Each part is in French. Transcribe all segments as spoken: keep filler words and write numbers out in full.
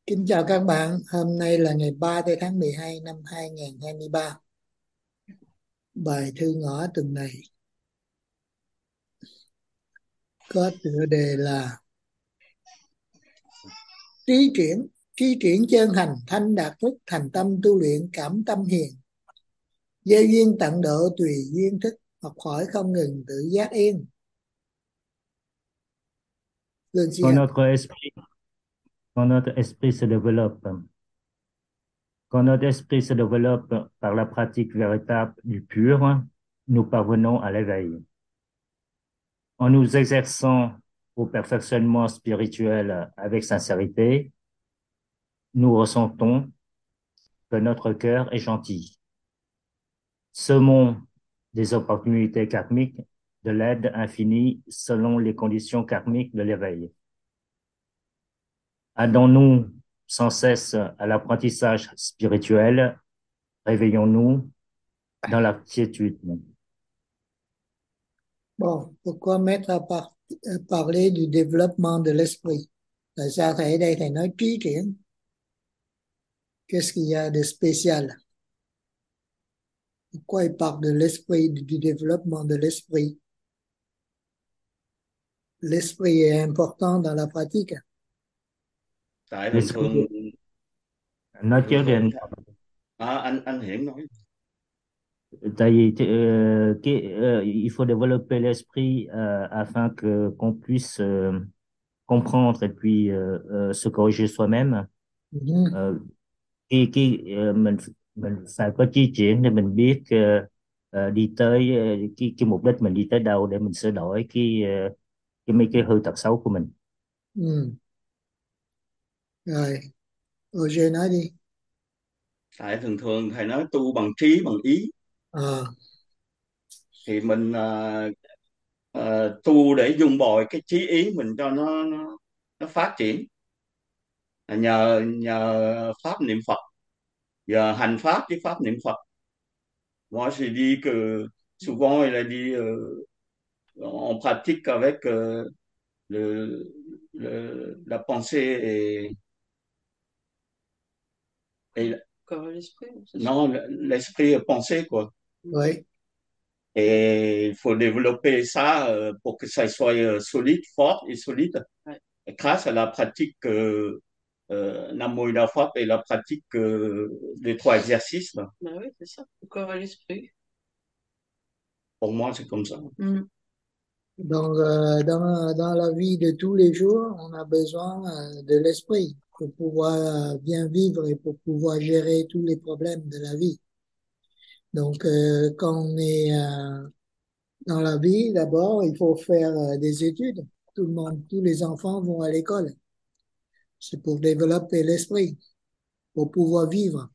Kính chào các bạn, hôm nay là ngày ba tháng mười hai năm hai nghìn không trăm hai mươi ba. Bài thư ngõ tuần này có tựa đề là Trí triển, trí triển chân hành, thanh đạt thức, thành tâm tu luyện, cảm tâm hiền. Gieo duyên tận độ tùy duyên thức, học hỏi không ngừng tự giác yên. Lương Quand Xuyên. notre esprit, quand notre esprit se développe, quand notre esprit se développe par la pratique véritable du pur, nous parvenons à l'éveil. En nous exerçant au perfectionnement spirituel avec sincérité, nous ressentons que notre cœur est gentil. Semons des opportunités karmiques de l'aide infinie selon les conditions karmiques de l'éveil. Aidons-nous sans cesse à l'apprentissage spirituel, réveillons-nous dans la quiétude. Bon, pourquoi mettre à par- euh, parler du développement de l'esprit? Tại sao thầy ở đây thầy nói trí triển? Qu'est-ce qu'il y a de spécial? Pourquoi il parle de l'esprit, du développement de l'esprit? L'esprit est important dans la pratique. Tại thường thường L'esprit, nói thường trước đi thường anh. à, anh anh Hiển nói. Tại vì euh, cái- euh, il faut développer l'esprit euh, afin que qu'on puisse euh, comprendre et puis euh, euh, se corriger soi-même. Ừ. Euh, cái cái ờ, mình mình phải có chí triển để mình biết ờ, ờ, đi tới ờ, cái cái mục đích mình đi tới đâu để mình sửa đổi cái ờ, cái mấy cái hư tật xấu của mình. Ừ. Rồi, Roger nói đi. Tại thường thường thầy nói tu bằng trí bằng ý, Ờ, thì mình à, à, tu để dung bồi cái trí ý mình cho nó nó, nó phát triển. Là nhờ nhờ pháp niệm Phật, giờ hành pháp với pháp niệm Phật. Moi j'ai dit que souvent il a dit euh, on pratique avec euh, le, le la pensée et, et Comme l'esprit, c'est ça. Non, l'esprit est pensée quoi. oui. Et il faut développer ça euh, pour que ça soit euh, solide, fort et solide. Ouais. Et grâce à la pratique euh, euh, Namo Ida Pháp et la pratique euh, des trois exercices, là. Ben oui, c'est ça. Le corps et l'esprit. Pour moi, c'est comme ça. Mm. Donc, euh, dans, dans la vie de tous les jours, on a besoin euh, de l'esprit pour pouvoir euh, bien vivre et pour pouvoir gérer tous les problèmes de la vie. Donc, euh, quand on est euh, dans la vie, d'abord, il faut faire euh, des études. Tout le monde, tous les enfants vont à l'école. C'est pour développer l'esprit, pour pouvoir vivre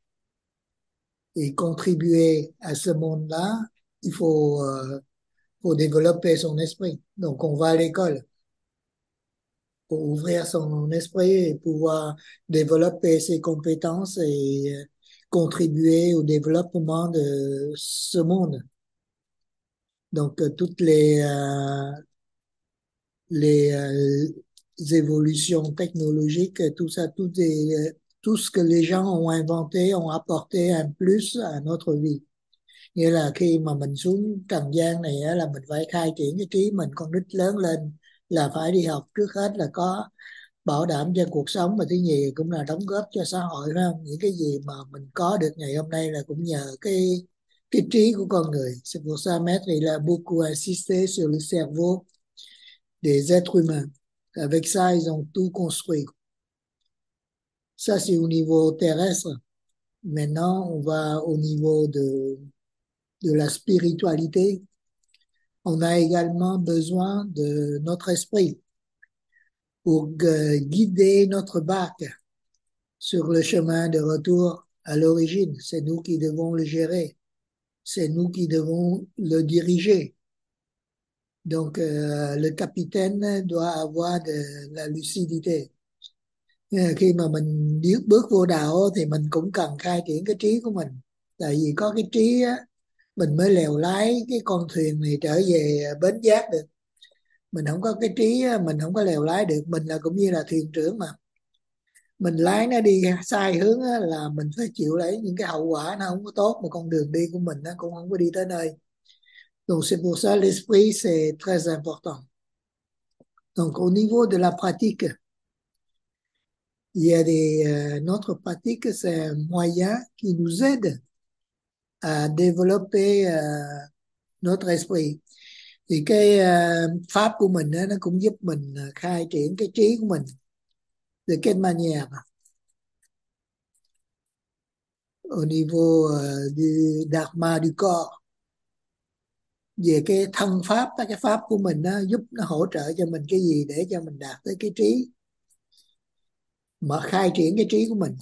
et contribuer à ce monde-là. Il faut, euh, faut développer son esprit. Donc, on va à l'école pour ouvrir son esprit et pouvoir développer ses compétences et euh, contribuer au développement de ce monde. Donc, euh, toutes les, euh, les euh, évolutions technologiques, tout ça, tout, est, tout ce que les gens ont inventé ont apporté un plus à notre vie. Nghĩa là khi mà mình xuống trần gian này á, là mình phải khai triển cái trí mình, con nít lớn lên là phải đi học, trước hết là có bảo đảm cho cuộc sống, và thứ nhì cũng là đóng góp cho xã hội, phải không? Những cái gì mà mình có được ngày hôm nay là cũng nhờ cái cái trí của con người. C'est pour ça maître il a beaucoup insisté sur le cerveau des êtres humains. Avec ça ils ont tout construit. Ça c'est au niveau terrestre. Maintenant on va au niveau de de la spiritualité. On a également besoin de notre esprit pour euh, guider notre barque sur le chemin de retour à l'origine. C'est nous qui devons le gérer. C'est nous qui devons le diriger. Donc, euh, le capitaine doit avoir de la lucidité. Khi mà mình bước vô đạo thì mình cũng cần khai triển cái trí của mình. Tại vì có cái trí á, mình mới lèo lái cái con thuyền này trở về bến giác được. Mình không có cái trí á, mình không có lèo lái được. Mình là cũng như là thuyền trưởng mà. mình lái nó đi sai hướng á, là mình phải chịu lấy những cái hậu quả nó không có tốt, mà con đường đi của mình nó cũng không có đi tới nơi. Donc c'est pour ça l'esprit c'est très important. Donc au niveau de la pratique, il y a des euh, notre pratique c'est un moyen qui nous aide à développer euh, notre esprit. Thì cái uh, pháp của mình đó, nó cũng giúp mình khai triển cái trí của mình. De quelle manière? Au niveau uh, du dharma du corps, về cái thân pháp, cái pháp của mình nó giúp, nó hỗ trợ cho mình cái gì để cho mình đạt tới cái trí, mà khai triển cái trí của mình.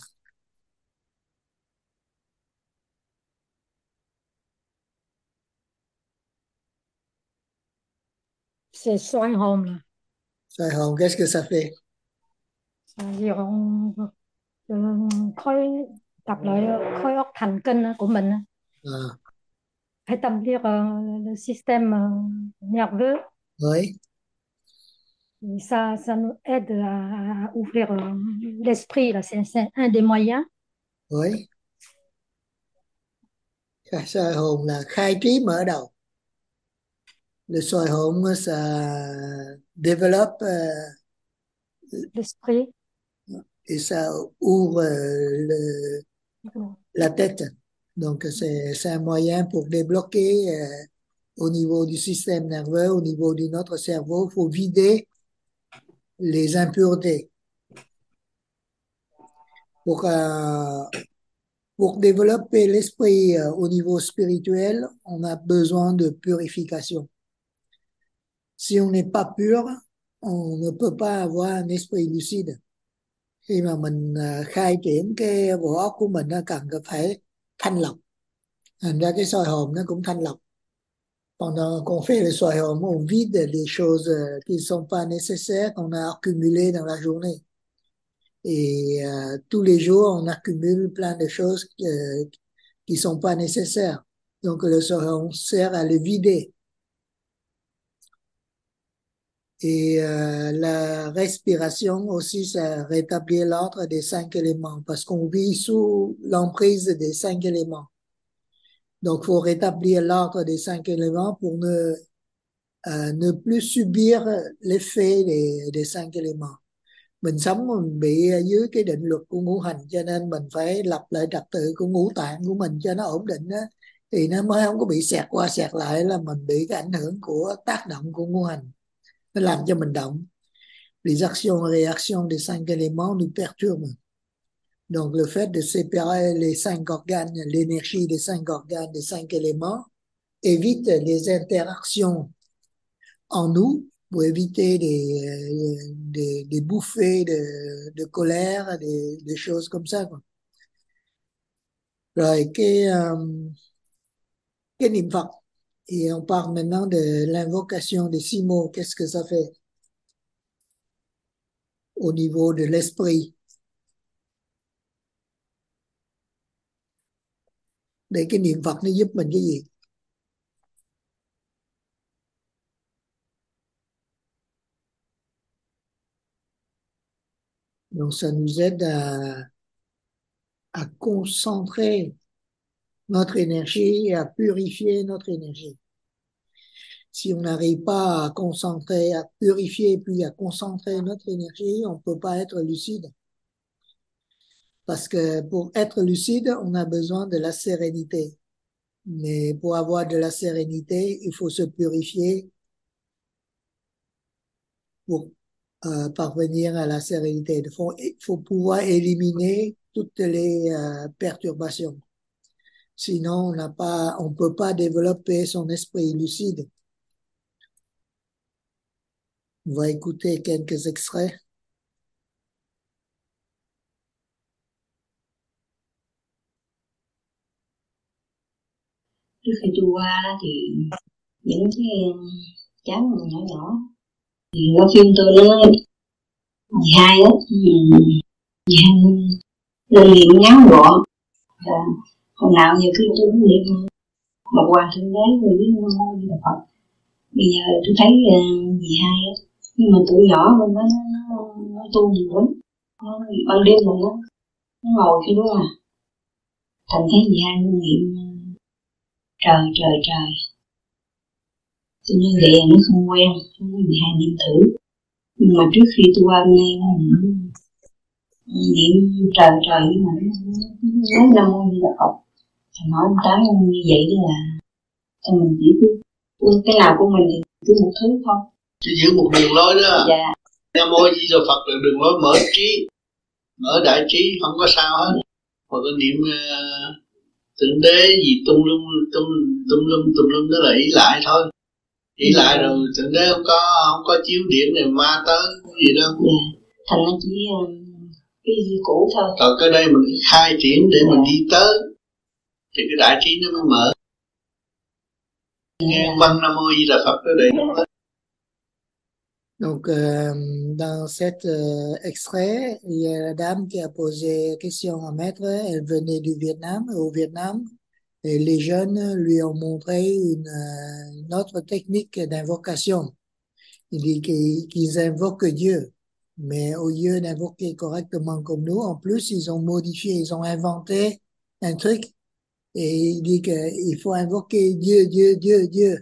C'est soi hồn là. Soi hồn, qu'est-ce que ça fait? Vì con khối tập lại khối óc thần kinh của mình À, rétablir uh, le système uh, nerveux. oui. Ça, ça nous aide à, à ouvrir uh, l'esprit, là. C'est, c'est un des moyens. Oui. Soi hồn là khai trí mở đầu. Le soi hồn ça développe euh, l'esprit et ça ouvre euh, le, la tête. Donc c'est, c'est un moyen pour débloquer euh, au niveau du système nerveux, au niveau de notre cerveau, il faut vider les impuretés. Pour, euh, pour développer l'esprit euh, au niveau spirituel, on a besoin de purification. Si on n'est pas pur, on ne peut pas avoir un esprit lucide. Khi mà mình uh, khai triển cái bộ óc của mình, nó cần phải thanh lọc. Thành ra cái soi hồn nó cũng thanh lọc. Pendant qu'on fait le soi hồn, on vide les choses qui ne sont pas nécessaires, qu'on a accumulées dans la journée. Et euh, tous les jours, on accumule plein de choses euh, qui ne sont pas nécessaires. Donc le soi hồn sert à le vider. Et euh, la respiration aussi, ça rétablit l'ordre des cinq éléments, parce qu'on vit sous l'emprise des cinq éléments. Donc, il faut rétablir l'ordre des cinq éléments pour ne, euh, ne plus subir l'effet des, des cinq éléments. Mình sống mình bị dưới cái định luật của ngũ hành, cho nên mình phải lập lại trật tự của ngũ tạng của mình cho nó ổn định đó, thì nó mới không có bị xẹt qua xẹt lại, là mình bị cái ảnh hưởng của tác động của ngũ hành, nó làm cho mình động. Les actions et réactions des cinq éléments nous perturbent. Donc le fait de séparer les cinq organes, l'énergie des cinq organes, des cinq éléments, évite les interactions en nous pour éviter des, des, des bouffées de, de colère, des, des choses comme ça, quoi. Rồi cái, um, cái niệm Phật, et on parle maintenant de l'invocation des six mots. Qu'est-ce que ça fait au niveau de l'esprit? Để cái niệm Phật nó giúp mình cái gì? Donc ça nous aide à, à concentrer notre énergie et à purifier notre énergie. Si on n'arrive pas à concentrer, à purifier puis à concentrer notre énergie, on ne peut pas être lucide. Parce que pour être lucide, on a besoin de la sérénité. Mais pour avoir de la sérénité, il faut se purifier pour euh, parvenir à la sérénité. Il faut, il faut pouvoir éliminer toutes les euh, perturbations. Sinon, on n'a pas, on peut pas développer son esprit lucide. On va écouter quelques extraits. Trước khi tôi qua đó thì những cái cháu mà nhỏ nhỏ thì có phim tôi nó nói dì hai á, dì hai lên niệm ngắn gọn, và hôm nào giờ cứ tôi cũng niệm một Hoàng Thượng Đế rồi với Nam Mô Di Đà Phật. Bây giờ tôi thấy uh, dì hai á, nhưng mà tuổi nhỏ bên đó nó, nó, nó tu nhiều lắm, nó, ban đêm mình nó, nó ngồi cái đó à, thành thấy gì hai nhân niệm trời trời trời, cho nên vậy nó không quen, cho nên gì hai niệm thử. Nhưng mà trước khi tôi qua bên đây nó niệm trời trời, nhưng mà nó nói Nam Mô Di Đà Phật, thầy nói ông Tám như vậy đó là cho mình chỉ cứ cái nào của mình thì cứ một thứ thôi, chỉ giữ một đường lối đó. Dạ. Nam Mô Di Đà Phật là đường lối mở trí, mở đại trí, không có sao hết. Hoặc là niệm uh, thượng đế gì tung lum tung tung lum tung lum đó là ý lại thôi, ý ừ. lại rồi thượng đế không có không có chiếu điện này ma tới cái gì đâu. Ừ. Thành nó chỉ uh, cái gì cũ thôi. Còn cái đây mình khai triển để ừ. mình đi tới thì cái đại trí nó mới mở. Nghe ừ. văn Nam Mô Di Đà Phật tới đây nó. Donc, euh, dans cet euh, extrait, il y a la dame qui a posé question à maître. Elle venait du Vietnam. Au Vietnam, et les jeunes lui ont montré une, une autre technique d'invocation. Il dit qu'ils, qu'ils invoquent Dieu, mais au lieu d'invoquer correctement comme nous, en plus, ils ont modifié, ils ont inventé un truc. Et il dit qu'il faut invoquer Dieu, Dieu, Dieu, Dieu.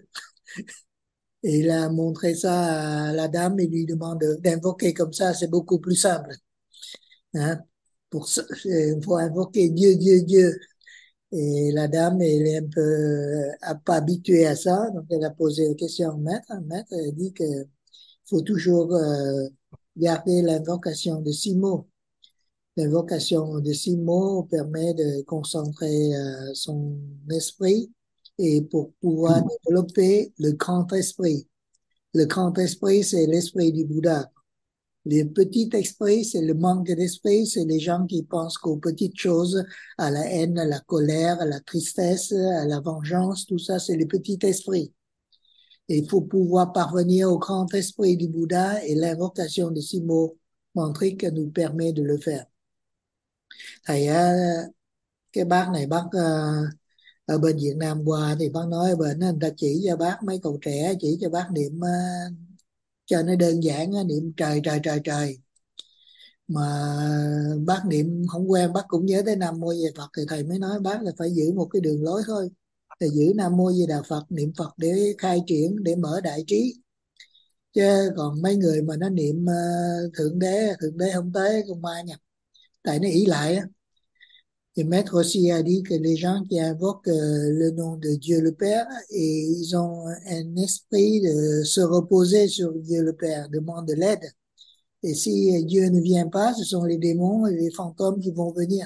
Et il a montré ça à la dame et lui demande d'invoquer comme ça, c'est beaucoup plus simple. Hein? Pour ça, il faut invoquer Dieu, Dieu, Dieu. Et la dame, elle est un peu pas habituée à ça, donc elle a posé une question au maître. Le maître a dit que faut toujours euh, garder l'invocation de six mots. L'invocation de six mots permet de concentrer euh, son esprit et pour pouvoir développer le grand esprit. Le grand esprit, c'est l'esprit du Bouddha. Le petit esprit, c'est le manque d'esprit, c'est les gens qui pensent qu'aux petites choses, à la haine, à la colère, à la tristesse, à la vengeance, tout ça, c'est le petit esprit. Et il faut pouvoir parvenir au grand esprit du Bouddha et l'invocation des six mots mantriques nous permet de le faire. Thầy, cái bác này bác ở bên Việt Nam qua thì bác nói bên người ta chỉ cho bác mấy cậu trẻ, chỉ cho bác niệm cho nó đơn giản, niệm trời trời trời trời. Mà bác niệm không quen, bác cũng nhớ tới Nam Mô Di Đà Phật thì thầy mới nói bác là phải giữ một cái đường lối thôi. Thì giữ Nam Mô Di Đà Phật, niệm Phật để khai triển, để mở đại trí. Chứ còn mấy người mà nó niệm uh, Thượng Đế, Thượng Đế không tới, con ma nhập. Tại nó ỷ lại á. Et Maître aussi a dit que les gens qui invoquent euh, le nom de Dieu le Père, et ils ont un esprit de se reposer sur Dieu le Père, demandent de l'aide. Et si Dieu ne vient pas, ce sont les démons et les fantômes qui vont venir.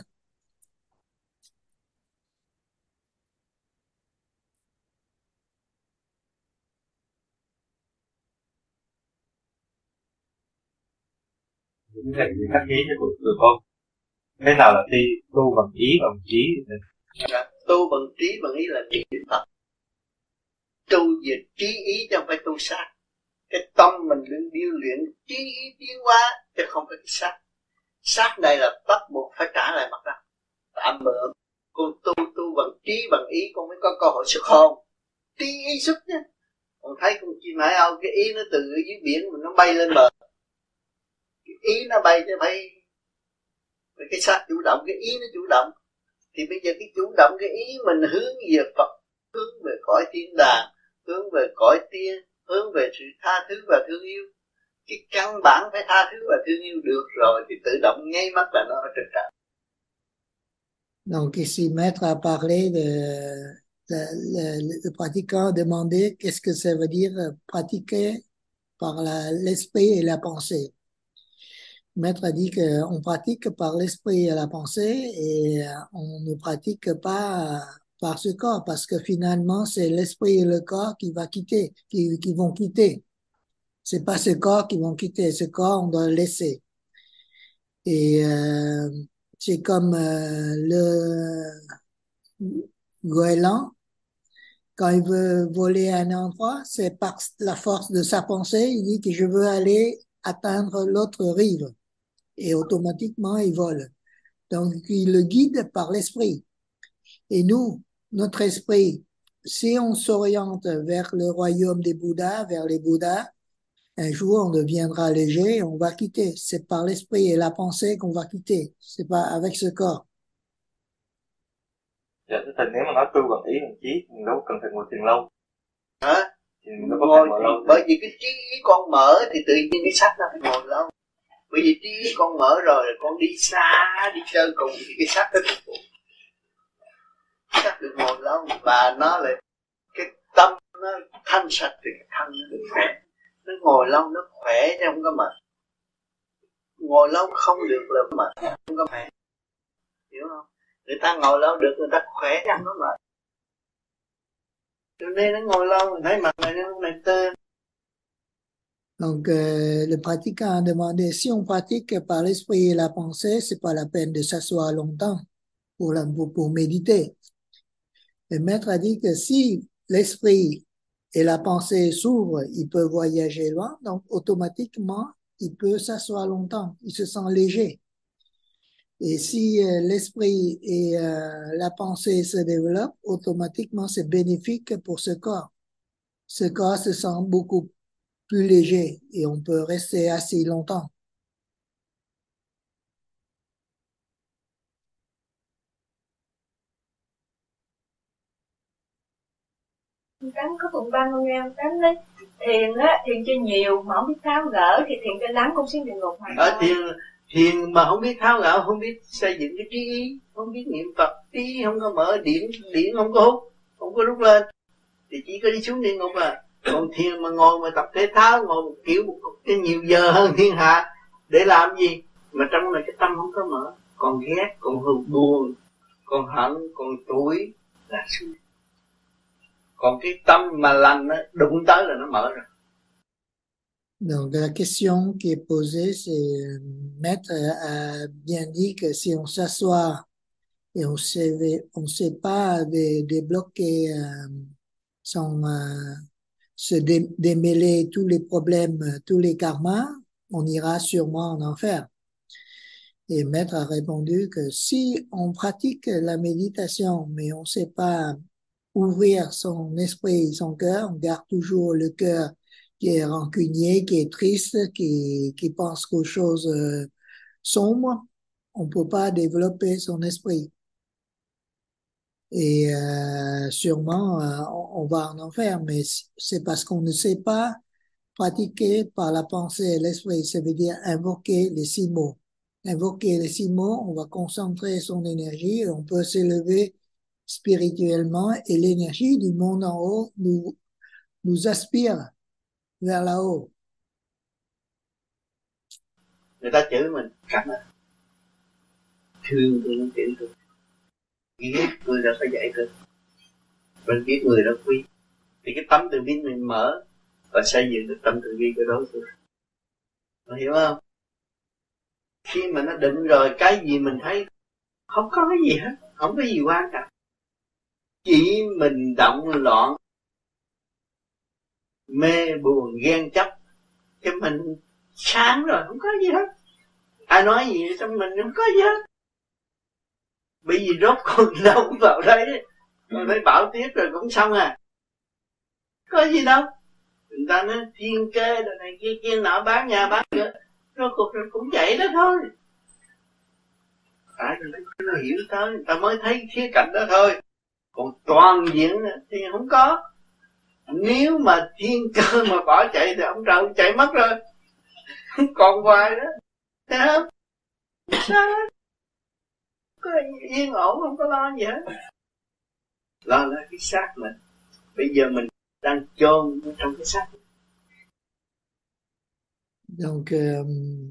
Thầy khắc ý cho tụi con. Thế nào là thi tu bằng ý bằng trí? Tu bằng trí bằng ý là niệm Phật. Tu về trí ý chứ không phải tu sát. Cái tâm mình luôn điêu luyện trí ý tiến hóa chứ không phải sát. Sát này là bắt buộc phải trả lại mặt đất. Tạm mượn. Con tu tu bằng trí bằng ý con mới có cơ hội xuất hồn. Trí ý xuất nhé. Con thấy con chim hải âu cái ý nó từ dưới biển mà nó bay lên bờ. Cái ý nó bay chứ phải cái sát chủ động, cái ý nó chủ động. Thì bây giờ cái chủ động cái ý mình hướng về Phật, hướng về cõi thiên đàng, hướng về cõi tiên, hướng về sự tha thứ và thương yêu. Cái căn bản phải tha thứ và thương yêu được rồi thì tự động ngay mắt là nó ở trên trời. Donc ici Maître a parlé de le, le, le pratiquant a demandé qu'est-ce que ça veut dire pratiquer par la, l'esprit et la pensée. Maître a dit qu'on pratique par l'esprit et la pensée et on ne pratique pas par ce corps parce que finalement c'est l'esprit et le corps qui va quitter, qui, qui vont quitter. C'est pas ce corps qui vont quitter, ce corps on doit le laisser. Et euh, c'est comme euh, le goéland, quand il veut voler à un endroit, c'est par la force de sa pensée, il dit que je veux aller atteindre l'autre rive. Et automatiquement, il vole. Donc, il le guide par l'esprit. Et nous, notre esprit, si on s'oriente vers le royaume des Bouddhas, vers les Bouddhas, un jour on deviendra léger et on va quitter. C'est par l'esprit et la pensée qu'on va quitter. C'est pas avec ce corps. Dạ, thưa thầy, nếu mà nói tu bằng ý bằng trí thì mình đâu cần phải ngồi thiền lâu. Hả? Thì mình đâu có Ngồi phải ngồi thì, lâu. bởi vì cái trí ý con mở thì tự nhiên cái xác nó phải ngồi lâu. Bởi vì trí ý con mở rồi con đi xa đi chơi cùng thì cái xác nó phục vụ. Xác được ngồi lâu và nó lại cái tâm nó thanh sạch thì cái thân nó được khỏe. Nó ngồi lâu nó khỏe chứ không có mệt. Ngồi lâu không được là mệt, không có khỏe. Hiểu không? Người ta ngồi lâu được, người ta khỏe chứ không có mệt. Cho nên nó ngồi lâu mình thấy mặt này nó này tơ. Donc, euh, le pratiquant a demandé si on pratique par l'esprit et la pensée, c'est pas la peine de s'asseoir longtemps pour, la, pour, pour méditer. Le maître a dit que si l'esprit et la pensée s'ouvrent, il peut voyager loin, donc automatiquement, il peut s'asseoir longtemps, il se sent léger. Et si euh, l'esprit et euh, la pensée se développent, automatiquement, c'est bénéfique pour ce corps. Ce corps se sent beaucoup plus léger et on peut rester assez longtemps. Cắn có tụng băng không nghe không? Cắn đấy. Thiền á, thiền cho nhiều mà không biết tháo gỡ thì thiền cho lắng cũng xuống địa ngục hoàn toàn. Thiền, thiền mà không biết tháo gỡ, không biết xây dựng cái trí ý, không biết niệm Phật, trí không có mở điển, điển không có hút, không có rút lên, thì chỉ có đi xuống địa ngục à. Còn thiền mà ngồi mà tập thể thao, ngồi một kiểu một cái nhiều giờ hơn thiên hạ để làm gì? Mà trong này cái tâm không có mở, còn ghét, còn hờn buồn, còn hận, còn tuổi là xuống. Còn cái tâm mà lành nó đụng tới là nó mở rồi. Donc, la question qui est posée, c'est, euh, Maître a bien dit que si on s'assoit et on sait, on sait pas dé, débloquer euh, son, euh, se dé, démêler tous les problèmes, tous les karmas, on ira sûrement en enfer. Et Maître a répondu que si on pratique la méditation, mais on sait pas ouvrir son esprit, son cœur, on garde toujours le cœur qui est rancunier, qui est triste, qui, qui pense qu'aux choses euh, sombres, on peut pas développer son esprit. Et euh, sûrement, euh, on, on va en enfer, mais c'est parce qu'on ne sait pas pratiquer par la pensée et l'esprit. Ça veut dire invoquer les six mots. Invoquer les six mots, on va concentrer son énergie et on peut s'élever spirituellement et l'énergie du monde en haut nous, nous aspire vers là-haut. Người ta chửi mình, cảm ơn. Thương tôi, chửi tôi. Ghét tôi đã phải dạy tôi. Mình biết người đó quý. Thì cái tấm từ bi mình mở và xây dựng được tâm từ bi của đối phương. Mình hiểu không? Khi mà nó định rồi, cái gì mình thấy không có cái gì hết, không có gì quan trọng. Chỉ mình động loạn, mê buồn ghen chấp, thì mình sáng rồi, không có gì hết. Ai nói gì trong mình không có gì hết. Bởi vì rốt cuộc đâu vào đây rồi phải bảo tiếp rồi cũng xong à. Có gì đâu. Người ta nói thiên kê đồ này kia kia nọ bán nhà bán cửa, rốt cuộc rồi cũng vậy đó thôi. Tại người ta hiểu tới, người ta mới thấy khía cạnh đó thôi. Còn toàn diện thì không có. Nếu mà thiên cơ mà bỏ chạy thì ông trời chạy mất rồi. Còn hoài đó. Thấy không? Sao đó? Có yên ổn không có lo gì hết. Lo là cái xác mình. Bây giờ mình đang chôn trong cái xác. Donc, euh,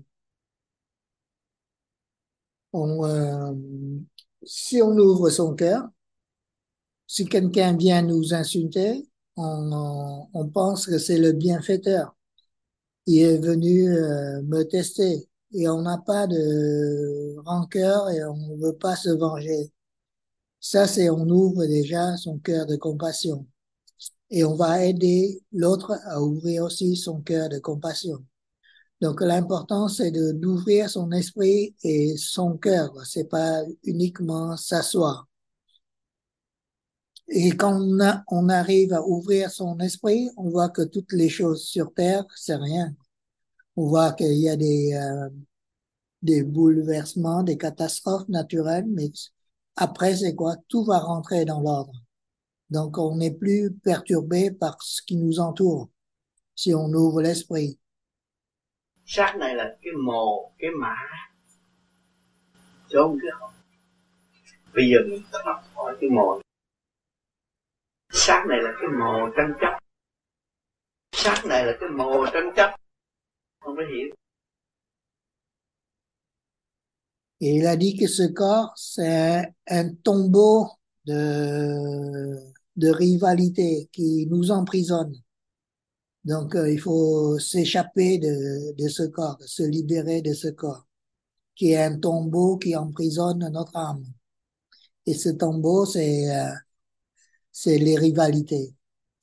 on, euh, si on ouvre son cœur, si quelqu'un vient nous insulter, on, on, on pense que c'est le bienfaiteur. Il est venu euh, me tester et on n'a pas de rancœur et on ne veut pas se venger. Ça, c'est on ouvre déjà son cœur de compassion et on va aider l'autre à ouvrir aussi son cœur de compassion. Donc, l'important, c'est de, d'ouvrir son esprit et son cœur. C'est pas uniquement s'asseoir. Et quand on, a, on arrive à ouvrir son esprit, on voit que toutes les choses sur terre, c'est rien. On voit qu'il y a des, euh, des bouleversements, des catastrophes naturelles, mais après, c'est quoi? Tout va rentrer dans l'ordre. Donc, on n'est plus perturbé par ce qui nous entoure si on ouvre l'esprit. Xác này là cái mồ, cái mã, chôn cái hồn. Bây giờ mình thoát khỏi cái mồ. Xác này là cái mồ tranh chấp. Xác này là cái mồ tranh chấp. Không có hiểu. Et il a dit que ce corps, c'est un tombeau de, de rivalité qui nous emprisonne. Donc, euh, il faut s'échapper de, de ce corps, se libérer de ce corps, qui est un tombeau qui emprisonne notre âme. Et ce tombeau, c'est euh, c'est les rivalités.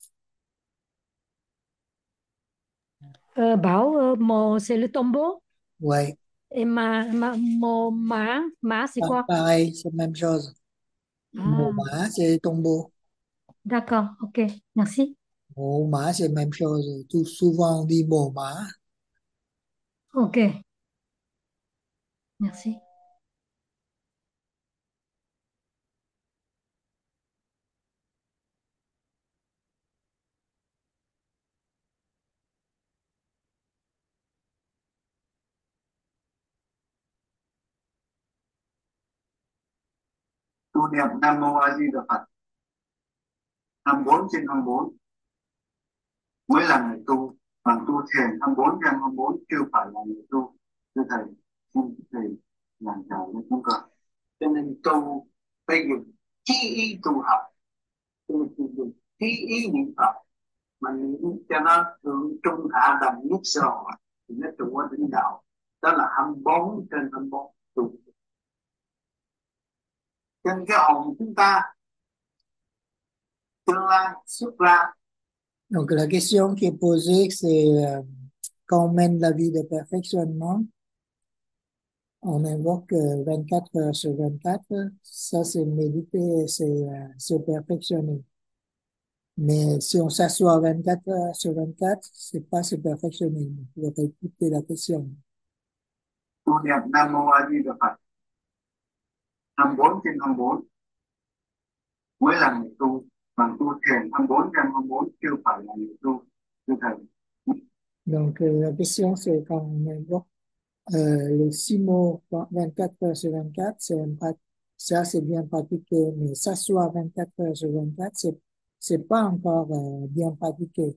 Ờ, bảo ờ, mồ c'est le tombeau Ouais, et ma, ma mồ mã mã c'est Pa- quoi? pareil, c'est la même chose. Mot Ah, mã, c'est tombeau. d'accord, ok, merci. Mot mã, c'est la même chose. Tout souvent, on dit mot mã. Ok, merci. Tu niệm Nam Mô A Di Đà Phật hai mươi bốn trên hai mươi bốn mới là người tu, bằng tu thiền hai mươi bốn trên hai mươi bốn chưa phải là người tu. Thưa thầy, xin thầy giảng giải với chúng con. Cho nên tu phải dùng chí ý tu học, dùng chí ý niệm Phật mà niệm cho nó thượng trung hạ đồng nhất sơ thì nó trụ ở đỉnh đạo. Đó là hai mươi bốn trên hai mươi bốn tu. Trên cái hồn chúng ta tương lai xuất ra. Donc, la question qui est posée, c'est euh, quand on mène la vie de perfectionnement, on invoque euh, vingt-quatre heures sur vingt-quatre. Ça, c'est méditer, c'est euh, se perfectionner. Mais si on s'assoit vingt-quatre heures sur vingt-quatre, c'est pas se perfectionner. Il faut écouter la question. Tu niệm Nam Mô A Di Đà Phật hai mươi bốn trên hai mươi bốn mới là người tu, bằng tu thiền hai mươi bốn trên hai mươi bốn chưa phải là người tu. Thưa thầy. Donc, euh, la question, c'est quand on invoque euh, les six mots vingt-quatre heures sur vingt-quatre, c'est un prat- ça, c'est bien pratiqué. Mais s'asseoir vingt-quatre heures sur vingt-quatre, c'est c'est pas encore euh, bien pratiqué.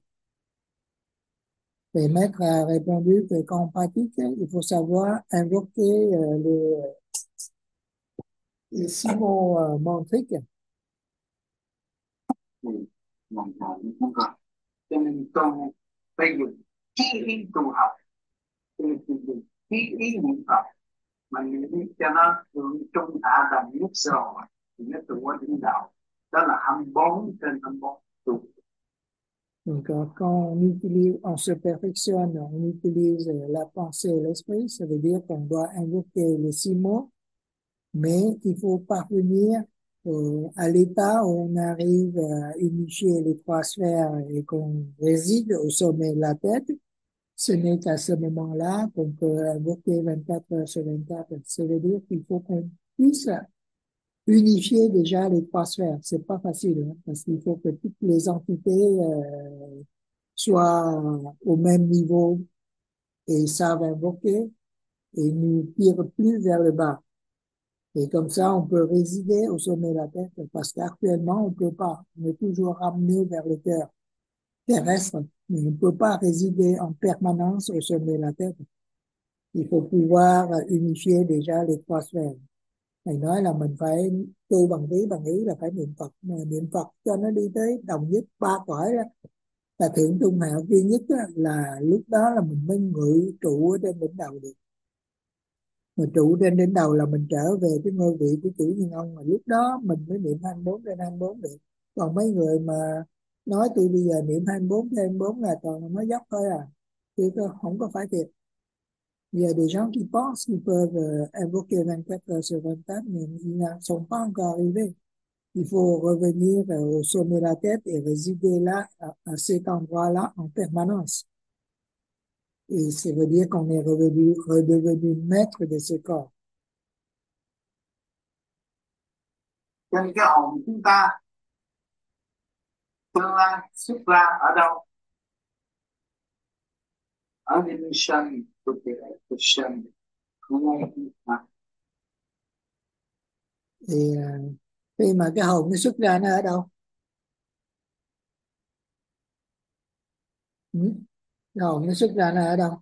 Le maître a répondu que quand on pratique, il faut savoir invoquer euh, les, les six mots euh, mantriques. Thì làm sao cũng không cần. Cho nên tu phải dùng chí ý tu học, cho nên dùng chí ý niệm Phật mà niệm cho nó thượng trung hạ đồng nhất sơ thì nó trụ ở đỉnh đạo. Đó là hai mươi bốn trên hai mươi bốn tu. Donc, euh, quand on utilise, on se perfectionne, on utilise euh, la pensée et l'esprit, ça veut dire qu'on doit invoquer les six mots, mais il faut parvenir euh, à l'état où on arrive à unifier les trois sphères et qu'on réside au sommet de la tête. Ce n'est qu'à ce moment-là qu'on peut invoquer vingt-quatre heures sur vingt-quatre. Ça veut dire qu'il faut qu'on puisse unifier déjà les trois sphères. C'est pas facile, hein, parce qu'il faut que toutes les entités euh, soient au même niveau et savent invoquer et ne tirent plus vers le bas. Et comme ça, on peut résider au sommet de la tête, parce qu'actuellement, on peut pas. On est toujours ramené vers le cœur terrestre, mais on ne peut pas résider en permanence au sommet de la tête. Il faut pouvoir unifier déjà les trois sphères. Thầy nói là mình phải tu bằng ý, bằng ý là phải niệm Phật. Mà niệm Phật cho nó đi tới đồng nhất ba cõi đó, là thượng trung hạ duy nhất đó, là lúc đó là mình mới ngự trụ ở trên đỉnh đầu được. Mà trụ trên đỉnh đầu là mình trở về cái ngôi vị của chủ nhân ông, mà lúc đó mình mới niệm hai mươi bốn trên hai mươi bốn được. Còn mấy người mà nói tôi bây giờ niệm hai mươi bốn trên hai mươi bốn là toàn là nói dốc thôi à, chứ không có phải thiệt. Il y a des gens qui pensent qu'ils peuvent euh, invoquer vingt-quatre heures sur vingt-quatre, mais ils ne sont pas encore arrivés. Il faut revenir euh, au sommet de la tête et résider là, à, à cet endroit-là, en permanence. Et ça veut dire qu'on est revenu, redevenu maître de ce corps. Cho nên cái hồn chúng ta tương lai xuất ra ở đâu? Ở bên sân của cái của sân của ngay mà. Thì uh, khi mà cái hồn nó xuất ra nó ở đâu? Ừ? Cái hồn nó xuất ra nó ở đâu?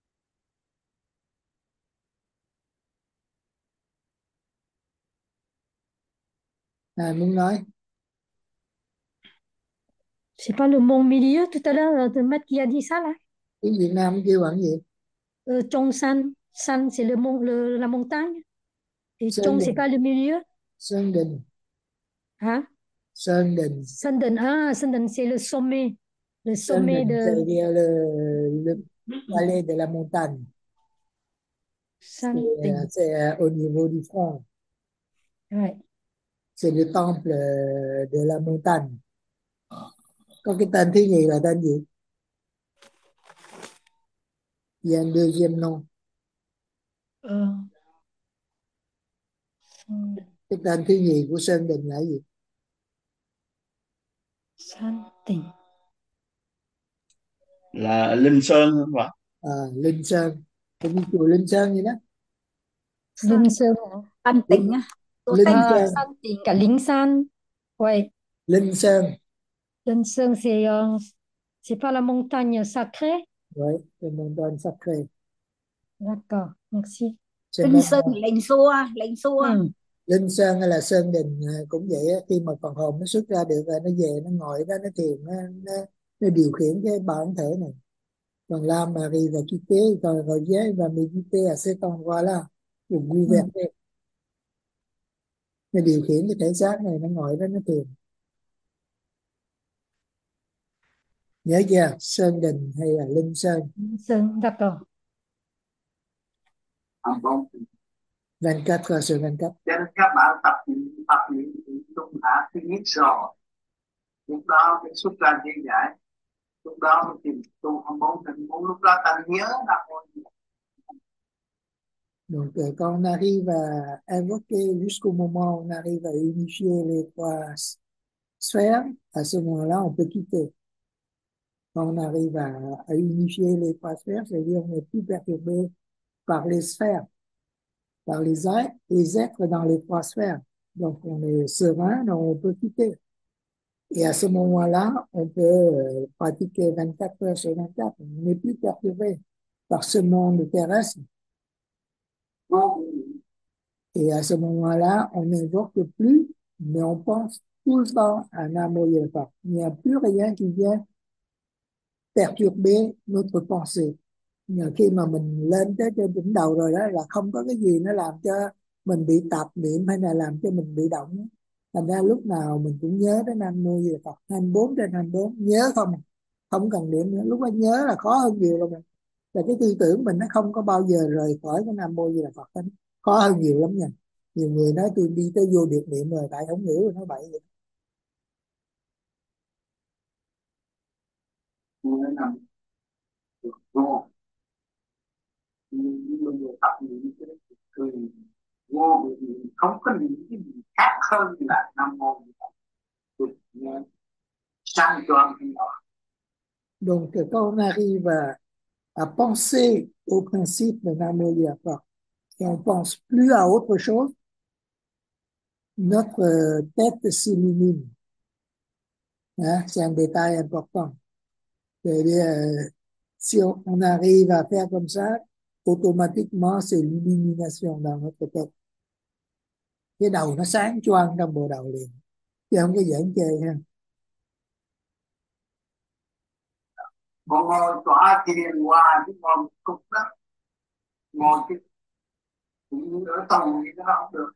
À, muốn nói. C'est pas le mont milieu tout à l'heure, le maître qui a dit ça là? Tiếng Việt Nam kêu bằng gì? Euh, Chong San, San c'est le mont, le, la montagne. Et Sơn Chong c'est Đình. pas le milieu. Sơn Đình. Hein? Sơn Đình. Sơn Đình, ah, Sơn Đình c'est le sommet, le Sơn sommet Đình, de. ça veut dire le, le palais de la montagne. San C'est, Đình. euh, c'est euh, au niveau du front. Ouais. C'est le temple euh, de la montagne. Có cái tên thứ nhì là tên gì? Il y a un deuxième nom. Euh. Cái tên thứ nhì của Sơn Đình là gì? San Đình. Là Linh Sơn không phải? À, Linh Sơn. Cũng như chùa Linh Sơn vậy đó. Linh Sơn. Thanh Tịnh á. Linh Ah, Sơn. San Đình, cả Linh San. Ouais. Linh Sơn. Linh Sơn c'est euh, c'est pas la montagne sacrée? Oui, c'est montagne sacrée. D'accord, merci. C'est Linh même, Sơn lệnh xua, lệnh xua. Ừ. Linh Sơn hay là Sơn Đình cũng vậy á, khi mà phần hồn nó xuất ra được rồi nó về nó ngồi đó nó thiền, nó, nó, nó điều khiển cái bản thể này. Còn là Marie va quitter, quand elle revient, va méditer à cet endroit-là pour gouverner. Nó điều khiển cái thể xác này, nó ngồi đó nó thiền. Nhớ chưa? Sơn Đình hay là Linh Sơn? Linh Sơn, d'accord. À, bon. vingt-quatre heures sur vingt-quatre. Cho nên các bạn tập luyện tập luyện trung hạ thứ nhất rồi, lúc đó mới xuất ra dễ giải, lúc đó mới tìm tu không bốn tình muốn, lúc đó ta nhớ là môn. Donc euh, quand on arrive à invoquer jusqu'au moment où on arrive à unifier les trois sphères, à ce moment-là on peut quitter. Quand on arrive à, à unifier les trois sphères, c'est-à-dire on n'est plus perturbé par les sphères, par les êtres, les êtres dans les trois sphères. Donc on est serein, donc on peut quitter. Et à ce moment-là, on peut euh, pratiquer vingt-quatre heures sur vingt-quatre. On n'est plus perturbé par ce monde terrestre. Et à ce moment-là, on n'invoque plus, mais on pense tout le temps à Namo Yoga. Il n'y a plus rien qui vient perturber notre pensée. Nhờ khi mà mình lên tới trên đỉnh đầu rồi đó là không có cái gì nó làm cho mình bị tạp niệm hay là làm cho mình bị động. Thành ra lúc nào mình cũng nhớ tới Nam Mô Di Đà Phật, hai mươi bốn trên hai mươi bốn, nhớ không, không cần niệm nữa. Lúc đó nhớ là khó hơn nhiều rồi. Là cái tư tưởng mình nó không có bao giờ rời khỏi cái Nam Mô Di Đà Phật đó. Khó hơn nhiều lắm nha. Nhiều người nói tôi đi tới vô biệt niệm rồi, tại không hiểu rồi nói bậy vậy. Bây giờ tập những cái cười vô biệt niệm, không có những cái gì khác hơn là Nam Mô Di Đà Phật. Sang toàn thì đó. Donc quand on arrive à, à penser au principe de Nam Mô Di Đà Phật et on pense plus à autre chose, notre euh, tête s'illumine. Hein, c'est un détail important. C'est-à-dire, euh, si on, on arrive à faire comme ça, automatiquement c'est l'illumination dans notre tête. Cái đầu nó sáng choang trong bộ đầu liền, chứ không có giỡn chơi ha. Còn ngồi tọa thiền hoài chứ ngồi cục đó, ngồi cái cũng như ở tù thì nó không được.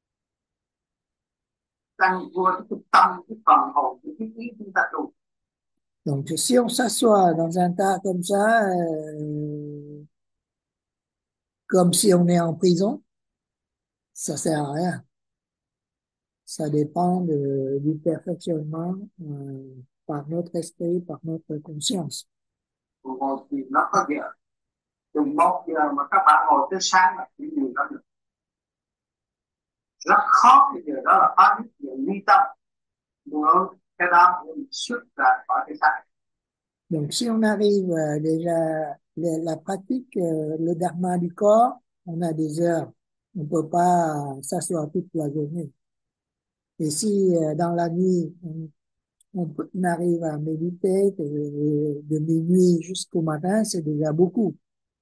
Tăng vô cái tâm, cái phần hồn, cái ý chúng ta tu. Donc si on s'assoit dans un tas comme ça, euh, comme si on est en prison, ça sert à rien. Ça dépend de, du perfectionnement euh, par notre esprit, par notre conscience. Ngồi thì nó có giờ. từ một giờ mà các bạn ngồi tới sáng là chỉ điều đó được. Rất khó cái giờ đó là phá hết giờ ly tâm. Nữa cái đó mình xuất ra khỏi cái xác. Donc, si on arrive euh, déjà la, la pratique, euh, le dharma du corps, on a des heures. On ne peut pas s'asseoir toute la journée. Et si euh, dans la nuit, on, on, peut, on arrive à méditer de, de minuit jusqu'au matin, c'est déjà beaucoup.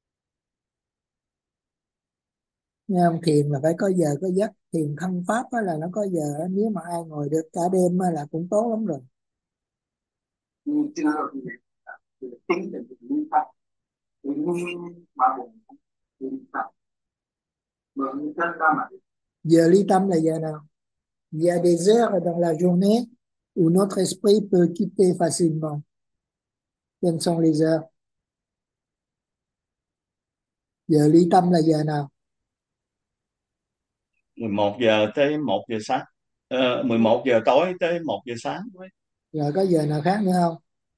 Nghe không? Thiền là phải có giờ có giấc. Thiền thân pháp á là nó có giờ. Nếu mà ai ngồi được cả đêm á là cũng tốt lắm rồi. Nhưng chưa thì tính là ly tâm. Tự nhiên mà bụng ly tâm. Mượn chân ra mà. Giờ ly tâm là giờ nào? Il y a des heures dans la journée où notre esprit peut quitter facilement. Quelles sont les heures? Giờ ly tâm là giờ nào? mười một giờ tới một giờ sáng. Ờ, mười một giờ tối tới một giờ sáng. Rồi có giờ nào khác nữa không?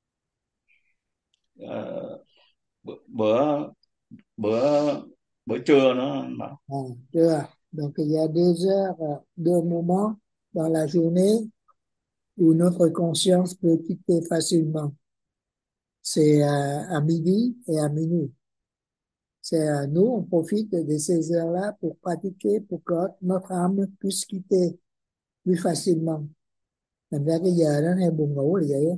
Ờ, bữa bữa bữa bữa trưa nữa mà. À, trưa. Donc il y a deux heures, deux moments dans la journée où notre conscience peut quitter facilement. C'est à, à midi et à minuit. C'est à nous, on profite de ces heures-là pour pratiquer, pour que notre âme puisse quitter plus facilement. Thành ra cái giờ đó hay buồn ngủ là vậy á.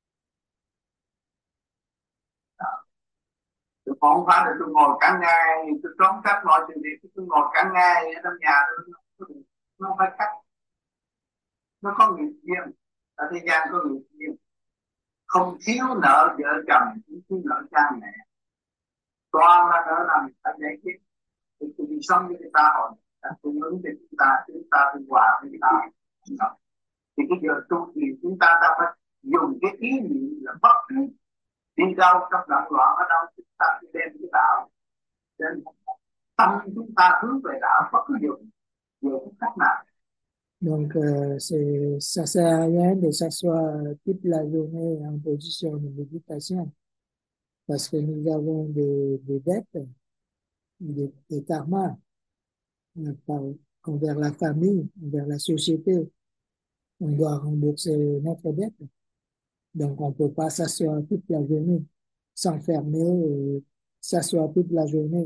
Tôi không phải là tôi ngồi cả ngày, tôi trốn cách mọi chuyện việc, tôi ngồi cả ngày ở trong nhà, tôi nó không phải cách. Nó có nghiệp riêng, ở thế gian có nghiệp riêng. Không thiếu nợ vợ chồng, không thiếu nợ cha mẹ. Toàn là nợ làm phải giải quyết. Thì tôi đi sống với cái xã hội, tôi hướng đến chúng ta, chúng ta đi hòa với chúng ta. Thì cái giờ tu thì chúng ta ta phải dùng cái ý niệm là bất cứ đi đâu trong loạn loạn ở đâu chúng ta sẽ đem cái đạo. Nên tâm chúng ta hướng về đạo bất cứ dùng về cái cách nào. Donc, euh, c'est, ça sert à rien de s'asseoir toute la journée en position de méditation parce que nous avons des, des dettes, des, des karmas euh, par, envers la famille, envers la société. On doit rembourser notre dette. Donc, on ne peut pas s'asseoir toute la journée, s'enfermer et s'asseoir toute la journée.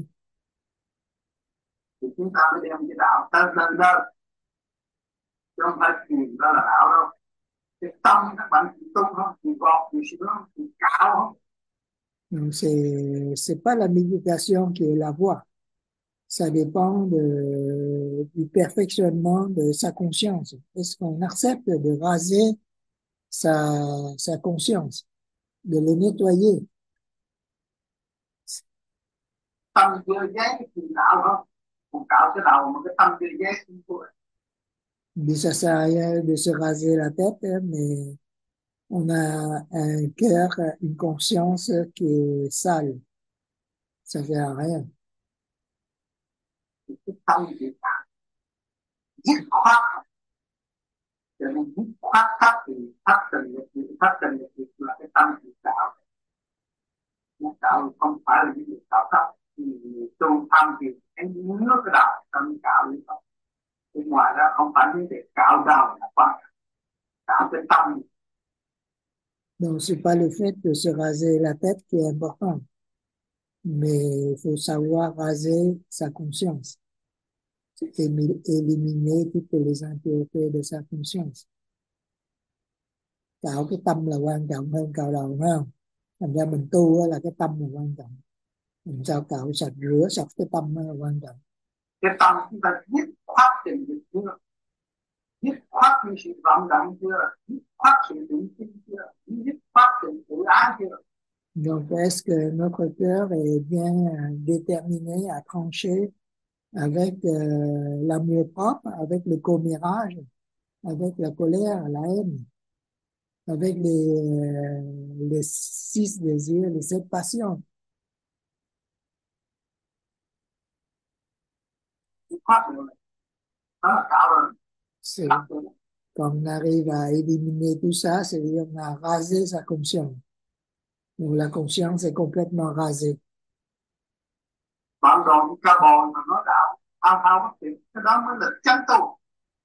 Thì chúng ta mới đem cái đạo tới lên đó. Chứ không phải truyền đó là đạo đâu. Cái tâm các bạn chỉ tu không, chỉ gọt, chỉ sửa không, chỉ cạo không. Donc, c'est, c'est pas la méditation qui est la voie. Ça dépend de, du perfectionnement de sa conscience. Est-ce qu'on accepte de raser sa, sa conscience, de le nettoyer? Tâm chưa giấy thì đạo không. Còn cạo cái đầu mà cái tâm chưa giấy không thôi. Mais ça sert à rien de se raser la tête, mais on a un cœur, une conscience qui est sale. Ça sert à rien. Cái tâm thì cạo. Dứt khoát. Cho nên dứt khoát thất thì thất tình nghiệp thì thất tình nghiệp là cái tâm thì cạo. Nó cạo không phải là những việc cạo thất. Thì tu tâm thì cái nước cái đầu tâm cạo như vậy. Bên ngoài ra không phải những việc cạo đầu là quan trọng. Cạo cái tâm. Donc, c'est pas le fait de se raser la tête qui est important, mais il faut savoir raser sa conscience, éliminer toutes les impuretés de sa conscience. Cạo cái tâm là quan trọng hơn cạo đầu, phải không? Thành ra mình tu là cái tâm là quan trọng. Làm sao cạo sạch, rửa sạch cái tâm là quan trọng. Cái tâm chúng ta dứt khoát tình dục chưa? Dứt khoát những sự vọng động chưa? Dứt khoát sự tự tin chưa? Dứt khoát sự tự ái chưa? Donc, est-ce que notre cœur est bien déterminé à trancher avec euh, l'amour propre, avec le commérage, avec la colère, la haine, avec les, euh, les six désirs, les sept passions? Dứt khoát rồi. Đó là cạo rồi. C'est, quand on arrive à éliminer tout ça, c'est-à-dire on a rasé sa conscience. Donc la conscience est complètement rasée. bạn đồ cao bồi mà nói đạo ao ao bất thiện, cái đó mới là chân tu.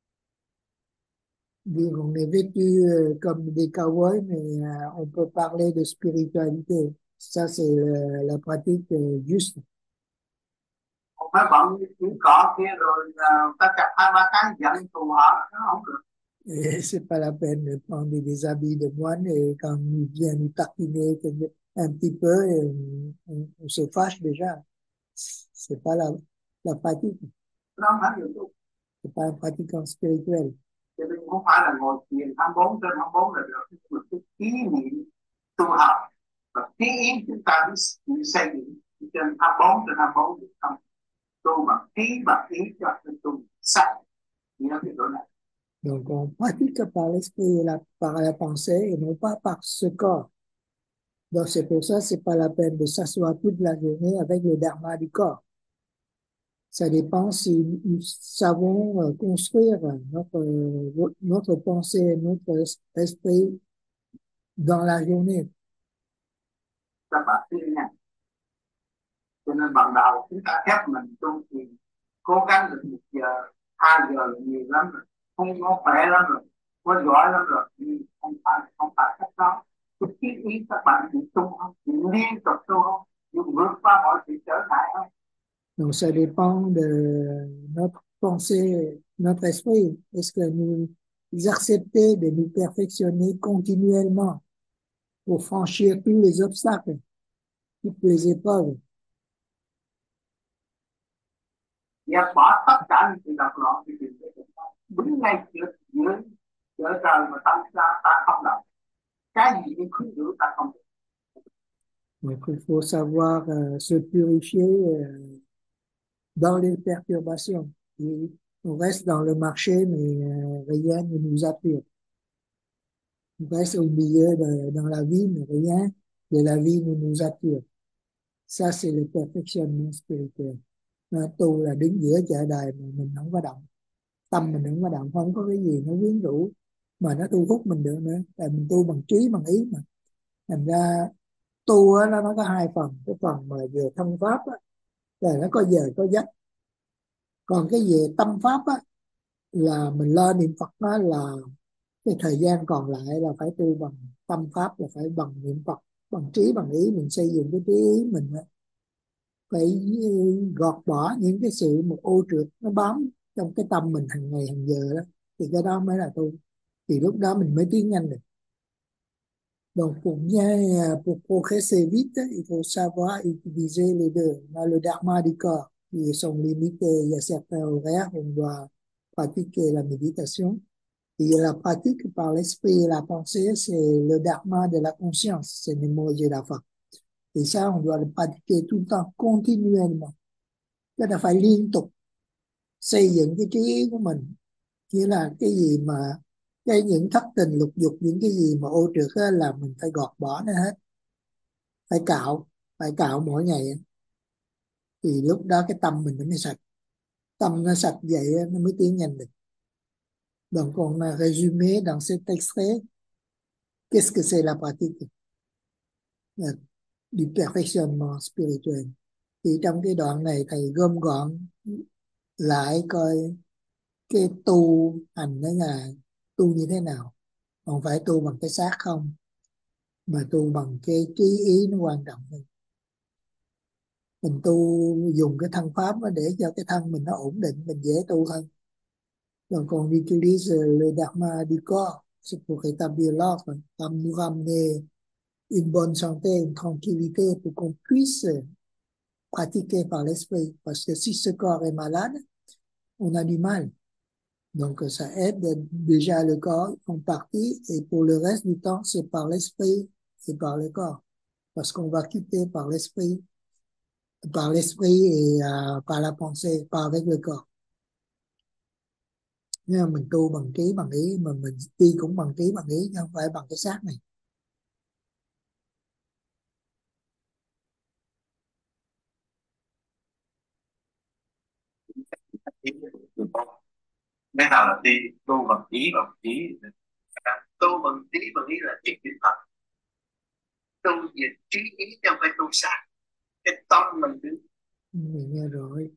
Vu, on est vêtu euh, comme des cowboys, mais euh, on peut parler de spiritualité. Ça, c'est le- la pratique euh, juste. Không phải bận những cỏ kia rồi uh, ta chặt hai ba cái giận thù họ, nó không được. Et c'est pas la peine de prendre des habits de moine et quand il vient nous taquiner un petit peu, et on, on- on se fâche déjà. C'est pas la, la pratique. Nó không phải điều tu. C'est pas un pratiquant spirituel. Cho nên không phải là ngồi thiền hai mươi bốn trên hai mươi bốn là được, mà cái ý niệm tu học và cái ý chúng ta biết, biết xây dựng trên hai mươi bốn trên hai mươi bốn được không? Tu bằng trí bằng ý cho cái tu sắc nhớ cái chỗ này. Donc on pratique par l'esprit et la, par la pensée et non pas par ce corps. Donc c'est pour ça c'est pas la peine de s'asseoir toute la journée avec le dharma du corps. Ça dépend si nous savons euh, construire notre, euh, notre pensée, notre es- esprit dans la journée. Các bạn tin nha. Cho nên ban đầu chúng ta ép mình tu thì cố gắng được một giờ, hai giờ là nhiều lắm rồi, không có khỏe lắm rồi, có giỏi lắm rồi, nhưng không phải không phải cách đó. Cái ý ý các bạn chịu tu không, chịu liên tục tu không, chịu vượt qua mọi sự trở ngại không. Donc ça dépend de notre pensée, notre esprit. Est-ce que nous acceptons de nous perfectionner continuellement pour franchir tous les obstacles, toutes les épreuves? Dẹp bỏ tất cả những sự độc loạn thì tìm thấy Phật pháp. Đứng ngay giữa giữa giữa trời mà tâm ta ta không động, cái gì cũng khuyến rũ ta không được. Donc il faut savoir euh, se purifier euh, dans les perturbations. Et on reste dans le marché, mais euh, rien ne nous attire. On reste au milieu de, dans la vie, mais rien de la vie ne nous attire. Ça, c'est le perfectionnement spirituel. Nó tu là đứng giữa chợ đời mà mình không có động. Tâm mình không có động, không có cái gì nó quyến rũ mà nó thu hút mình được nữa. Tại mình tu bằng trí, bằng ý mà. Thành ra tu á, nó, nó có hai phần. Cái phần mà về thân pháp á, là nó có giờ có giấc. Còn cái về tâm pháp á, là mình lo niệm Phật đó là cái thời gian còn lại là phải tu bằng tâm pháp, là phải bằng niệm Phật, bằng trí, bằng ý. Mình xây dựng cái trí ý mình á, phải gọt bỏ những cái sự một ô trượt nó bám trong cái tâm mình hàng ngày hàng giờ đó, thì cái đó mới là tu, thì lúc đó mình mới tiến nhanh được. Donc pour bien pour progresser vite, il faut savoir utiliser les deux. On a le dharma du corps qui sont limités, il y a certains horaires où on doit pratiquer la méditation. Et la pratique par l'esprit et la pensée, c'est le dharma de la conscience, c'est Namo Jeda Phật. Et ça, on doit le pratiquer tout le temps, continuellement. Tức là phải liên tục xây dựng cái trí ý của mình. Nghĩa là cái gì mà cái những thất tình lục dục, những cái gì mà ô trượt á, là mình phải gọt bỏ nó hết. Phải cạo, phải cạo mỗi ngày. Thì lúc đó cái tâm mình nó mới sạch. Tâm nó sạch vậy nó mới tiến nhanh được. Donc on a résumé dans cet extrait qu'est-ce que c'est la pratique du perfectionnement spirituel. Thì trong cái đoạn này thầy gom gọn lại coi cái tu hành đó là tu như thế nào. Không phải tu bằng cái xác không, mà tu bằng cái trí ý nó quan trọng hơn. Mình tu dùng cái thân pháp để cho cái thân mình nó ổn định, mình dễ tu hơn. Donc on utilise le dharma du corps, c'est pour rétablir l'ordre, pour nous ramener une bonne santé, une tranquillité, pour qu'on puisse pratiquer par l'esprit. Parce que si ce corps est malade, on a du mal. Donc ça aide déjà le corps en partie, et pour le reste du temps, c'est par l'esprit et par le corps. Parce qu'on va quitter par l'esprit, par l'esprit et uh, par la pensée, pas avec le corps. Nhưng mà mình tu bằng trí, bằng ý, mà mình đi cũng bằng trí, bằng ý, chứ không phải bằng cái xác này. Cái nào là đi tu bằng ý bằng trí? Tu bằng trí bằng ý là trí chữ Phật. Tu về trí ý chứ không phải tu sát. Cái tâm mình đứng Mình nghe rồi.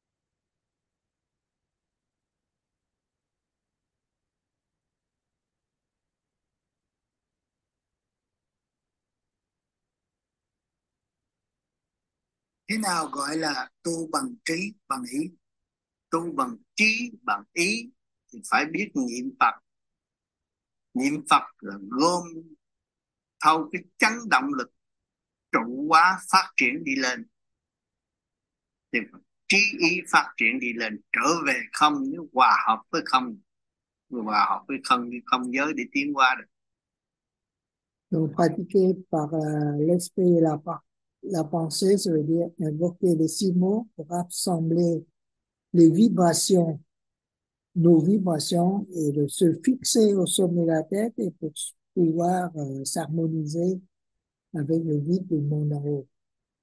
Thế nào gọi là tu bằng trí bằng ý? Tu bằng trí bằng ý thì phải biết niệm Phật. Niệm Phật là gom thâu cái chấn động lực trụ hóa phát triển đi lên, thì trí ý phát triển đi lên, trở về không, nếu hòa hợp với không, hòa hợp với không, không giới để tiến hóa được. Donc, pratiquer par euh, l'esprit et la, par- la pensée, ça veut dire invoquer les six mots pour rassembler les vibrations, nos vibrations, et de se fixer au sommet de la tête et pour pouvoir euh, s'harmoniser avec le vide du monde en haut.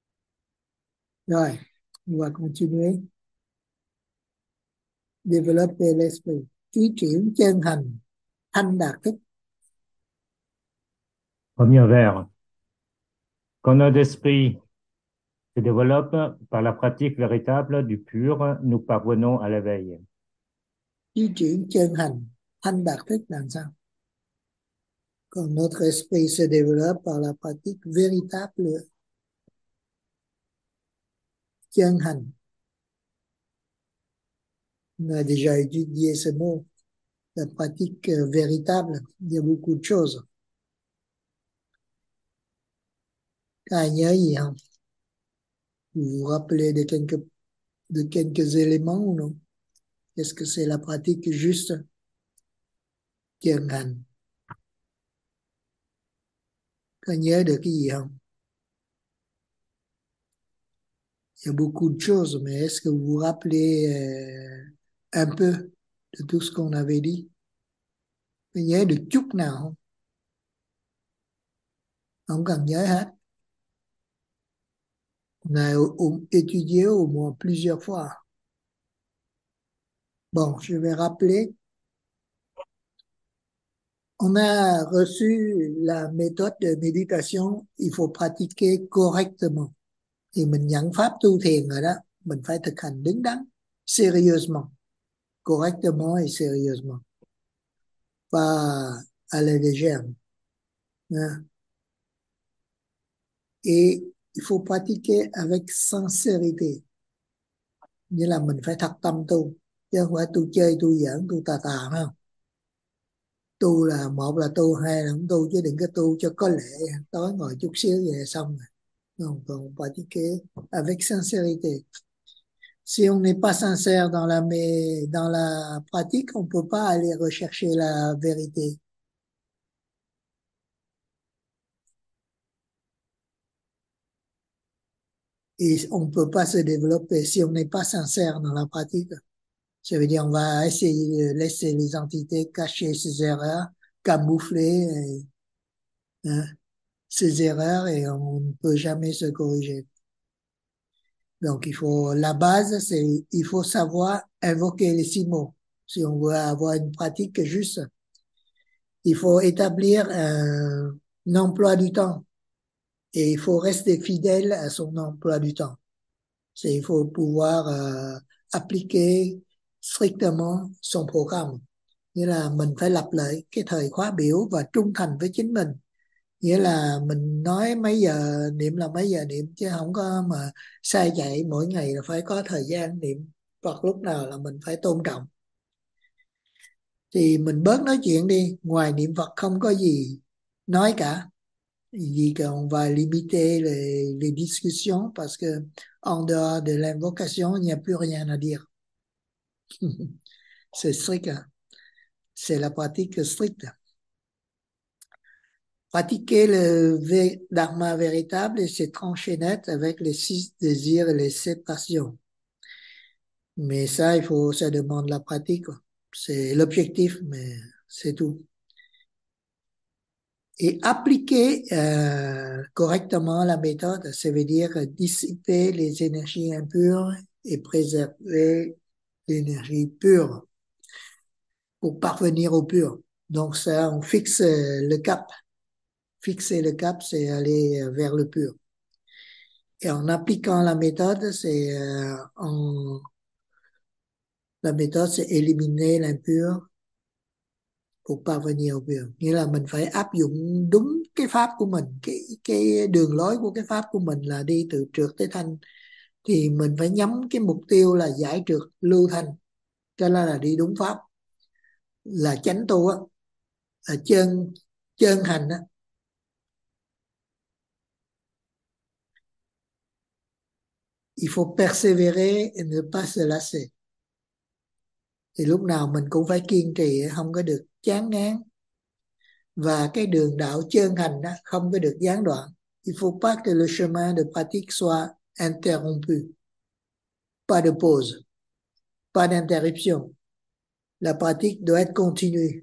Rồi, on va continuer. Développer l'esprit. Trí triển chân hành, thanh đạt thức. Premier vers. Quand notre esprit se développe par la pratique véritable du pur, nous parvenons à l'éveil. Trí triển chân hành, thanh đạt thức là sao? Quand notre esprit se développe par la pratique véritable chân hành. On a déjà étudié ce mot. La pratique véritable, il y a beaucoup de choses. Các ai nhớ gì không? Vous vous rappelez de quelques, de quelques éléments ou non? Qu'est-ce que c'est la pratique juste? Chân hành. Có nhớ được cái gì không? Il y a beaucoup de choses, mais est-ce que vous vous rappelez euh, un peu de tout ce qu'on avait dit? Có nhớ được chút nào không? Không cần nhớ hết. On a étudié au moins plusieurs fois. Bon, je vais rappeler. On a reçu la méthode de méditation, il faut pratiquer correctement. Thì mình nhận pháp tu thiền rồi đó, mình phải thực hành đứng đắn, sérieusement, correctement et sérieusement, pas à la légère. Hein? Et il faut pratiquer avec sincérité, nghĩa là mình phải thật tâm tu, chứ không phải tu chơi, tu giỡn, tu tà tà, phải không? Tu là một là tu, hai là không tu, chứ đừng có tu cho có lệ, tối ngồi chút xíu về xong rồi. Non, on pratiquer avec sincérité. Si on n'est pas sincère dans la, mais dans la pratique, on ne peut pas aller rechercher la vérité. Et on ne peut pas se développer si on n'est pas sincère dans la pratique. Ça veut dire on va essayer de laisser les entités cacher ses erreurs, camoufler hein, ses erreurs et on ne peut jamais se corriger. Donc il faut, la base, c'est il faut savoir invoquer les six mots. Si on veut avoir une pratique juste, il faut établir un, un emploi du temps et il faut rester fidèle à son emploi du temps. C'est, il faut pouvoir euh, appliquer strictement son programme. Nghĩa là mình phải lập lại cái thời khóa biểu và trung thành với chính mình. Nghĩa là mình nói mấy giờ niệm là mấy giờ niệm, chứ không có mà sai chạy, mỗi ngày là phải có thời gian niệm Phật, lúc nào là mình phải tôn trọng. Thì mình bớt nói chuyện đi, ngoài niệm Phật không có gì nói cả. Vì qu'on va limiter les, les discussions parce que en dehors de l'invocation, il n'y a plus rien à dire. C'est strict. Hein? C'est la pratique stricte. Pratiquer le dharma véritable et c'est trancher net avec les six désirs et les sept passions. Mais ça, il faut, ça demande la pratique. Quoi. C'est l'objectif, mais c'est tout. Et appliquer euh, correctement la méthode, ça veut dire dissiper les énergies impures et préserver l'énergie pure pour parvenir au pur. Donc ça, on fixe le cap. Fixer le cap, c'est aller vers le pur. Et en appliquant la méthode, c'est euh, en la méthode, c'est éliminer l'impur pour parvenir au pur. Nghĩa là mình phải áp dụng đúng cái pháp của mình, cái cái đường lối của cái pháp của mình là đi từ trượt tới thanh, thì mình phải nhắm cái mục tiêu là giải trượt lưu thanh, cho nên là đi đúng pháp, là chánh tu á, là chân chân hành á. Il faut persévérer et ne pas se lasser. Thì lúc nào mình cũng phải kiên trì, không có được chán ngán. Và cái đường đạo chân hành đó không có được gián đoạn. Il faut pas que le chemin de pratique soit interrompu. Pas de pause, pas d'interruption. La pratique doit être continue.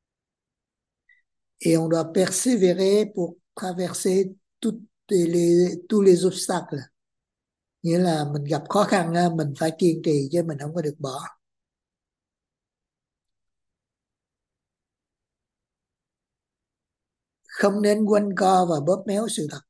Et on doit persévérer pour traverser toutes les, tous les obstacles. Nghĩa là mình gặp khó khăn, mình phải kiên trì chứ mình không có được bỏ. Không nên quanh co và bóp méo sự thật.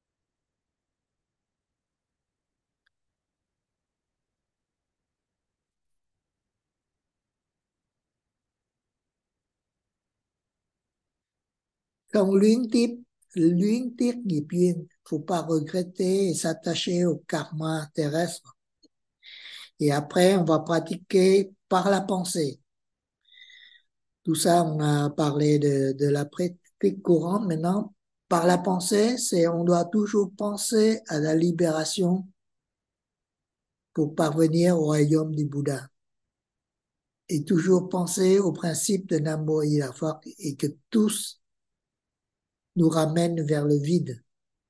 Không luyến tiếp, luyến tiếc nghiệp duyên. Faut pas regretter et s'attacher au karma terrestre. Et après, on va pratiquer par la pensée. Tout ça, on a parlé de, de la pratique courante. Maintenant, par la pensée, c'est on doit toujours penser à la libération pour parvenir au royaume du Bouddha. Et toujours penser au principe de Namo Ilafak et que tous nous ramènent vers le vide.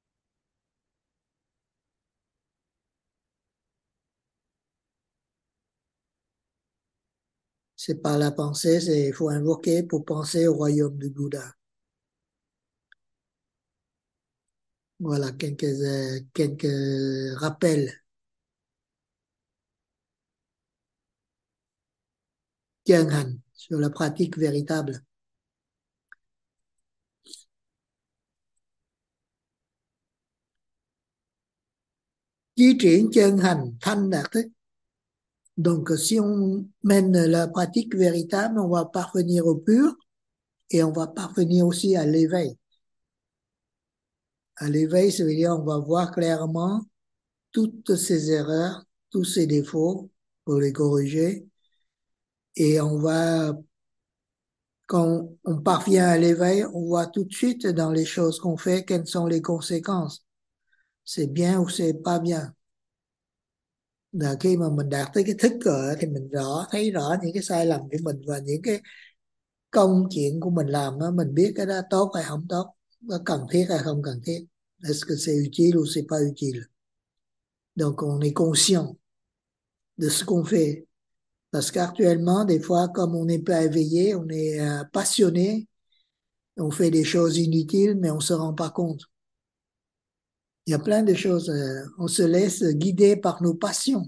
C'est par la pensée, c'est il faut invoquer pour penser au royaume du Bouddha. Voilà quelques, euh, quelques rappels. Chân hành sur la pratique véritable. Di triển chân hành thanh đạt thức. Donc si on mène la pratique véritable, on va parvenir au pur et on va parvenir aussi à l'éveil. À l'éveil, ça veut dire on va voir clairement toutes ces erreurs, tous ces défauts pour les corriger. Et on va, quand on parvient à l'éveil, on voit tout de suite dans les choses qu'on fait quelles sont les conséquences. C'est bien ou c'est pas bien. Là khi mà mình đạt tới cái thức rồi thì mình rõ thấy rõ những cái sai lầm của mình và những cái công chuyện của mình làm đó, mình biết cái đó tốt hay không tốt, có cần thiết hay không cần thiết. Est-ce que c'est utile ou c'est pas utile? Donc on est conscient de ce qu'on fait. Parce qu'actuellement, des fois, comme on n'est pas éveillé, on est euh, passionné, on fait des choses inutiles, mais on se rend pas compte. Il y a plein de choses, euh, on se laisse guider par nos passions.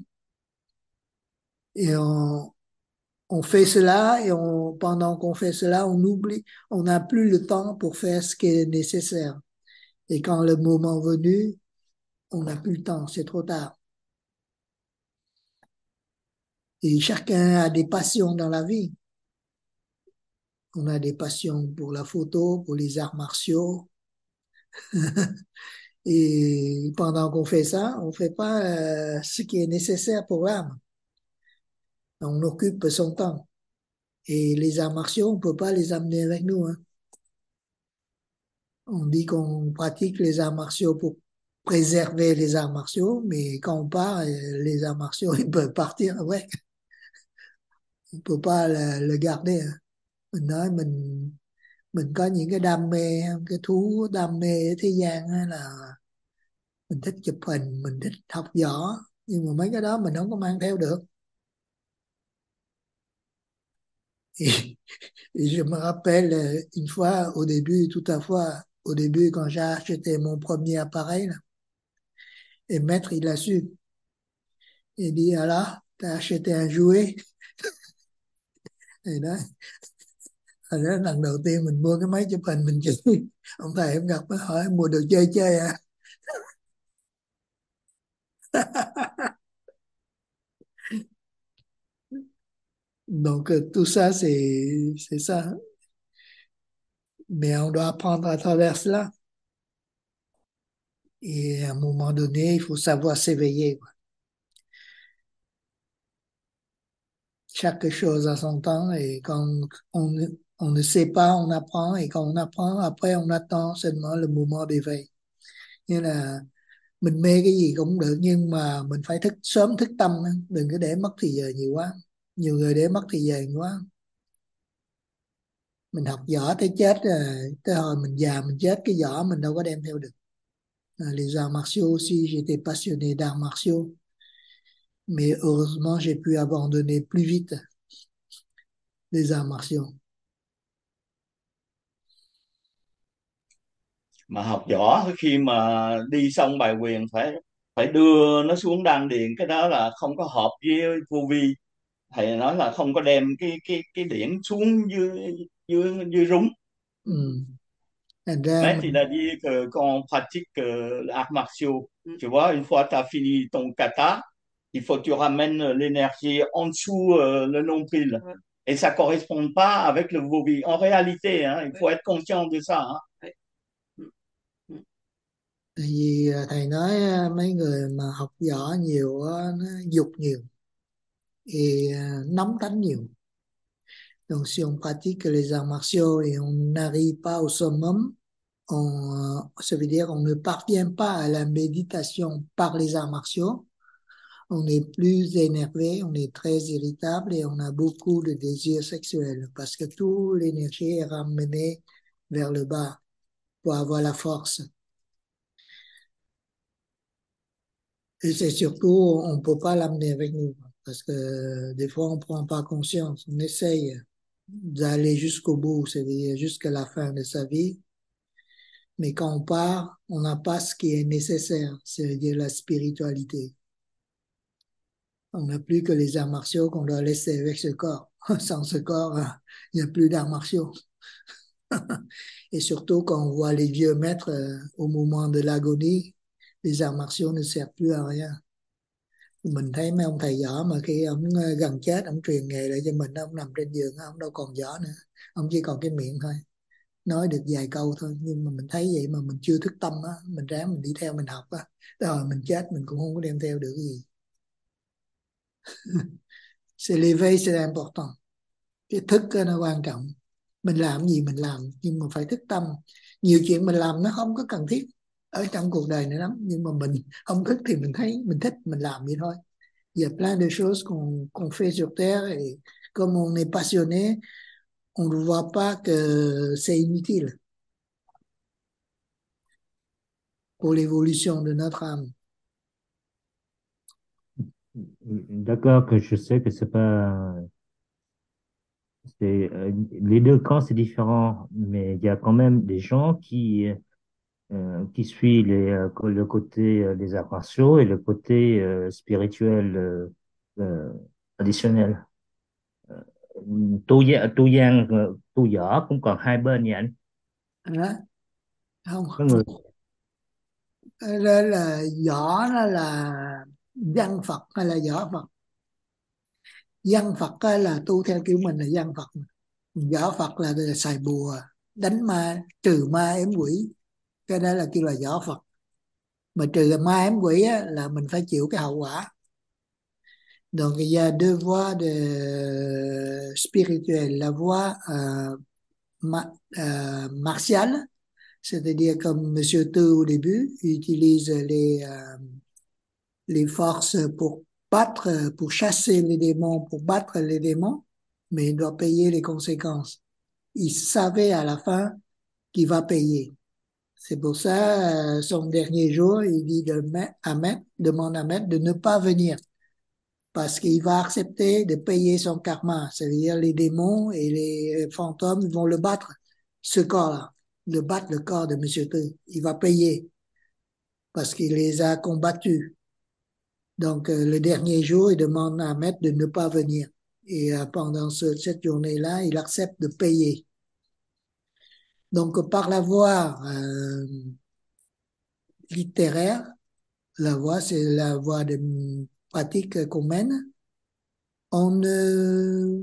Et on, on fait cela, et on, pendant qu'on fait cela, on oublie, on n'a plus le temps pour faire ce qui est nécessaire. Et quand le moment venu, on n'a plus le temps, c'est trop tard. Et chacun a des passions dans la vie. On a des passions pour la photo, pour les arts martiaux. Et pendant qu'on fait ça, on fait pas euh, ce qui est nécessaire pour l'âme. On occupe son temps. Et les arts martiaux, on peut pas les amener avec nous. Hein. On dit qu'on pratique les arts martiaux pour préserver les arts martiaux, mais quand on part, les arts martiaux, ils peuvent partir avec. On peut pas le, le garder. Hein. Mình nói mình mình có những cái đam mê, cái thú đam mê ở thế gian á là mình thích chụp hình, mình thích học võ, nhưng mà mấy cái đó mình không có mang theo được. Et, et je me rappelle une fois au début, tout à fois au début quand j'ai acheté mon premier appareil, là, et maître il a su, il dit alors t'as acheté un jouet. Thì đó, hồi đó lần đầu tiên mình mua cái máy chụp hình mình chỉ ông thầy em gặp mới hỏi mua đồ chơi chơi à. Donc, euh, tout ça, c'est, c'est ça. Mais on doit apprendre à travers cela. Et à un moment donné, il faut savoir s'éveiller, quoi. Chaque chose a son temps et quand on, on ne sait pas, on apprend et quand on apprend, après on attend seulement le moment d'éveil. Như là mình mê cái gì cũng được nhưng mà mình phải thức sớm thức tâm, đừng có để mất thì giờ nhiều quá. Nhiều người để mất thì giờ nhiều quá. Mình học võ tới chết rồi, tới hồi mình già mình chết cái võ mình đâu có đem theo được. À, les arts martiaux aussi, j'étais passionné d'arts martiaux, mais heureusement j'ai pu abandonner plus vite les arts martiaux. Mà học võ khi mà đi xong bài quyền phải phải đưa nó xuống đan điền, cái đó là không có hợp với vô vi. Thầy nói là không có đem cái cái cái điển xuống dưới dưới dưới rúng. Ừ. Thành ra Mais mình il a dit que quand on pratique euh, l'art martiaux, tu vois, une fois tu as fini ton kata, il faut que tu ramènes l'énergie en dessous euh, le nombril. Et ça correspond pas avec le vovi. En réalité, hein, il faut être conscient de ça. Hein. tại vì à, thầy nói à, mấy người mà học võ nhiều á, nó dục nhiều thì à, nóng tánh nhiều. Donc si on pratique les arts martiaux et on n'arrive pas au summum, on, ça veut dire on ne parvient pas à la méditation par les arts martiaux, on est plus énervé, on est très irritable et on a beaucoup de désirs sexuels parce que toute l'énergie est ramenée vers le bas pour avoir la force. Et c'est surtout, on ne peut pas l'amener avec nous parce que des fois, on ne prend pas conscience. On essaye d'aller jusqu'au bout, c'est-à-dire jusqu'à la fin de sa vie. Mais quand on part, on n'a pas ce qui est nécessaire, c'est-à-dire la spiritualité. On n'a plus que les arts martiaux qu'on doit laisser avec ce corps. Sans ce corps, il n'y a plus d'arts martiaux. Et surtout quand on voit les vieux maîtres euh, au moment de l'agonie, les arts martiaux ne servent plus à rien. Mình thấy mấy ông thầy võ mà khi ông gần chết, ông truyền nghề lại cho mình, ông nằm trên giường, ông đâu còn võ nữa, ông chỉ còn cái miệng thôi, nói được vài câu thôi. Nhưng mà mình thấy vậy mà mình chưa thức tâm á, mình ráng mình đi theo mình học á, rồi mình chết mình cũng không có đem theo được cái gì. C'est l'éveil, c'est important. Cái thức nó quan trọng. Mình làm gì mình làm nhưng mà phải thức tâm. Nhiều chuyện mình làm nó không có cần thiết ở trong cuộc đời này lắm, nhưng mà mình không thức thì mình thấy mình thích mình làm vậy thôi. Il y a plein de choses qu'on qu'on fait sur Terre et comme on est passionné, on ne voit pas que c'est inutile pour l'évolution de notre âme. D'accord, que je sais que c'est pas, c'est, euh, les deux camps c'est différent, mais il y a quand même des gens qui, euh, qui suivent les, euh, le côté euh, des arts martiaux et le côté euh, spirituel euh, euh, traditionnel. Tu gia- tu gian ờ, tu võ cũng còn hai bên vậy anh. Đó. Không, Có người đó là võ, đó là văn Phật hay là võ Phật? Văn Phật á là tu theo kiểu mình là văn Phật, võ Phật là, là xài bùa đánh ma, trừ ma ém quỷ, cái đó là kêu là võ Phật. Mà trừ ma ém quỷ á, là mình phải chịu cái hậu quả. Donc il y a deux voies de spirituelles, la voie euh, ma, euh, martiale, c'est-à-dire comme Monsieur Tư au début utilise les euh, les forces pour battre, pour chasser les démons, pour battre les démons, mais il doit payer les conséquences. Il savait à la fin qu'il va payer. C'est pour ça, euh, son dernier jour, il dit de à Maître, demande à Maître de ne pas venir, parce qu'il va accepter de payer son karma. C'est-à-dire les démons et les fantômes vont le battre, ce corps-là, le battre le corps de Monsieur T. Il va payer, parce qu'il les a combattus. Donc, euh, le dernier jour, il demande à Maître de ne pas venir. Et euh, pendant ce, cette journée-là, il accepte de payer. Donc, par la voie euh, littéraire, la voie, c'est la voie de pratique qu'on mène, on ne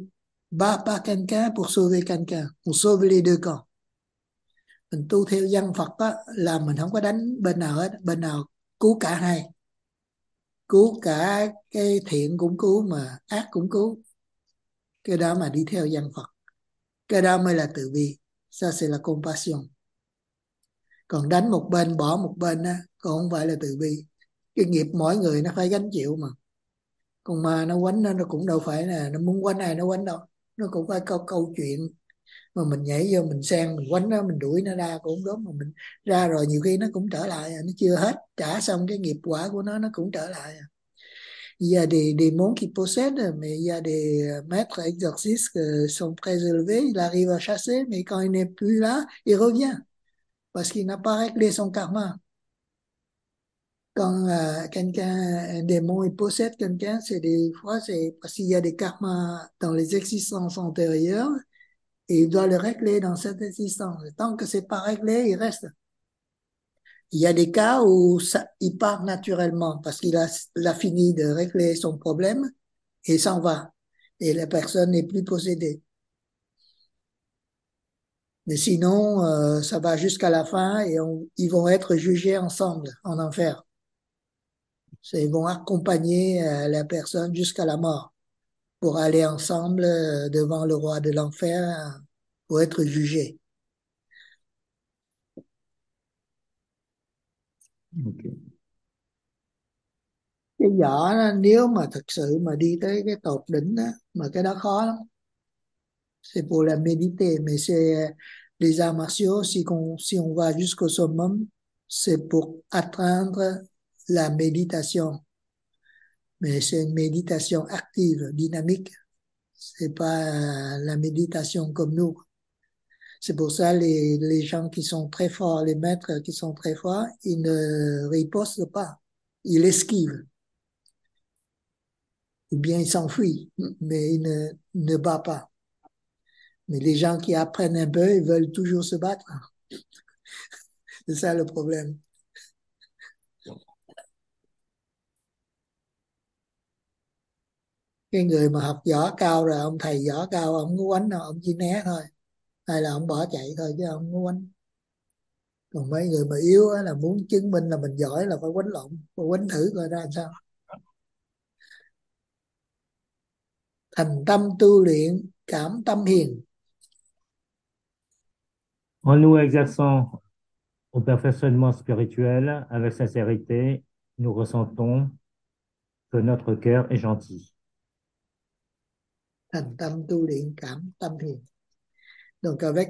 bat pas quelqu'un pour sauver quelqu'un, on sauve les deux camps. Mình tu theo dân Phật á, là mình không có đánh bên nào hết, bên nào cứu cả hai, cứu cả cái thiện cũng cứu mà ác cũng cứu. Cái đó mà đi theo dân Phật, cái đó mới là từ bi. Ça c'est la compassion. Còn đánh một bên bỏ một bên á, còn không phải là từ bi. Cái nghiệp mỗi người nó phải gánh chịu mà. Còn mà nó quánh nó, nó cũng đâu phải là nó muốn quánh ai nó quánh đâu, nó cũng phải có câu chuyện mà mình nhảy vô mình xen mình quánh nó, mình đuổi nó ra cũng đúng, mà mình ra rồi nhiều khi nó cũng trở lại, nó chưa hết trả xong cái nghiệp quả của nó nó cũng trở lại. Il y a des, des monts qui possèdent, mais il y a des maîtres exorcistes qui sont très élevés, il arrive à chasser, mais quand il n'est plus là, il revient, parce qu'il n'a pas réglé son karma. Quand euh, quelqu'un, un démon, il possède quelqu'un, c'est des fois, c'est parce qu'il y a des karmas dans les existences antérieures, et il doit le régler dans cette existence. Tant que c'est pas réglé, il reste. Il y a des cas où ça, il part naturellement parce qu'il a, il a fini de régler son problème et s'en va. Et la personne n'est plus possédée. Mais sinon, euh, ça va jusqu'à la fin et on, ils vont être jugés ensemble en enfer. C'est, ils vont accompagner euh, la personne jusqu'à la mort pour aller ensemble euh, devant le roi de l'enfer euh, pour être jugés. Ok. Cái vỏ đó, nếu mà thực sự mà đi tới cái tột đỉnh đó, mà cái đó khó lắm. C'est pour la méditer, mais c'est les arts martiaux, si on, si on va jusqu'au summum, c'est pour atteindre la méditation. Mais c'est une méditation active, dynamique. C'est pas la méditation comme nous. C'est pour ça les, les gens qui sont très forts, les maîtres qui sont très forts, ils ne ripostent pas, ils esquivent. Ou bien ils s'enfuient, mais ils ne, ne battent pas. Mais les gens qui apprennent un peu, ils veulent toujours se battre. C'est ça le problème. Cái người mà học võ cao rồi, ông thầy võ cao, ông có quánh đâu, ông chỉ né thôi. Hay là ông bỏ chạy thôi chứ ông có quánh. Còn mấy người mà yếu á, là muốn chứng minh là mình giỏi là phải quánh lộn, phải quánh thử coi ra làm sao. Thành tâm tu luyện, cảm tâm hiền. En nous exerçant au perfectionnement spirituel avec sincérité, nous ressentons que notre cœur est gentil. Thành tâm tu luyện, cảm tâm hiền. Donc avec,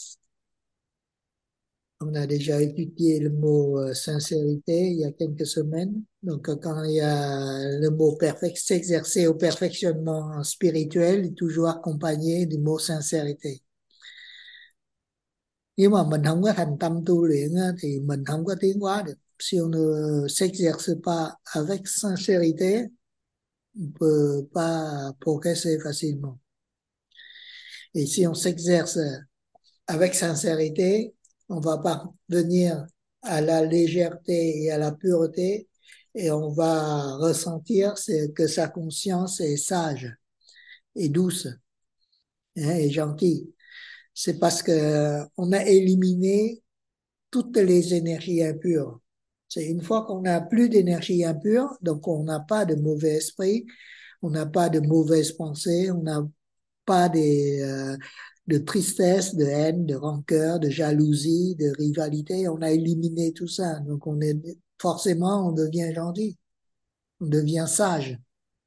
on a déjà étudié le mot euh, sincérité il y a quelques semaines. Donc quand il y a le mot perfect, s'exercer au perfectionnement spirituel, il est toujours accompagné du mot sincérité. Nếu mà mình không có thành tâm tu luyện á, thì mình không có tiến hóa được. Si on ne s'exerce pas avec sincérité, on peut pas progresser facilement. Et si on s'exerce avec sincérité, on va parvenir à la légèreté et à la pureté et on va ressentir que sa conscience est sage et douce, hein, et gentille. C'est parce que on a éliminé toutes les énergies impures. C'est une fois qu'on n'a plus d'énergie impure, donc on n'a pas de mauvais esprit, on n'a pas de mauvaises pensées, on n'a pas des, euh, de tristesse, de haine, de rancœur, de jalousie, de rivalité. On a éliminé tout ça. Donc on est forcément, on devient gentil, on devient sage.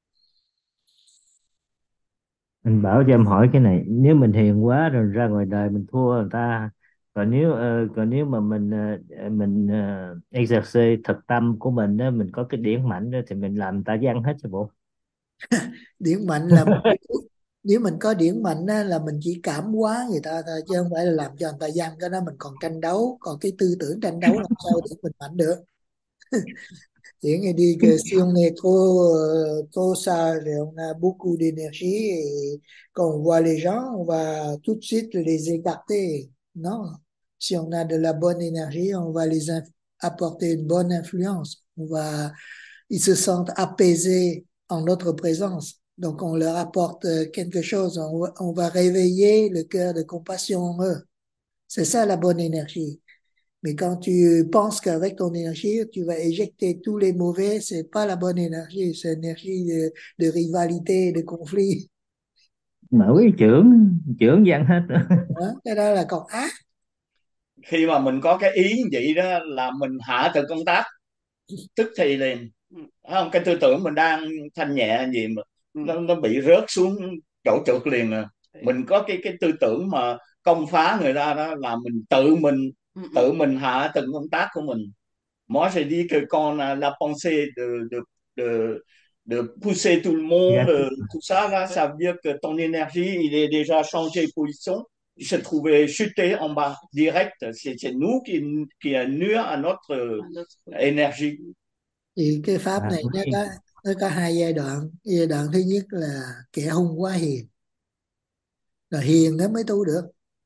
Mình bảo cho em hỏi cái này, nếu mình hiền quá rồi ra ngoài đời mình thua người ta, còn nếu uh, còn nếu mà mình uh, mình uh, exercise thực tâm của mình đó, mình có cái điển mạnh đó, thì mình làm người ta giăng hết cho bộ. Điển mạnh là nếu mình có điển mạnh á, là mình chỉ cảm hóa người ta thôi, chứ không phải là làm cho người ta giăng. Cái đó mình còn tranh đấu, còn cái tư tưởng tranh đấu làm sao để mình mạnh được. Tiếng người dit que si on est trop, euh, trop sage et on a beaucoup d'énergie et quand on voit les gens, on va tout de suite les écarter. Non, si on a de la bonne énergie, on va les apporter une bonne influence. On va, ils se sentent apaisés en notre présence. Donc, on leur apporte euh, quelque chose. On va, on va réveiller le cœur de compassion en eux. C'est ça la bonne énergie. Mais quand tu penses qu'avec ton énergie, tu vas éjecter tous les mauvais, c'est pas la bonne énergie. C'est une énergie de, de rivalité, de conflit. Mà quý trưởng trưởng văn hết. Đó, cái đó là còn ác. Khi mà mình có cái ý như vậy đó là mình hạ từ công tác tức thì liền. Không, cái tư tưởng mình đang thanh nhẹ gì mà nó, nó bị rớt xuống chỗ trượt liền à. Mình có cái cái tư tưởng mà công phá người ta đó là mình tự mình tự mình hạ từng công tác của mình. Moi j'ai dit que quand on a la pensée de de de de pousser tout le monde, Dạ. tout ça là, ça veut dire que ton énergie il est déjà changé position, il se trouvait chuté en bas direct. C'est c'est nous qui qui a nuit à notre énergie. Thì cái pháp À, này nó oui. có nó có hai giai đoạn. Giai đoạn thứ nhất là kẻ hung quá hiền, là hiền nó mới tu được.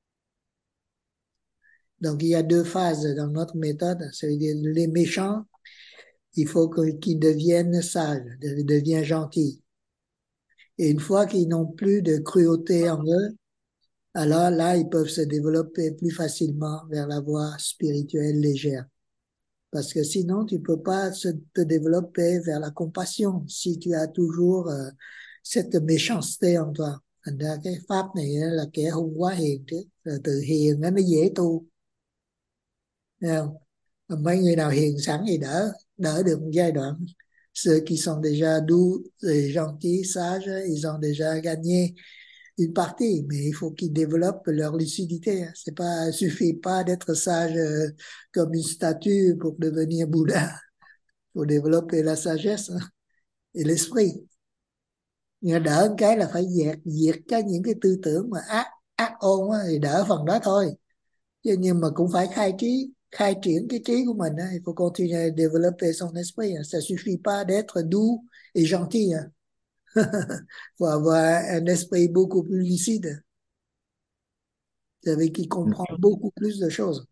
Donc il y a deux phases dans notre méthode. C'est-à-dire les méchants, il faut que- qu'ils deviennent sages, de- deviennent gentils. Et une fois qu'ils n'ont plus de cruauté en eux, alors là, ils peuvent se développer plus facilement vers la voie spirituelle légère. Parce que sinon, tu peux pas se, te développer vers la compassion si tu as toujours euh, cette méchanceté en toi. Thành ra cái pháp này là kẻ hung quá hiền trước, rồi từ hiền nó mới dễ tu. Thấy không? Mấy người nào hiền sẵn thì đỡ đỡ được một giai đoạn. Ceux qui sont déjà doux et gentils, sages, ils ont déjà gagné une partie, mais il faut qu'ils développent leur lucidité. C'est pas, suffit pas d'être sage euh, comme une statue pour devenir Bouddha. Il faut développer la sagesse hein, et l'esprit. Nhưng đỡ một cái là phải diệt diệt cái những cái tư tưởng mà ác ác ôn á, thì đỡ phần đó thôi. Chứ nhưng mà cũng phải khai trí, khai triển cái trí của mình. Il faut continuer à développer son esprit. Ça suffit pas d'être doux et gentil. Il faut avoir un esprit beaucoup plus lucide, avec qui comprend beaucoup plus de choses.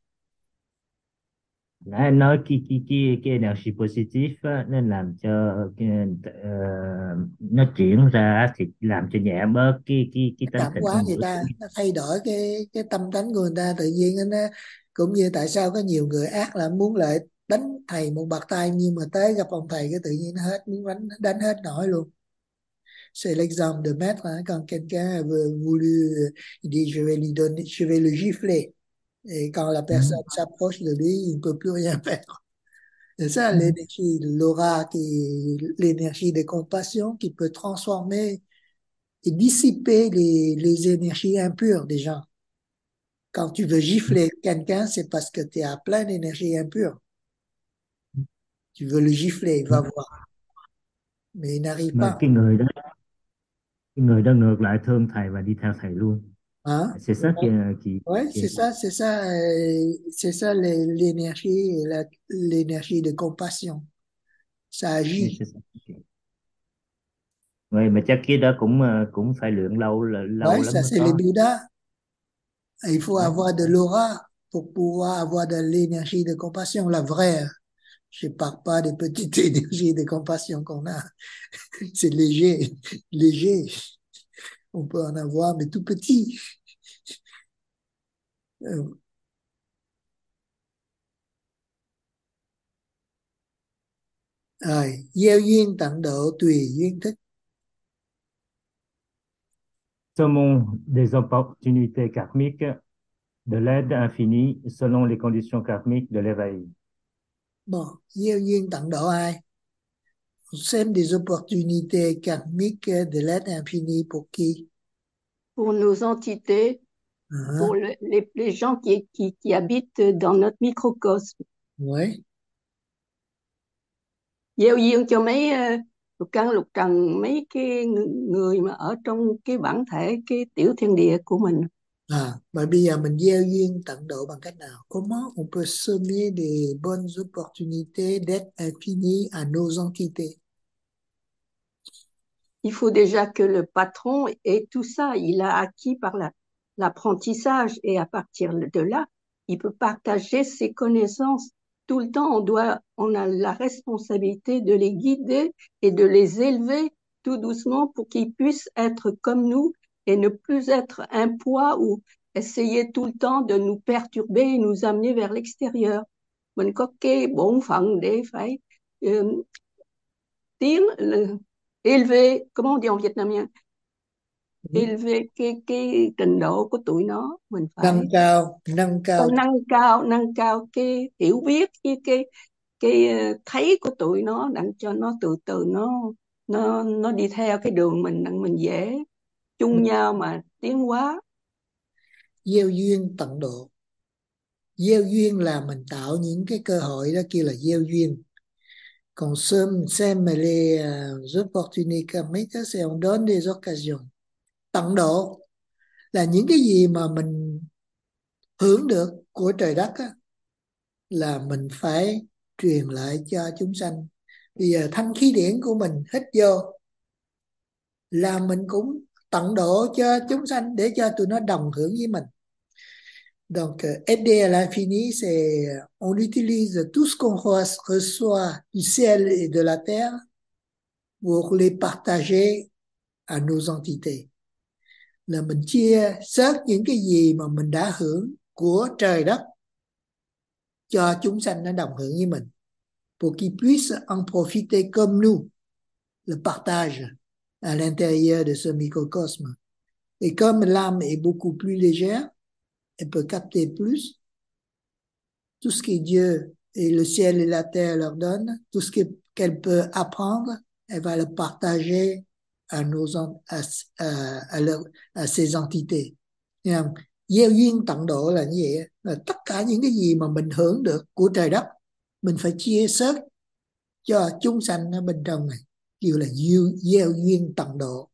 Nãy anh nói cái cái cái cái energy positive á, nó làm cho cái, ờ, nó chuyển ra thì làm cho nhẹ bớt cái cái cái tánh Cảm tình hóa hung người dữ. ta, nó thay đổi cái cái tâm tánh của người ta tự nhiên nó cũng như tại sao có nhiều người ác là muốn lại đánh thầy một bạt tay, nhưng mà tới gặp ông thầy cái tự nhiên nó hết muốn đánh đánh hết nổi luôn. C'est l'exemple de maître hein, quand quelqu'un a voulu, il dit je vais lui donner, je vais le gifler, et quand la personne Ừ. s'approche de lui, il ne peut plus rien faire. C'est ça Ừ. l'énergie, l'aura, qui l'énergie de compassion qui peut transformer et dissiper les, les énergies impures des gens. Quand tu veux gifler quelqu'un, c'est parce que tu es à plein d'énergie impure. Tu veux le gifler, il va voir. Mais il n'arrive Mà pas. cái người đó cái người đó ngược lại thương thầy và đi theo thầy luôn. Hein? C'est ça qui qui Ouais, qui c'est ça, c'est ça, euh, c'est ça l'é- l'énergie, la- l'énergie de compassion. Ça Oui, agit. c'est ça. Vậy mà chắc cái đó cũng ờ, cũng phải luyện lâu là- lâu Ouais, lắm ça mới c'est les có. Bouddhas. Il faut Ouais. avoir de l'aura pour pouvoir avoir de l'énergie de compassion, la vraie. Je parle pas des petites énergies de compassion qu'on a. C'est léger, léger. On peut en avoir, mais tout petit. Euh, Rồi, gieo duyên tận độ tùy duyên thức. Sommons des opportunités karmiques, de l'aide infinie selon les conditions karmiques de l'éveil. Bon, gieo duyên tận độ ai? On sème des opportunités karmiques de l'aide infinie pour qui? Pour nos entités, Uh-huh. pour le- les, les gens qui, qui, qui habitent dans notre microcosme. Oui. Gieo duyên cho mấy ờ, lục căn lục trần, mấy cái ng- người mà ở trong cái bản thể cái tiểu thiên địa của mình. À, mà bây giờ mình gieo duyên tận độ bằng cách nào? Comment on peut semer des bonnes opportunités d'aide infinie à nos entités? Il faut déjà que le patron ait tout ça. Il a acquis par la- l'apprentissage et à partir de là, il peut partager ses connaissances. Tout le temps, on doit, on a la responsabilité de les guider et de les élever tout doucement pour qu'ils puissent être comme nous et ne plus être un poids ou essayer tout le temps de nous perturber et nous amener vers l'extérieur. Mình có cái bổn phận để phải uh, tiến le- élever, comment on dit en vietnamien, élever cái cái trình độ của tụi nó. Mình phải nâng cao nâng phải cao nâng cao nâng cao cái hiểu biết với cái cái ờ, thấy của tụi nó, đặng cho nó từ từ nó nó nó đi theo cái đường mình, đặng mình dễ chung nhau mà tiến hóa. gieo duyên tận độ. Gieo duyên là mình tạo những cái cơ hội, đó kia là gieo duyên. Còn sớm xem les uh, opportunités karmiques, c'est on donne des occasions. Tận độ là những cái gì mà mình hưởng được của trời đất á, là mình phải truyền lại cho chúng sanh. Bây giờ thanh khí điển của mình hít vô là mình cũng tận độ cho chúng sanh để cho tụi nó đồng hưởng với mình. Donc, aider à l'infini, c'est on utilise tout ce qu'on reçoit du ciel et de la terre pour les partager à nos entités. Là mình chia sớt những cái gì mà mình đã hưởng của trời đất cho chúng sanh nó đồng hưởng với mình, pour qu'ils puissent en profiter comme nous, le partage à l'intérieur de ce microcosme. Et comme l'âme est beaucoup plus légère, elle peut capter plus. Tout ce que Dieu et le ciel et la terre leur donnent, tout ce qu'elle peut apprendre, elle va le partager à nos à, à, à, leur, à ces entités. Gieo duyên tận độ là như vậy, là tất cả những cái gì mà mình hưởng được của trời đất mình phải chia sớt cho chúng sanh ở bên trong này, kêu là gieo, gieo duyên tận độ.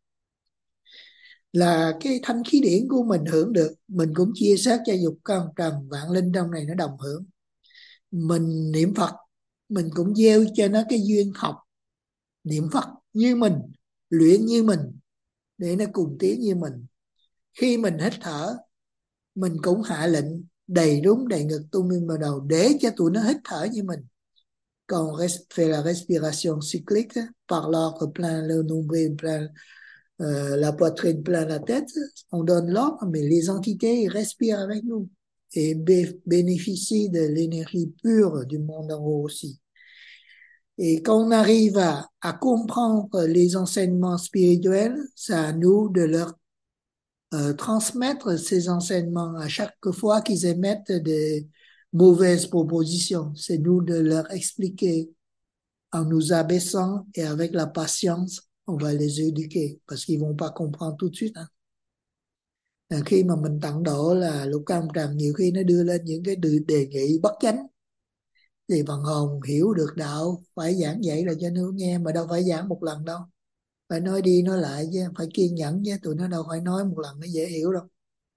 Là cái thanh khí điển của mình hưởng được, mình cũng chia sớt cho dục con trần vạn linh trong này nó đồng hưởng. Mình niệm Phật, mình cũng gieo cho nó cái duyên học niệm Phật như mình, luyện như mình, để nó cùng tiến như mình. Khi mình hít thở, mình cũng hạ lệnh đầy đúng đầy ngực tung lên vào đầu để cho tụi nó hít thở như mình. Quand on fait la respiration cyclique, par l'ordre plein le nombril, plein euh, la poitrine, plein la tête, on donne l'ordre, mais les entités ils respirent avec nous et bé- bénéficient de l'énergie pure du monde en haut aussi. Et quand on arrive à, à comprendre les enseignements spirituels, c'est à nous de leur euh, transmettre ces enseignements à chaque fois qu'ils émettent des mauvaises propositions. C'est nous de leur expliquer en nous abaissant, et avec la patience, on va les éduquer parce qu'ils vont pas comprendre tout de suite. Hein. À, khi mà mình tận độ là lục cam trần nhiều khi nó đưa lên những cái đề, đề nghị bất chánh, thì phần hồn hiểu được đạo phải giảng dạy là cho nó nghe, mà đâu phải giảng một lần đâu, phải nói đi nói lại chứ, phải kiên nhẫn chứ, tụi nó đâu phải nói một lần nó dễ hiểu đâu.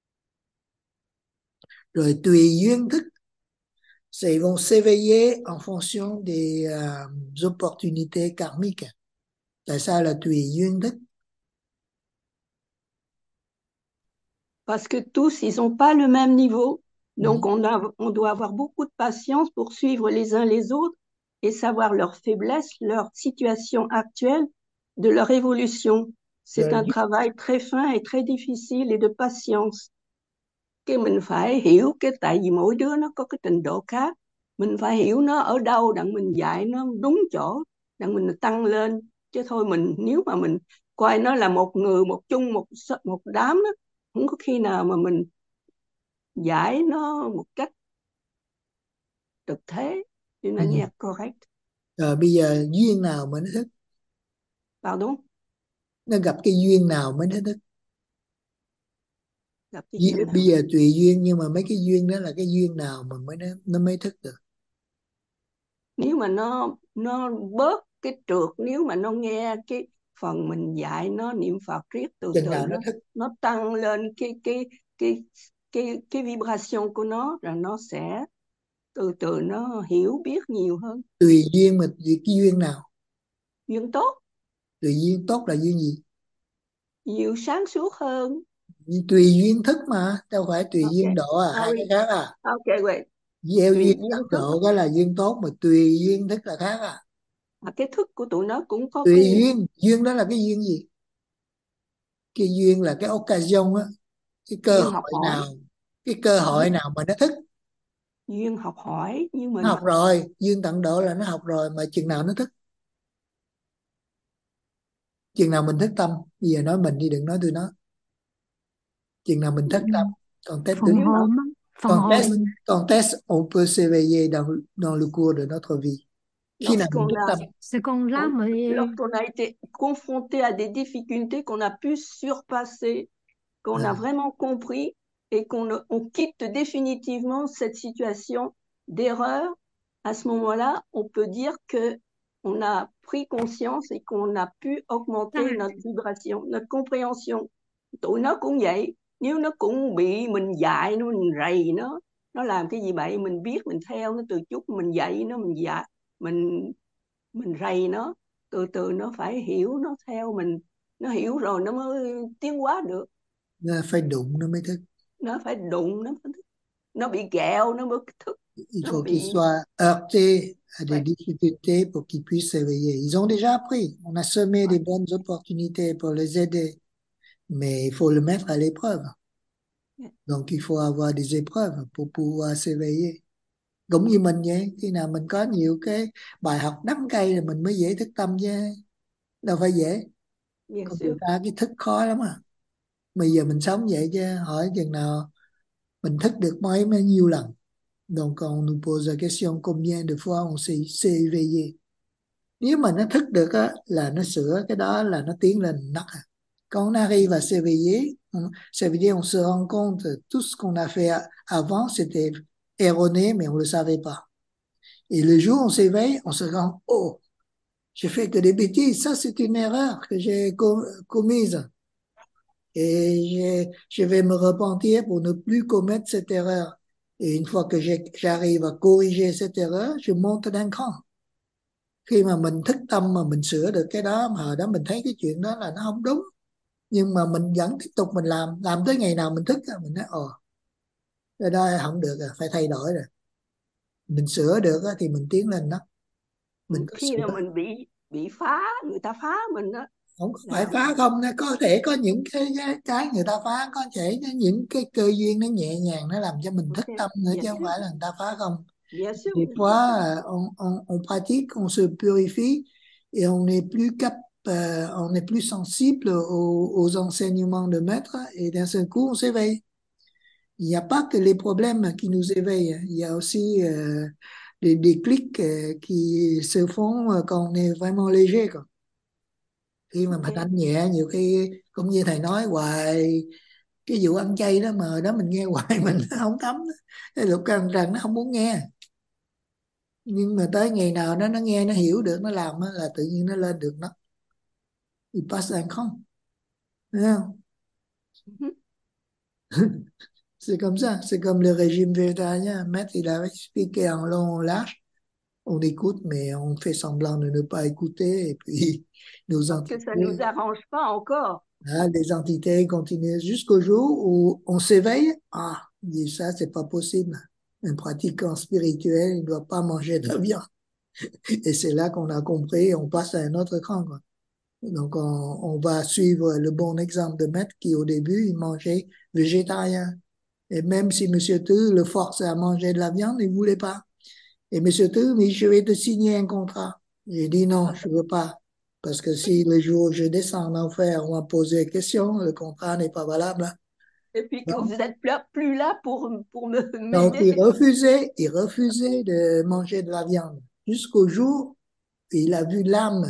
Rồi tùy duyên thức, ils vont s'éveiller en fonction des uh, opportunités karmiques. Tại sao là tùy duyên thức? Parce que tous, ils n'ont pas le même niveau. Donc, Mm. on, a, on doit avoir beaucoup de patience pour suivre les uns les autres et savoir leurs faiblesses, leur situation actuelle, de leur évolution. C'est Rồi, un travail très fin et très difficile et de patience. Cái mình phải hiểu cái tại vì mỗi đứa nó có cái trình độ khác. Mình phải hiểu nó ở đâu đặng mình dạy nó đúng chỗ, đặng mình tăng lên. Chứ thôi mình nếu mà mình coi nó là một người, một chung, một một đám đó, không có khi nào mà mình giải nó một cách thực thế, d'une ừ. manière correcte. Rồi bây giờ duyên nào mới nó thức? Pardon? Nó gặp cái duyên nào mới nó thức? Gặp cái Duy, duyên nào? bây giờ tùy duyên, nhưng mà mấy cái duyên đó là cái duyên nào mà mới nó, nó mới thức được? Nếu mà nó nó bớt cái trượt, nếu mà nó nghe cái phần mình dạy nó niệm Phật riết, từ Chừng từ nào nó nó thức? nó tăng lên cái cái cái cái cái vibration của nó, rồi nó sẽ từ từ nó hiểu biết nhiều hơn. Tùy duyên, mà tùy cái duyên nào? Duyên tốt. Tùy duyên tốt là duyên gì? Nhiều sáng suốt hơn. Tùy duyên thức mà, đâu phải tùy Okay. duyên độ à, hai Sorry. cái khác à. Ok, wait. Gieo Tùy duyên duyên tận thức. độ cái là duyên tốt, mà tùy duyên thức là khác à. À, cái thức của tụi nó cũng có Tùy cái duyên. Duyên đó là cái duyên gì? Cái duyên là cái occasion á, cái cơ duyên học hội hỏi, nào, cái cơ hội duyên, nào mà nó thức. duyên học hỏi như Nó mình. học rồi, duyên tận độ là nó học rồi, mà chừng nào nó thức? Chừng nào mình thức tâm? Bây giờ nói mình đi, đừng nói tôi nói. Chừng nào mình thức tâm? Còn test phần tôi, Nếu mà hồn á, phần còn hồn test, mình. còn test on peut s'éveiller dans, dans le cours de notre vie. Khi nào mình lorsqu'on thức a, tâm? C'est qu'on l'a, on- mais lorsqu'on a été confronté à des difficultés qu'on a pu surpasser, qu'on a À, vraiment compris et qu'on on quitte définitivement cette situation d'erreur, à ce moment-là, on peut dire que on a pris conscience et qu'on a pu augmenter notre vibration, notre compréhension. Tụi nó cũng vậy, nếu nó cũng bị mình dạy nó, mình rầy nó, nó làm cái gì vậy mình biết, mình theo nó từ chút, mình dạy nó, mình dạy, mình mình rầy nó, từ từ nó phải hiểu, nó theo mình, nó hiểu rồi nó mới tiến hóa được. nó phải đụng nó mới thức. Nó phải đụng nó mới thức, nó bị kẹo nó mới thức, Il nó faut qu'ils bị soient heurtés à des ouais. difficultés pour qu'ils puissent s'éveiller. Ils ont déjà appris. On a semé Ouais. des bonnes opportunités pour les aider, mais il faut le mettre à l'épreuve. Yeah. Donc, il faut avoir des épreuves pour pouvoir s'éveiller. Cũng như mình vậy, khi nào mình có nhiều cái bài học đắng cay là mình mới dễ thức tâm chứ. Đâu phải dễ. Bien Còn người sûr. ta cái thức khó lắm à. Bây giờ mình sống vậy chứ, hỏi chừng nào mình thức được mấy mấy nhiêu lần. Donc, on nous pose la question combien de fois on s'est s'est éveillé. Nếu mà nó thức được á, là nó sửa cái đó, là nó tiến lên nấc. Quand on arrive à s'éveiller, on- ça veut dire on se rend compte que tout ce qu'on a fait a- avant, c'était erroné, mais on ne le savait pas. Et le jour où on s'éveille, on se rend, oh, j'ai fait que des bêtises, ça c'est une erreur que j'ai com- commise. Et je, je vais me repentir pour ne plus commettre cette erreur. Et une fois que j'ai- j'arrive à corriger cette erreur, je monte d'un cran. Khi mà mình thức tâm mà mình sửa được cái đó, mà hồi đó mình thấy cái chuyện đó là nó không đúng, nhưng mà mình vẫn tiếp tục mình làm làm tới ngày nào mình thức á, mình nói ồ, cái đó không được rồi, phải thay đổi rồi. Mình sửa được á, thì mình tiến lên đó. Mình có Khi sửa, nào mình bị bị phá, người ta phá mình đó không có phải là phá không nha. Có thể có những cái, cái cái người ta phá, có thể có những cái cơ duyên nó nhẹ nhàng, nó làm cho mình thức ok, tâm nữa, bien chứ không sûr, phải là người ta phá không. bien sûr, Des bien sûr. fois, euh, on, on, on pratique, on se purifie et on n'est plus cap, euh, on est plus sensible aux, aux enseignements de maître, et d'un seul coup, on s'éveille. Il n'y a pas que les problèmes qui nous éveillent, hein. Il y a aussi euh, des déclics euh, qui se font euh, quand on est vraiment léger, quoi. Khi mà mình Ok. đánh nhẹ, nhiều khi cũng như thầy nói hoài, cái vụ ăn chay đó mà hồi đó mình nghe hoài mình không thấm. Cái lúc cần rằng nó không muốn nghe, nhưng mà tới ngày nào đó nó nghe, nó hiểu được, nó làm á, là tự nhiên nó lên được nó. Il passe un cran. Thấy không? Mhm. C'est comme ça, c'est comme le régime végétarien. Maître, il a expliqué en long, en large. On écoute, mais on fait semblant de ne pas écouter. Et puis, nos Parce que ça nous entités, arrange pas encore. hein, les entités continuent jusqu'au jour où on s'éveille. Ah, il dit ça, c'est pas possible. Un pratiquant spirituel, il ne doit pas manger de la viande. Et c'est là qu'on a compris, on passe à un autre cran, quoi. Donc, on, on va suivre le bon exemple de maître qui, au début, il mangeait végétarien. Et même si Monsieur Tu le force à manger de la viande, il ne voulait pas. Et Monsieur Tu, mais je vais te signer un contrat. J'ai dit non, je ne veux pas. Parce que si le jour où je descends en enfer, on m'a posé des questions, le contrat n'est pas valable. Et puis que Non. vous êtes là, plus là pour, pour me Donc, m'aider. il refusait, il refusait de manger de la viande. Jusqu'au jour où il a vu l'âme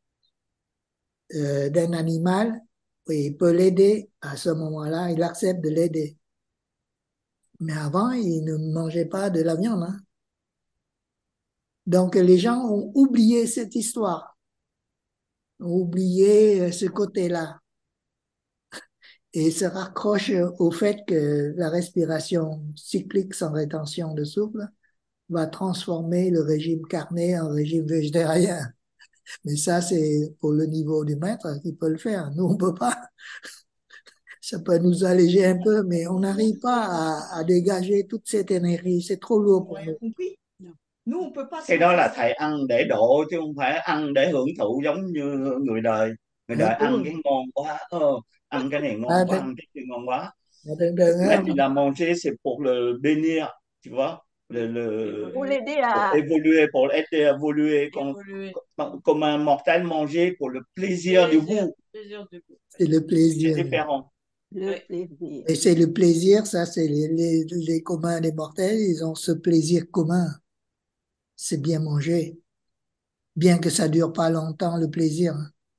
euh, d'un animal, et il peut l'aider. À ce moment-là, il accepte de l'aider. Mais avant, il ne mangeait pas de la viande, hein. Donc, les gens ont oublié cette histoire, ont oublié ce côté-là, et se raccrochent au fait que la respiration cyclique sans rétention de souffle va transformer le régime carné en régime végétarien. Mais ça, c'est pour le niveau du maître qui peut le faire. Nous, on ne peut pas. Ça peut nous alléger un peu, mais on n'arrive pas à, à dégager toute cette énergie. C'est trop lourd pour nous. Nous, on peut pas Cái đó sentir là ça. thầy ăn để độ chứ không phải ăn để hưởng thụ giống như người đời. Người đời À, ăn đúng. cái ngon quá, ờ, ăn cái này À, ngon quá, thường, ăn cái kia ngon quá. à, thường thường á, Mais il a mangé, c'est pour le bénir, tu vois, le, le, Pour Évoluer. l'aider pour à évoluer, pour être évolué, comme, Évoluer. comme un mortel manger pour le plaisir du Plaisir. goût. Plaisir de goût. c'est le C'est plaisir. différent. le Oui. plaisir. Et c'est le plaisir, ça, c'est les, les, les communs, les mortels, ils ont ce plaisir commun. C'est bien manger. Bien que ça dure pas longtemps, le plaisir.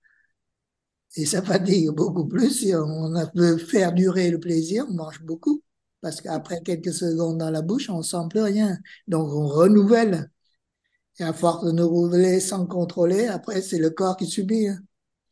Et ça fatigue beaucoup plus. Si on veut faire durer le plaisir, on mange beaucoup. Parce qu'après quelques secondes dans la bouche, on sent plus rien. Donc, on renouvelle. Et à force de nous renouveler sans contrôler, après, c'est le corps qui subit. Hein.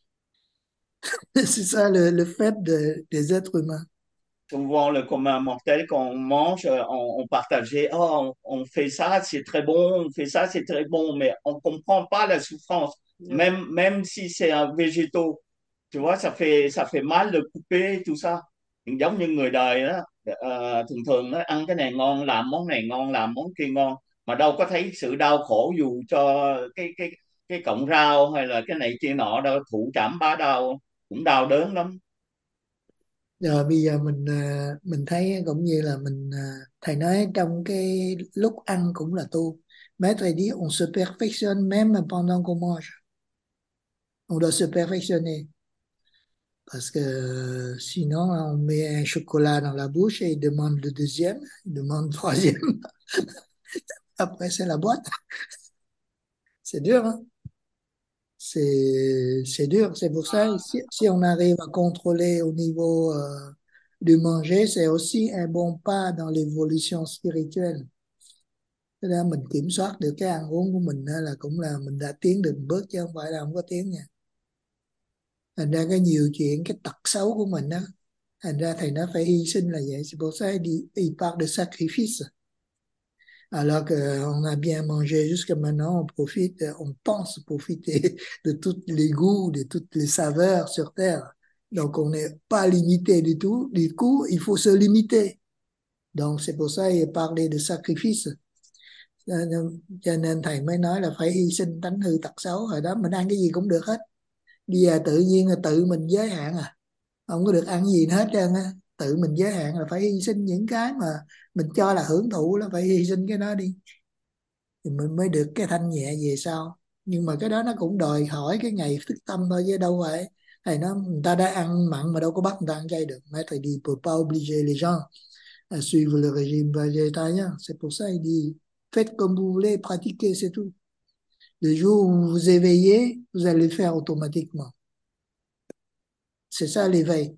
C'est ça le, le fait de, des êtres humains. Souvent, le commun mortel, quand on mange, euh, on, on partageait, oh, on, on fait ça, c'est très bon, on fait ça, c'est très bon, mais on comprend pas la souffrance. Non. Même, même si c'est un végétaux, tu vois, ça fait, ça fait mal de couper tout ça. Giống như người đời đó, ờ, thường thường nó ăn cái này ngon, làm món này ngon, làm món kia ngon, mà đâu có thấy sự đau khổ dù cho cái cái cái cọng rau hay là cái này kia nọ đâu, thụ trảm bá đau, cũng đau đớn lắm. Rồi bây giờ mình à, mình thấy cũng như là mình à, thầy nói trong cái lúc ăn cũng là tu. Maître dit on se perfectionne même pendant qu'on mange. On doit se perfectionner. Parce que euh, sinon, on met un chocolat dans la bouche et il demande le deuxième, il demande le troisième. Après, c'est la boîte. C'est dur, hein? C'est, c'est dur. C'est pour ça, si, si on arrive à contrôler au niveau euh, du manger, c'est aussi un bon pas dans l'évolution spirituelle. Thế nên mình kiểm soát được cái ăn uống của mình á, là cũng là mình đã tiến được một bước chứ không phải là không có tiến nha. Thành ra cái nhiều chuyện, cái tật xấu của mình á, thành ra thầy nói phải hy sinh là vậy. C'est pour ça il dit, il parle de sacrifice. Alors qu'on a bien mangé jusqu'à maintenant, on profite, on pense profiter de tous les goûts, de toutes les saveurs sur Terre. Donc on n'est pas limité du tout. Du coup, il faut se limiter. Donc c'est pour ça il parlait de sacrifice. Cho nên thầy mới nói là phải hy sinh tánh hư tật xấu. Hồi đó mình ăn cái gì cũng được hết. Bây giờ tự nhiên là tự mình giới hạn à. Không có được ăn gì hết trơn á. Tự mình giới hạn là phải hy sinh những cái mà mình cho là hưởng thụ, là phải hy sinh cái đó đi thì mình mới được cái thanh nhẹ về sau. Nhưng mà cái đó nó cũng đòi hỏi cái ngày thức tâm thôi chứ đâu phải thầy nói người ta đã ăn mặn mà đâu có bắt người ta ăn chay được. Mais thầy dit pour pas obliger les gens à suivre le régime végétarien. C'est pour ça il dit faites comme vous voulez, pratiquez, c'est tout. Le jour où vous vous éveillez, vous allez le faire automatiquement. C'est ça l'éveil.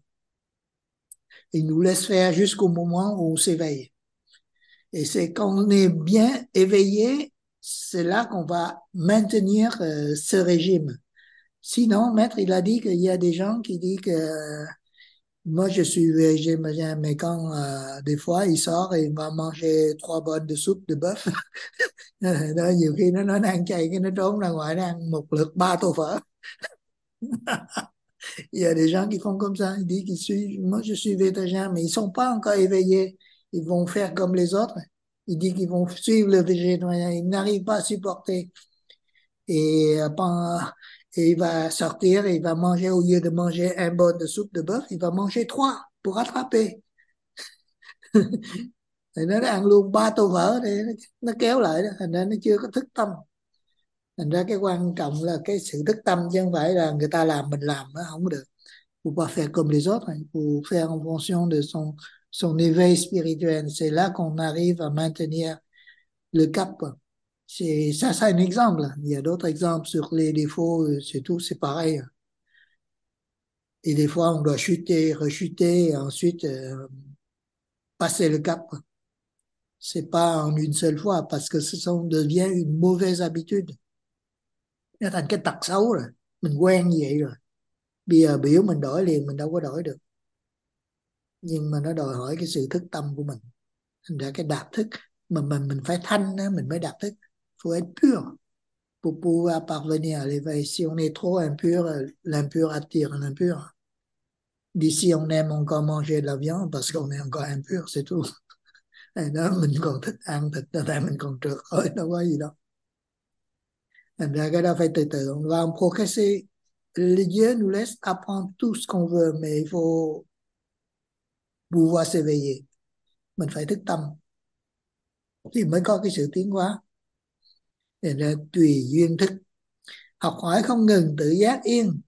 Il nous laisse faire jusqu'au moment où on s'éveille. Et c'est quand on est bien éveillé, c'est là qu'on va maintenir euh, ce régime. Sinon, maître, il a dit qu'il y a des gens qui disent que euh, moi je suis végétarien, mais quand euh, des fois il sort et il va manger trois bonnes de soupe de bœuf, đó, nhiều khi nó nó ăn chay cái nó trốn ra ngoài nó ăn một lượt ba tô phở. Il y a des gens qui font comme ça, ils disent qu'ils suis, moi je suis végétarien, mais ils sont pas encore éveillés. Ils vont faire comme les autres. Ils disent qu'ils vont suivre le végétarien. Ils n'arrivent pas à supporter. Et, euh, pendant, et il va sortir et il va manger, au lieu de manger un bol de soupe de bœuf, il va manger trois pour rattraper. Thì nó ăn luôn ba tô phở để nó, nó kéo lại đó. Thành ra nó chưa có thức tâm. Thành ra cái quan trọng là cái sự thức tâm chứ không phải là người ta làm mình làm nó không có được. Faut pas faire comme les autres, il faut faire en fonction de son, son éveil spirituel. C'est là qu'on arrive à maintenir le cap. C'est, ça, c'est un exemple. Il y a d'autres exemples sur les défauts, c'est tout, c'est pareil. Et des fois, on doit chuter, rechuter, et ensuite euh, passer le cap. C'est pas en une seule fois, parce que ça devient une mauvaise habitude. Nó thành cái tật xấu rồi. Mình quen như vậy rồi. Bây giờ biểu mình đổi liền, mình đâu có đổi được. Nhưng mà nó đòi hỏi cái sự thức tâm của mình. Thành ra cái đạt thức, mà mình mình phải thanh á, mình mới đạt thức. Faut être pur pour pouvoir parvenir à l'éveil. Si on est trop impur, l'impur attire l'impur. D'ici, on aime encore manger de la viande parce qu'on est encore impur, c'est tout. Thành đó mình còn thích ăn thịt là tại mình còn trượt thôi, đâu có gì đâu. Thành ra cái đó phải từ từ. On va en progresser. Le Dieu nous laisse apprendre tout ce qu'on veut, mais il faut pouvoir s'éveiller. Mình phải thức tâm thì mới có cái sự tiến hóa. Thành ra tùy duyên thức, học hỏi không ngừng, tự giác yên.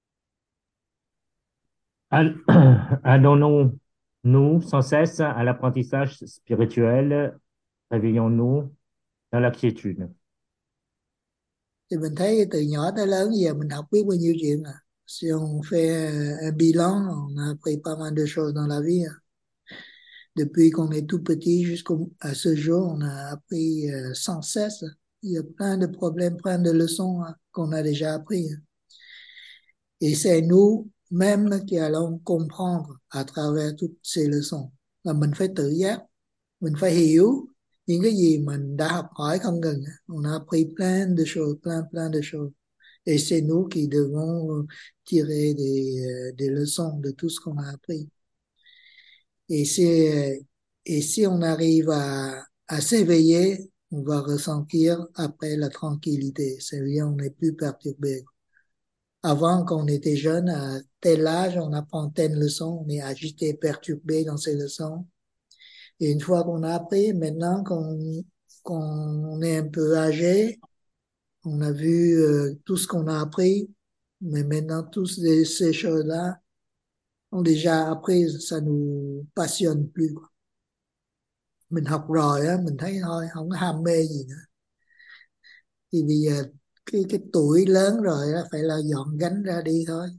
Adonnons nous sans cesse à l'apprentissage spirituel, réveillons-nous dans la quiétude. Thì mình thấy từ nhỏ tới lớn giờ mình học biết bao nhiêu chuyện à. Si on fait un bilan, on a appris pas mal de choses dans la vie. Depuis qu'on est tout petit jusqu'à ce jour, on a appris euh, sans cesse. Il y a plein de problèmes, plein de leçons hein, qu'on a déjà appris. Et c'est nous même qui allons comprendre à travers toutes ces leçons. Là mình phải tự giác, mình phải hiểu những cái gì mình đã học hỏi không ngừng. On a appris plein de choses, plein, plein de choses. Et c'est nous qui devons tirer des, des leçons de tout ce qu'on a appris. Et si, et si on arrive à, à s'éveiller, on va ressentir après la tranquillité. C'est-à-dire on n'est plus perturbé. Avant, quand on était jeune, à tel âge, on apprend telle leçon, on est agité, perturbé dans ces leçons. Et une fois qu'on a appris, maintenant qu'on qu'on est un peu âgé, on a vu euh, tout ce qu'on a appris, mais maintenant, toutes ces, ces choses-là ont déjà appris, ça nous passionne plus. Quoi. Mình học rồi á, mình thấy thôi, không có ham mê gì nữa. Thì bây giờ cái cái tuổi lớn rồi á, phải là dọn gánh ra đi thôi.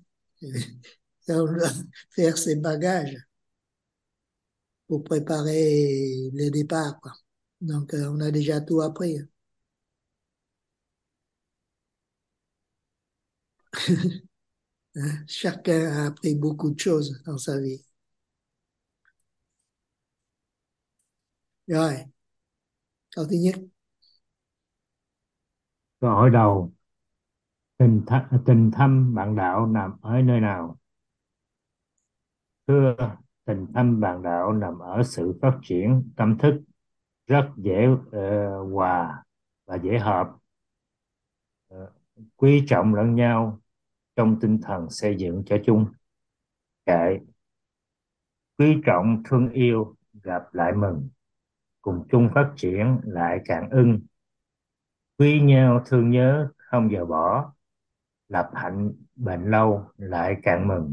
Faire ses bagages pour préparer le départ. Quoi. Donc, euh, on a déjà tout appris. Chacun a appris beaucoup de choses dans sa vie. Rồi, câu thứ nhất. Câu hỏi đầu, tình, th- tình thâm bạn đạo nằm ở nơi nào? Thưa, tình thâm bạn đạo nằm ở sự phát triển tâm thức rất dễ uh, hòa và dễ hợp, uh, quý trọng lẫn nhau trong tinh thần xây dựng cho chung. Kệ, quý trọng thương yêu gặp lại mừng, cùng chung phát triển lại cạn ưng, quý nhau thương nhớ không dời bỏ, lập hạnh bền lâu lại cạn mừng.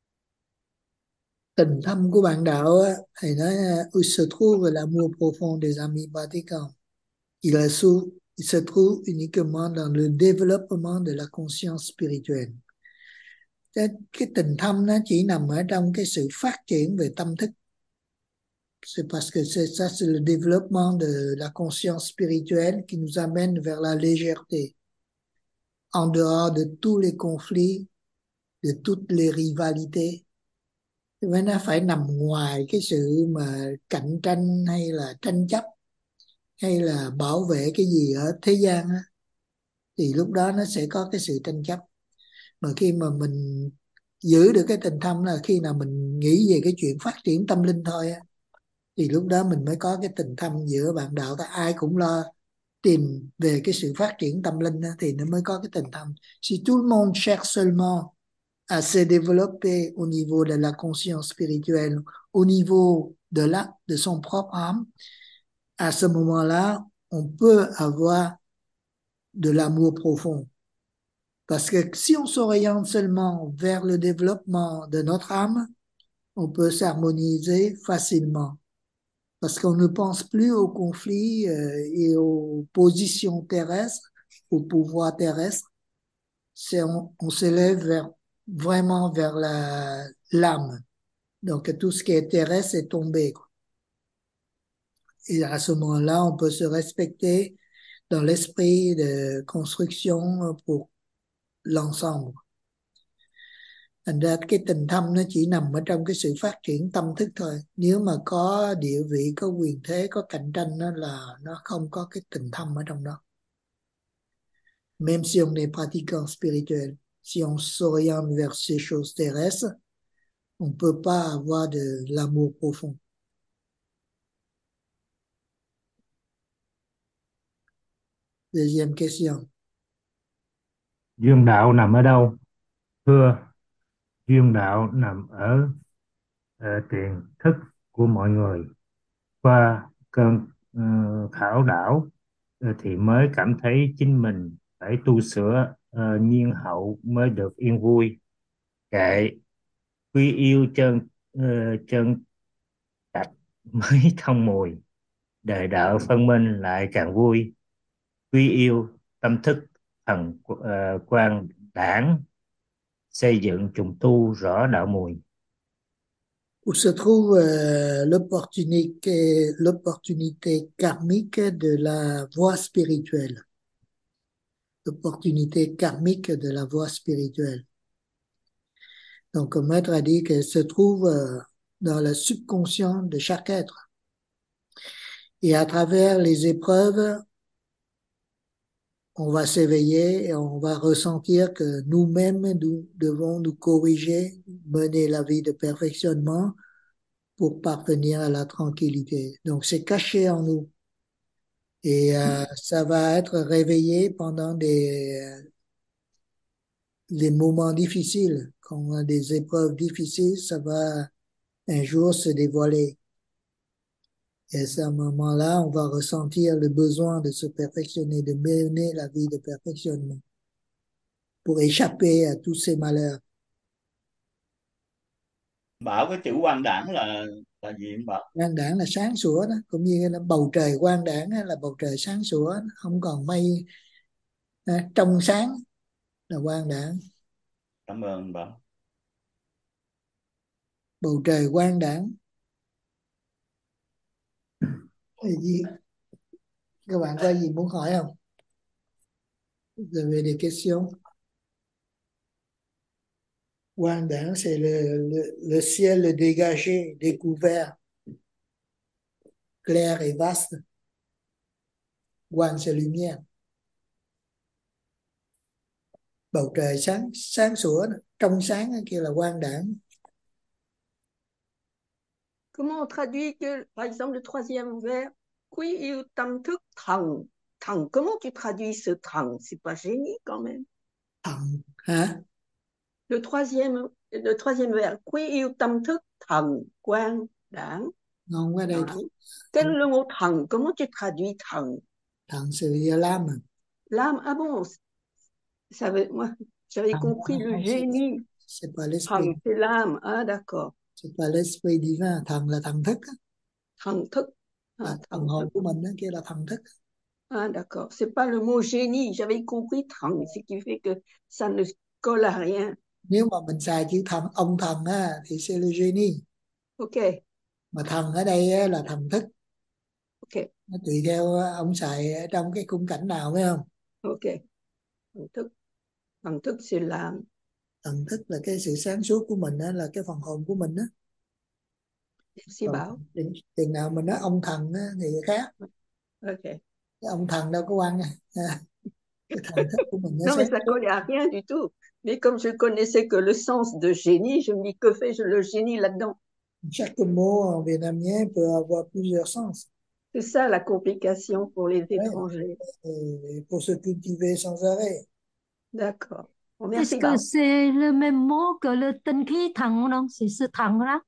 Tình thâm của bạn đạo á, thầy nói où se trouve l'amour profond des amis pratiquants. Il, est sous, il se trouve uniquement dans le développement de la conscience spirituelle. Cái, cái tình thâm nó chỉ nằm ở trong cái sự phát triển về tâm thức. C'est parce que c'est ça, c'est le développement de la conscience spirituelle qui nous amène vers la légèreté. En dehors de tous les conflits, de toutes les rivalités. Vậy nó phải nằm ngoài cái sự mà cạnh tranh hay là tranh chấp hay là bảo vệ cái gì ở thế gian á, thì lúc đó nó sẽ có cái sự tranh chấp. Mà khi mà mình giữ được cái tình thâm là khi nào mình nghĩ về cái chuyện phát triển tâm linh thôi á, thì lúc đó mình mới có cái tình thâm giữa bạn đạo. Ta ai cũng lo tìm về cái sự phát triển tâm linh á, thì nó mới có cái tình thâm. Si tout le monde cherche seulement à se développer au niveau de la conscience spirituelle, au niveau de la, de son propre âme, à ce moment-là, on peut avoir de l'amour profond. Parce que si on s'oriente seulement vers le développement de notre âme, on peut s'harmoniser facilement. Parce qu'on ne pense plus aux conflits euh, et aux positions terrestres, au pouvoir terrestre. C'est, on, on s'élève vers vraiment vers la, l'âme. Donc, tout ce qui est terrestre est tombé. Quoi. Et à ce moment-là, on peut se respecter dans l'esprit de construction pour l'ensemble. Thành ra cái tình thâm nó chỉ nằm ở trong cái sự phát triển tâm thức thôi. Nếu mà có địa vị, có quyền thế, có cạnh tranh đó là nó không có cái tình thâm ở trong đó. Même si on est pratiquant spirituel, si on s'oriente vers ces choses terrestres, on ne peut pas avoir de l'amour profond. Deuxième question. Duyên đạo nằm ở đâu? Thưa, duyên đạo nằm ở ờ, tiềm thức của mọi người. Qua cơn ờ, khảo đảo ờ, thì mới cảm thấy chính mình phải tu sửa ờ, nhiên hậu mới được yên vui. Kệ, quý yêu chân ờ, chân trạch mới thông mùi. Đời đạo phân minh lại càng vui. Quý yêu tâm thức thần ờ, quan đảng, xây dựng trùng tu rõ đạo mùi. Où se trouve euh, l'opportunité, l'opportunité karmique de la voie spirituelle. L'opportunité karmique de la voie spirituelle. Donc, le maître a dit qu'elle se trouve euh, dans le subconscient de chaque être. Et à travers les épreuves, on va s'éveiller et on va ressentir que nous-mêmes, nous devons nous corriger, mener la vie de perfectionnement pour parvenir à la tranquillité. Donc, c'est caché en nous. Et euh, ça va être réveillé pendant des, des moments difficiles. Quand on a des épreuves difficiles, ça va un jour se dévoiler. Et à ce moment-là, on va ressentir le besoin de se perfectionner, de mener la vie de perfectionnement pour échapper à tous ces malheurs. Bảo cái chữ quang đảng là là gì em Bảo? Quang đảng là sáng sủa đó, cũng như là bầu trời quang đảng là bầu trời sáng sủa, không còn mây, à, trong sáng là quang đảng. Cảm ơn em Bảo. Bầu trời quang đảng. Cái gì? Các bạn có gì muốn hỏi không? Vous avez des questions? Quang đảng, c'est le, le, le ciel dégagé, découvert, clair et vaste. Quang, c'est lumière. Bầu trời sáng sáng sủa, trong sáng kia là quang đảng. Comment on traduit que, par exemple, le troisième vers, Quy yêu tâm thức thần, thần, comment tu traduis ce thần? C'est pas génie quand même. Thần, hả? Le troisième, le troisième vers, Quy yêu tâm thức thần, quang, đảng. Non, ở đây Đó. Quel est le mot thần? Comment tu traduis thần? thần c'est l'âme. L'âme, ah bon, ça veut, moi, j'avais Thần, compris le non, génie. c'est pas l'esprit. Thần, c'est l'âme, ah d'accord. C'est pas l'esprit divin. Thần là thần thức. Thần thức. À, Ah, thần thần hồn thức. của mình đó, kia là thần thức. Ah d'accord, c'est pas le mot génie, j'avais compris thần, ce qui fait que ça ne colle à rien. Nếu mà mình xài chữ thần, ông thần á, thì c'est le génie. Ok, Mà thần ở đây á, là thần thức. ok, Nó tùy theo ông xài ở trong cái khung cảnh nào, phải không? ok. Thần thức, thần thức c'est l'âme. Thần thức là cái sự sáng suốt của mình á, là cái phần hồn của mình á. Merci Bảo. Chừng, chừng nào mình nói ông thần á, thì khác. Ok. Cái ông thần đâu có quan nha. Cái thần thức của mình nó Non mais sáng ça suốt. colle à rien du tout. Mais comme je connaissais que le sens de génie, je me dis que fait le génie là-dedans? Chaque mot en vietnamien peut avoir plusieurs sens. C'est ça la complication pour les Ouais. étrangers. Et pour se cultiver sans arrêt. D'accord. Bon, Est-ce merci que Bảo. c'est le même mot que le tinh khí thần ou non? C'est ce thần-là.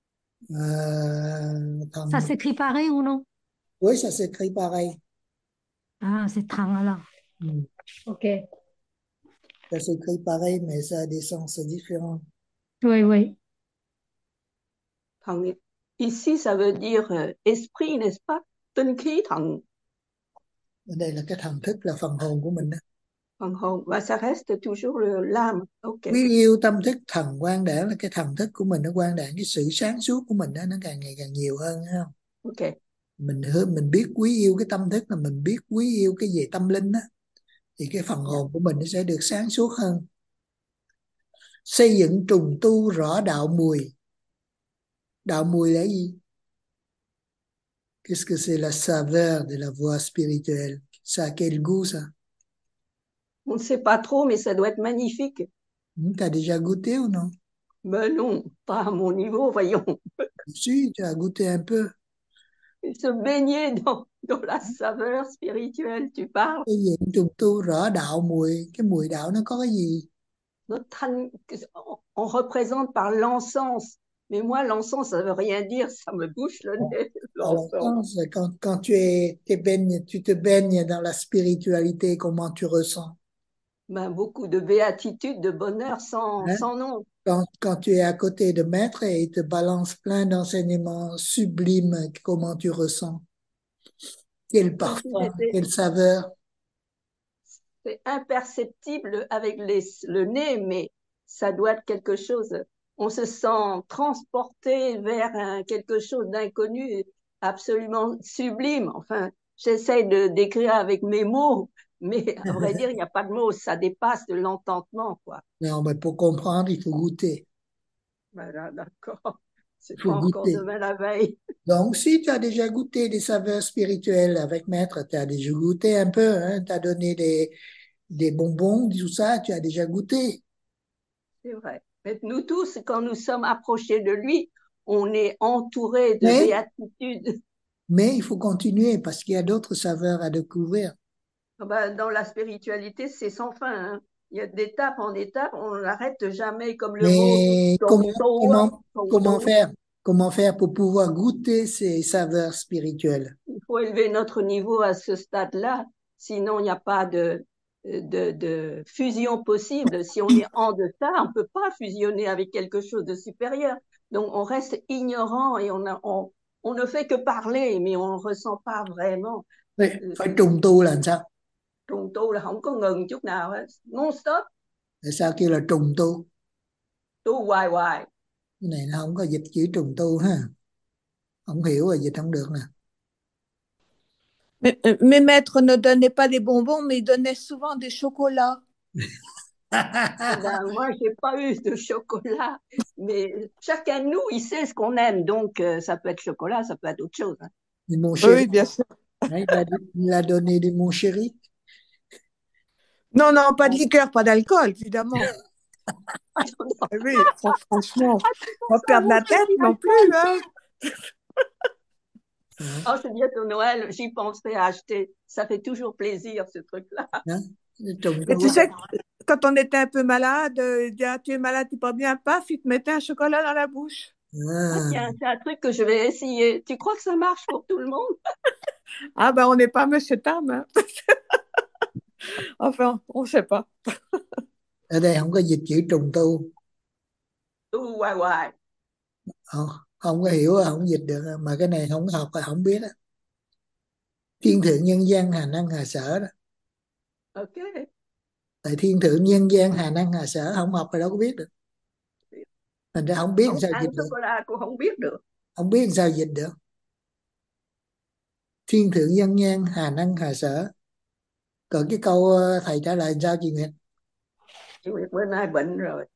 Euh, thần... Ça s'écrit pareil ou non? Oui, ça s'écrit pareil. Ah, c'est thần alors. Mm. Ok. Ça s'écrit pareil, mais ça a des sens différents. Oui, oui. Thần, ici, ça veut dire euh, esprit, n'est-ce pas? Tinh khí thần. Ở đây là cái thần thức, là phần hồn của mình đó. Phần hồn, và ça reste toujours le l'âme. Ok. Quý yêu tâm thức thần quang đảng là cái thần thức của mình, nó quang đảng, cái sự sáng suốt của mình đó, nó càng ngày càng nhiều hơn, thấy không? Ok. Mình mình biết quý yêu cái tâm thức, là mình biết quý yêu cái về tâm linh đó, thì cái phần hồn của mình nó sẽ được sáng suốt hơn. Xây dựng trùng tu rõ đạo mùi. Đạo mùi là gì? Qu'est-ce que c'est la saveur de la voie spirituelle? Ça a quel goût, ça? On ne sait pas trop, mais ça doit être magnifique. Tu as déjà goûté ou non? Ben non, pas à mon niveau, voyons. Si, tu as goûté un peu. se baigner dans, dans la saveur spirituelle, tu parles. Cái gì cũng trùng tu rõ đạo mùi, cái mùi đạo nó có cái gì? Notre thanh- on- on représente par l'encens. Mais moi, l'encens, ça veut rien dire, ça me bouche le nez, À l'encens. l'instant, quand, quand tu es, t'es baignes, tu te baignes dans la spiritualité, comment tu ressens? Ben, beaucoup de béatitude, de bonheur sans, Hein? sans nom. Quand, quand tu es à côté de maître et il te balance plein d'enseignements sublimes, comment tu ressens? Quel Comme si parfum, c'était- quelle saveur? c'est imperceptible avec les, le nez, mais ça doit être quelque chose. On se sent transporté vers un- quelque chose d'inconnu, absolument sublime. Enfin, j'essaie de d'écrire avec mes mots, mais à vrai dire, il n'y a pas de mots, ça dépasse de l'entendement, quoi. Non, mais pour comprendre, il faut goûter. Voilà, d'accord. C'est Il faut pas encore goûter. demain la veille. Donc, si tu as déjà goûté des saveurs spirituelles avec maître, tu as déjà goûté un peu, hein, tu as donné des, des bonbons, tout ça, tu as déjà goûté. C'est vrai. Mais nous tous, quand nous sommes approchés de lui, on est entourés de Mais, béatitude. mais il faut continuer parce qu'il y a d'autres saveurs à découvrir. Ah ben, dans la spiritualité, c'est sans fin, hein. Il y a d'étape en étape, on n'arrête jamais comme le mot Mais comment, tonto, comment, tonto. comment faire? Comment faire pour pouvoir goûter ces saveurs spirituelles? Il faut élever notre niveau à ce stade-là, sinon il n'y a pas de, de, de fusion possible. Si on est en deçà, on ne peut pas fusionner avec quelque chose de supérieur. Donc on reste ignorant et on, a, on, on ne fait que parler, mais on ne ressent pas vraiment. Phải, phải trùng tu là làm sao? Trùng tu là không có ngừng chút nào hết, non stop, Tại sao kêu là trùng tu? tu hoài hoài. Cái này nó không có dịch chữ trùng tu ha. Không hiểu rồi dịch không được nè. Mais, euh, mes maîtres ne donnaient pas des bonbons, mais ils donnaient souvent des chocolats. Eh ben, moi, j'ai pas eu de chocolat, mais chacun de nous, il sait ce qu'on aime, donc euh, ça peut être chocolat, ça peut être autre chose, hein. Mais mon chéri, Oui, bien sûr. hein, il a, il a donné des mon chéri. Non, non, pas de liqueur, pas d'alcool, évidemment. Eh oui, fran- franchement, pas perdre la tête non plus, hein. Oh, c'est bientôt Noël, j'y penserai à acheter. Ça fait toujours plaisir, ce truc-là. Hein? Trùng Mais tu tu á. sais, quand on était un peu malade, euh, il dit, ah, tu es malade, tu es pas bien, paf, il te mettait un chocolat dans la bouche. Ah, Ah, tiens, c'est un truc que je vais essayer. Tu crois que ça marche pour tout le monde? Ah ben, on n'est pas Monsieur Tam, hein. Enfin, on ne sait pas. ở đây không có dịch chữ trùng tu. Tu hoài hoài. Không, không có hiểu, không dịch được. Mà cái này không học là không biết đó. Thiên thượng nhân gian hà năng hà sở đó. Ok. Tại thiên thượng nhân gian hà năng hà sở, không học thì đâu có biết được. Thành ra không biết Không sao ăn dịch được. chocolat cũng không biết được. Không biết sao dịch được. Thiên thượng nhân gian hà năng hà sở. Còn cái câu ờ, thầy trả lời sao chị Nguyệt? Chị Nguyệt bữa nay bệnh rồi.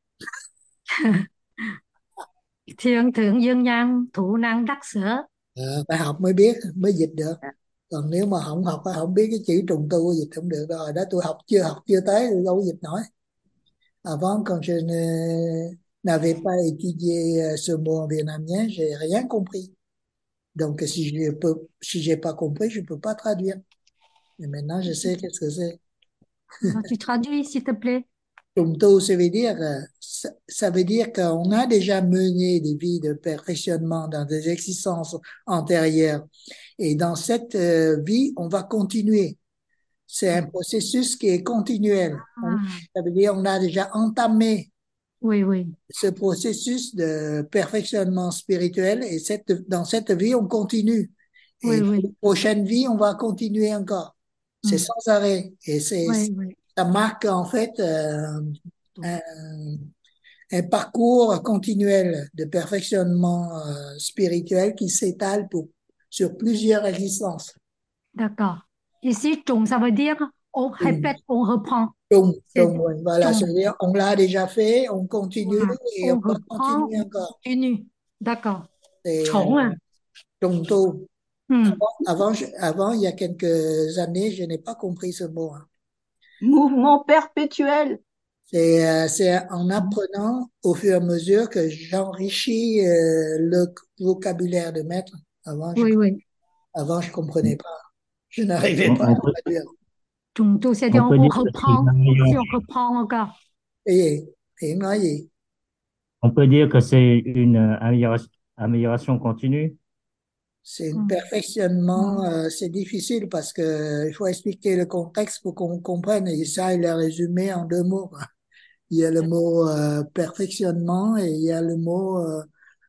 Thiên thượng dương gian thủ năng đắc sở. Ờ, phải học mới biết, mới dịch được. Còn nếu mà không học, không biết cái chữ trùng tu dịch không được. Rồi đó tôi học chưa học chưa tới, tôi đâu có dịch nổi. Avant, quand je ne- n'avais pas étudié euh, ce mot en vietnamien, j'ai rien compris. Donc, si je peux, si j'ai pas compris, je peux pas traduire. Mais maintenant, je sais qu'est-ce que c'est. Alors, tu traduis, s'il te plaît. Trùng tu, ça veut dire, euh, ça, ça veut dire qu'on a déjà mené des vies de perfectionnement dans des existences antérieures. Et dans cette euh, vie, on va continuer. C'est un processus qui est continuel. On- Ah, ça veut dire on a déjà entamé oui, oui. ce processus de perfectionnement spirituel et cette, dans cette vie, on continue. Oui, Et dans oui. la prochaine vie, on va continuer encore. C'est Mm. sans arrêt. Et c'est, Oui, oui. ça marque en fait euh, un, un parcours continuel de perfectionnement euh, spirituel qui s'étale pour, sur plusieurs existences. D'accord. Ici, trùng, ça veut dire on Trùng, répète, on reprend. trùng, C'est trùng, oui, voilà, trùng. c'est-à-dire on l'a déjà fait, on continue Voilà. et on On va reprend, continuer on encore. continue. D'accord. C'est Trùng euh, à. trùng tu. Hmm. Avant, avant, je- avant, il y a quelques années, je n'ai pas compris ce mot, hein. Mouvement perpétuel. C'est euh, c'est en apprenant au fur et à mesure que j'enrichis euh, le vocabulaire de maître. Avant, je Oui, oui. Avant, je comprenais pas. Je n'arrivais On, pas on à peut, traduire. chúng tôi sẽ đi on peut on dire que c'est une reprend si on amélioration, reprend encore Cái gì? Thiện nói gì? on peut dire que c'est une amélioration, amélioration continue. C'est ừ. un perfectionnement, euh, c'est difficile parce que il faut expliquer le contexte pour qu'on comprenne. Et ça, il est résumé en deux mots, quoi. Il y a le mot euh, perfectionnement et il y a le mot euh,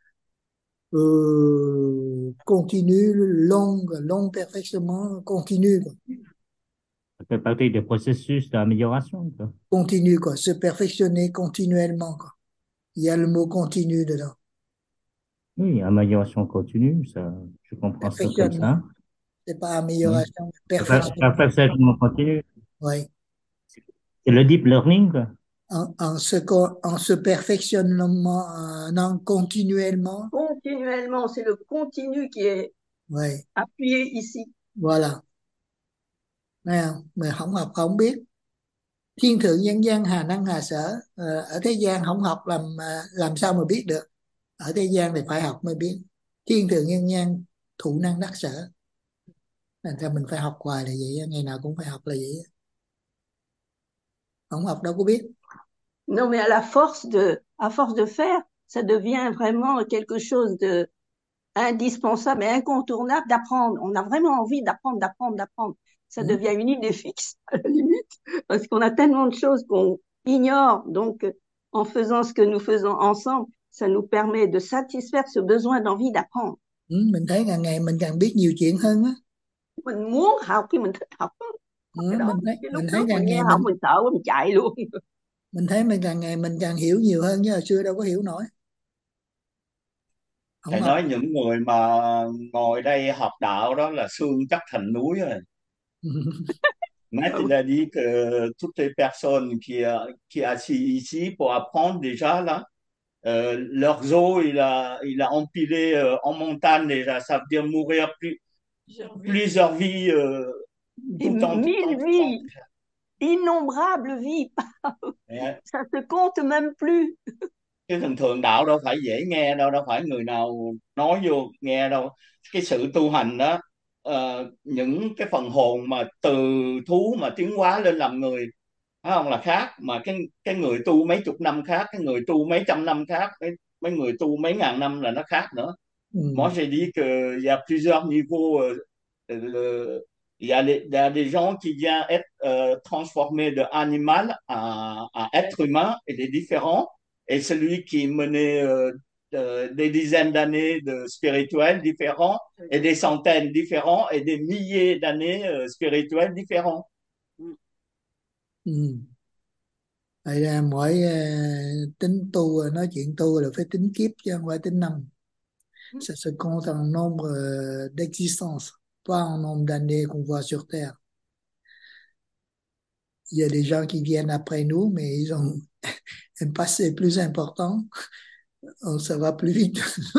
euh, continu, long, long perfectionnement, continu, quoi. Ça fait partie des processus d'amélioration, quoi. Continu, quoi. Se perfectionner continuellement, quoi. Il y a le mot continu dedans. Oui, amélioration continue, ça, je comprends ça comme Perfectionnement. ça. C'est pas Oui. amélioration, Perfe- perfectionnement. Perfectionnement continu. Oui. C'est le deep learning, quoi. En, en se, co- en se perfectionnement, en, en continuellement. Continuellement, c'est le continu qui est Oui. appuyé ici. Voilà. Nghe không? Mà không học không biết. Thiên thượng nhân gian hà năng hà sở. Ờ, ở thế gian không học làm à, làm sao mà biết được. Ở thế gian thì phải học mới biết. Thiên thượng nhân gian thụ năng đắc sở. Thành ra mình phải học hoài là vậy. Ngày nào cũng phải học là vậy. Không học đâu có biết. Non, mais à la force de, à force de faire, ça devient vraiment quelque chose de indispensable et incontournable d'apprendre. On a vraiment envie d'apprendre, d'apprendre, d'apprendre. Ça Ừ. devient une idée fixe, à la limite, parce qu'on a tellement de choses qu'on ignore. Donc, en faisant ce que nous faisons ensemble, ça nous permet de satisfaire ce besoin d'envie d'apprendre. Ừ, mình thấy càng ngày mình càng biết nhiều chuyện hơn á. Mình muốn học khi mình thích học. Ừ, Cái đó, mình thấy cái lúc mình thấy trước càng mình nghe ngày học mình mình sợ quá mình chạy luôn. mình thấy mình càng ngày mình càng hiểu nhiều hơn, chứ hồi xưa đâu có hiểu nổi. Không Thầy học. nói những người mà ngồi đây học đạo đó là xương chắc thành núi rồi. Maître, il a dit que toutes les personnes qui, euh, qui assis ici pour apprendre déjà, là, euh, leurs os, il a, il a empilé euh, en montagne déjà. Ça veut dire mourir plus, plusieurs vies euh, Et tout en, tout en, mille tout en. vies, innombrables vies, Yeah. ça se compte même plus. Chứ thường thường đạo đâu phải dễ nghe đâu, đâu phải người nào nói vô nghe đâu. Cái sự tu hành đó, ờ, những cái phần hồn mà từ thú mà tiến hóa lên làm người, phải không, là khác. Mà cái cái người tu mấy chục năm khác, cái người tu mấy trăm năm khác, mấy, mấy người tu mấy ngàn năm là nó khác nữa. Ừ. Moi j'ai dit que il y a plusieurs niveaux. euh, euh, il y a les- il y a des gens qui viennent être euh, transformés de animal à, à être humain, et les différents. Et celui qui menait euh, de- des dizaines d'années de spirituels différents, et des centaines différents, et des milliers d'années euh, spirituels différents. Ừ. Vậy ra mỗi ờ, tính tu, nói chuyện tu là phải tính kiếp chứ không phải tính năm. Ça se compte en nombre euh, d'existence, pas en nombre d'années qu'on voit sur Terre. Il y a des gens qui viennent après nous, mais ils ont un passé plus important. Ça va plus vite.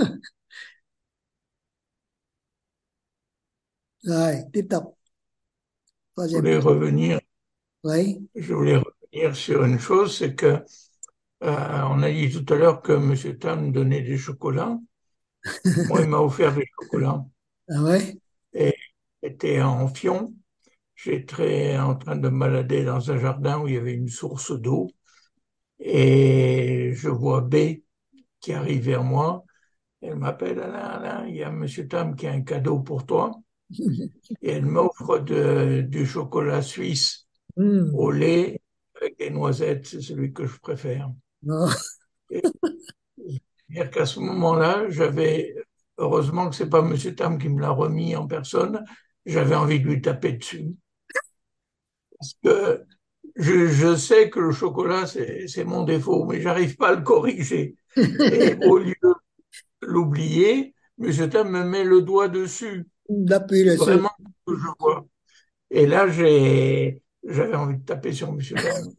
Rồi, tiếp tục. Je Troisième. voulais revenir, Oui. je voulais revenir sur une chose, c'est que euh, on a dit tout à l'heure que M. Tam donnait des chocolats. Moi, il m'a offert des chocolats. Ah ouais? Et j'étais en Fion. J'étais en train de me balader dans un jardin où il y avait une source d'eau. Et je vois B qui arrive vers moi. Elle m'appelle, Alain, Alain, il y a M. Tam qui a un cadeau pour toi. Et elle m'offre de- du chocolat suisse Mm. au lait avec des noisettes, c'est celui que je préfère. Non. Et dire qu'à ce moment-là, j'avais, heureusement que c'est pas M. Tam qui me l'a remis en personne, j'avais envie de lui taper dessus. Parce que je, je sais que le chocolat, c'est, c'est mon défaut, mais j'arrive pas à le corriger. Et au lieu de l'oublier, M. Tam me met le doigt dessus. L'appuie dessus. Vraiment, que je vois. Et là, j'ai, j'avais envie de taper sur M. Tam.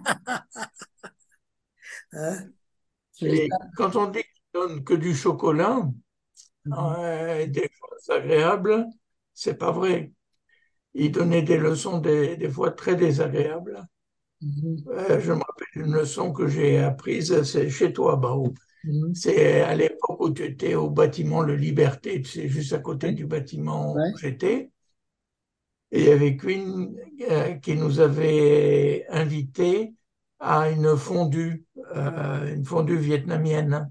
Hein? Et quand on dit qu'il donne que du chocolat, euh, des choses agréables, c'est pas vrai. Il donnait des leçons des, des fois très désagréables. Mhm. Euh, je me rappelle une leçon que j'ai apprise, c'est chez toi, Bao. Mhm. C'est à l'époque où tu étais au bâtiment Le Liberté, c'est juste à côté Ouais. du bâtiment Ouais. où j'étais. Et il y avait Queen euh, qui nous avait invités à une fondue, euh, une fondue vietnamienne.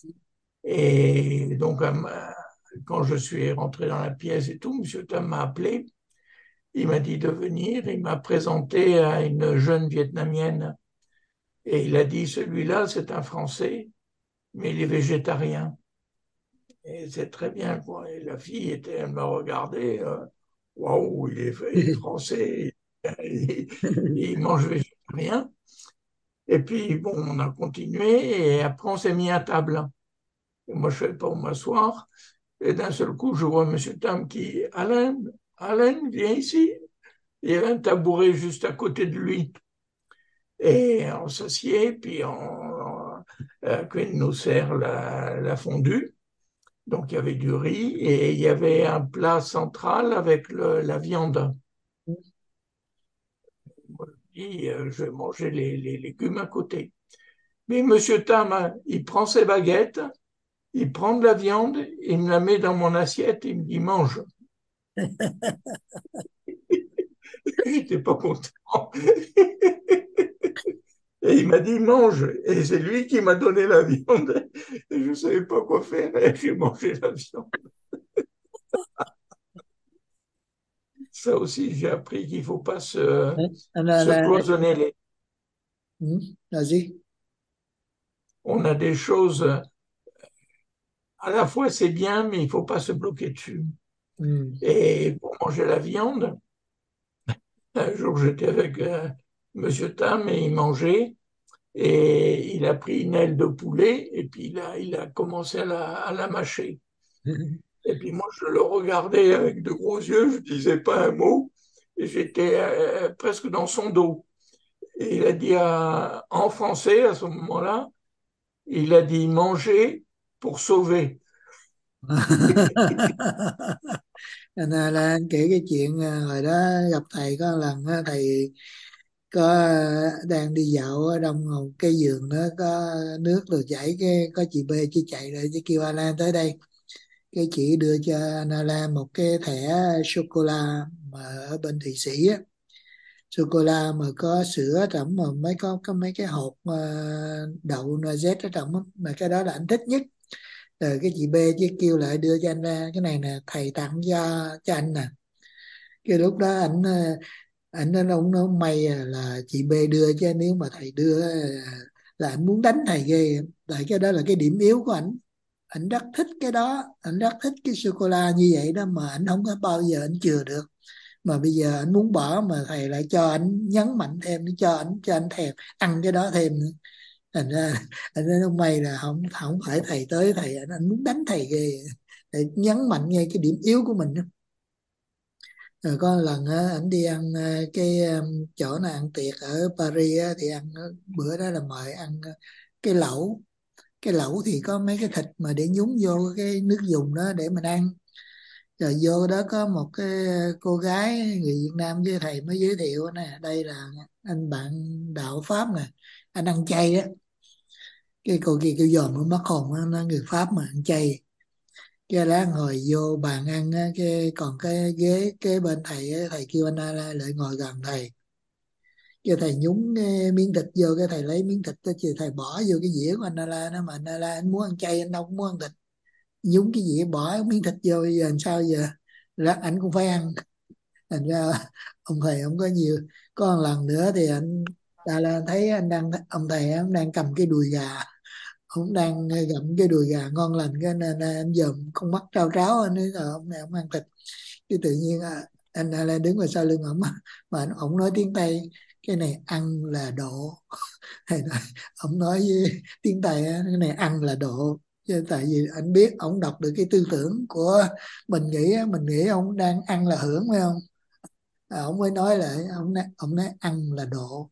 Et donc, euh, quand je suis rentré dans la pièce et tout, Monsieur Tam m'a appelé. Il m'a dit de venir. Il m'a présenté à une jeune Vietnamienne. Et il a dit, celui-là, c'est un Français, mais il est végétarien. Et c'est très bien, quoi. Et la fille était, elle m'a regardé, euh, waouh, il est, il est français, il, il mange végétarien. Et puis, bon, on a continué, et après, on s'est mis à table. Et moi, je ne savais pas où m'asseoir. Et d'un seul coup, je vois M. Tam qui, Alain, Alain, viens ici. Il y avait un tabouret juste à côté de lui. Et on s'assied, puis on, on, euh, Queen nous sert la, la fondue. Donc il y avait du riz et il y avait un plat central avec le, la viande. Et euh, je vais manger les, les légumes à côté. Mais Monsieur Tam, il prend ses baguettes, il prend de la viande, il me la met dans mon assiette, il me dit mange. J'étais pas content. Et il m'a dit mange. Et c'est lui qui m'a donné la viande. Et je ne savais pas quoi faire. Et j'ai mangé la viande. Ça aussi, j'ai appris qu'il ne faut pas se, La, se la, cloisonner les. Hmm, vas-y. On a des choses, à la fois c'est bien, mais il ne faut pas se bloquer dessus. Hmm. Et pour manger la viande, un jour j'étais avec euh, Monsieur Tam et il mangeait. Et il a pris une aile de poulet et puis il a, il a commencé à la, à la mâcher. Et puis moi, je le regardais avec de gros yeux, je disais pas un mot, et j'étais euh, presque dans son dos. Et il a dit à- en français, à ce moment-là, il a dit manger pour sauver. Cho nên là anh kể cái chuyện à, hồi đó gặp thầy có một lần á, thầy có à, đang đi dạo ở trong một cái vườn đó có nước rồi chảy, cái có chị B chỉ chạy lại chỉ kêu Alan tới đây, cái chị đưa cho anh Alan một cái thẻ sô cô la mà ở bên Thụy Sĩ á, sô cô la mà có sữa ở trong, mà mấy có có mấy cái hộp à, đậu noisette ở trong á, mà cái đó là anh thích nhất. Rồi cái chị B chứ kêu lại đưa cho anh ra, cái này nè thầy tặng cho cho anh nè. Cái lúc đó ảnh ờ, ảnh nói ông nói may à, là chị B đưa, chứ nếu mà thầy đưa ờ, là ảnh muốn đánh thầy ghê, tại cái đó là cái điểm yếu của ảnh. Ảnh rất thích cái đó, ảnh rất thích cái sô cô la như vậy đó, mà ảnh không có bao giờ ảnh chừa được, mà bây giờ ảnh muốn bỏ mà thầy lại cho ảnh nhấn mạnh thêm, cho ảnh cho ảnh thèm ăn cái đó thêm nữa. Thành ra anh nói không may là không không phải thầy tới, thầy anh, anh muốn đánh thầy ghê, để nhấn mạnh ngay cái điểm yếu của mình đó. Rồi có một lần á, ảnh đi ăn ờ, cái um, chỗ nào ăn tiệc ở Paris á, thì ăn ờ, bữa đó là mời ăn ờ, cái lẩu. Cái lẩu thì có mấy cái thịt mà để nhúng vô cái nước dùng đó để mình ăn. Rồi vô đó có một cái cô gái người Việt Nam với thầy mới giới thiệu nè, đây là anh bạn đạo Pháp nè, anh ăn chay á. Cái cô kia kêu dòm nó mất hồn á, nó người Pháp mà ăn chay. Cái lát ngồi vô bàn ăn á, cái còn cái ghế kế bên thầy á, thầy kêu anh Ala lại ngồi gần thầy. Cái thầy nhúng cái miếng thịt vô, cái thầy lấy miếng thịt đó thì thầy bỏ vô cái dĩa của anh Ala đó, mà anh Ala anh muốn ăn chay, anh đâu có muốn ăn thịt. Nhúng cái dĩa bỏ miếng thịt vô, bây giờ làm sao giờ? Lát ảnh cũng phải ăn. Thành ra ông thầy không có nhiều. Có một lần nữa thì anh Ala thấy anh đang ông thầy ông đang cầm cái đùi gà, ông đang gặm cái đùi gà ngon lành, cái nên em dòm con mắt trao tráo, anh ấy là ông này ông ăn thịt. Cái tự nhiên à, anh lại đứng ở sau lưng ổng mà anh- ổng nói tiếng Tây, cái này ăn là độ. Thầy nói, ổng nói với tiếng Tây á, cái này ăn là độ, chứ tại vì anh biết ổng đọc được cái tư tưởng của mình, nghĩ á, mình nghĩ ông đang ăn là hưởng, phải không? À, ông mới nói lại, ông nói, ông nói ăn là độ.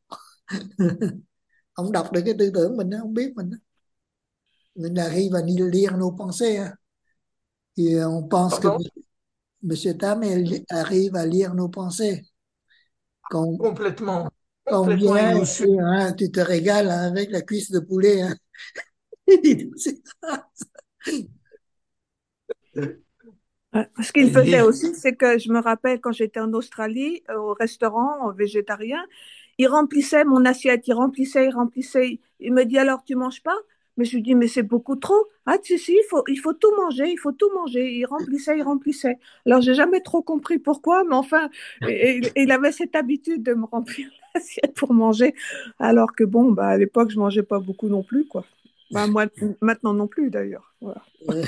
Ông đọc được cái tư tưởng mình đó, ông biết mình đó. Mình là khi và đi lire nos pensées hein. Et on pense que Pardon? Monsieur Tam il arrive à lire nos pensées. Quand, Complètement. quand on Complètement, il vient nous et suit. hein, tu te régales hein, avec la cuisse de poulet. Hein. Ouais. Ce qu'il Il faisait dit, aussi, c'est que je me rappelle quand j'étais en Australie, euh, au restaurant euh, végétarien, il remplissait mon assiette, il remplissait, il remplissait. Il me dit alors tu manges pas? Mais je lui dis mais c'est beaucoup trop. Ah si si, il faut, il faut tout manger, il faut tout manger. Il remplissait, il remplissait. Alors j'ai jamais trop compris pourquoi, mais enfin, et- et- il avait cette habitude de me remplir l'assiette pour manger, alors que bon, bah à l'époque je mangeais pas beaucoup non plus quoi. Bah moi maintenant non plus d'ailleurs. Voilà.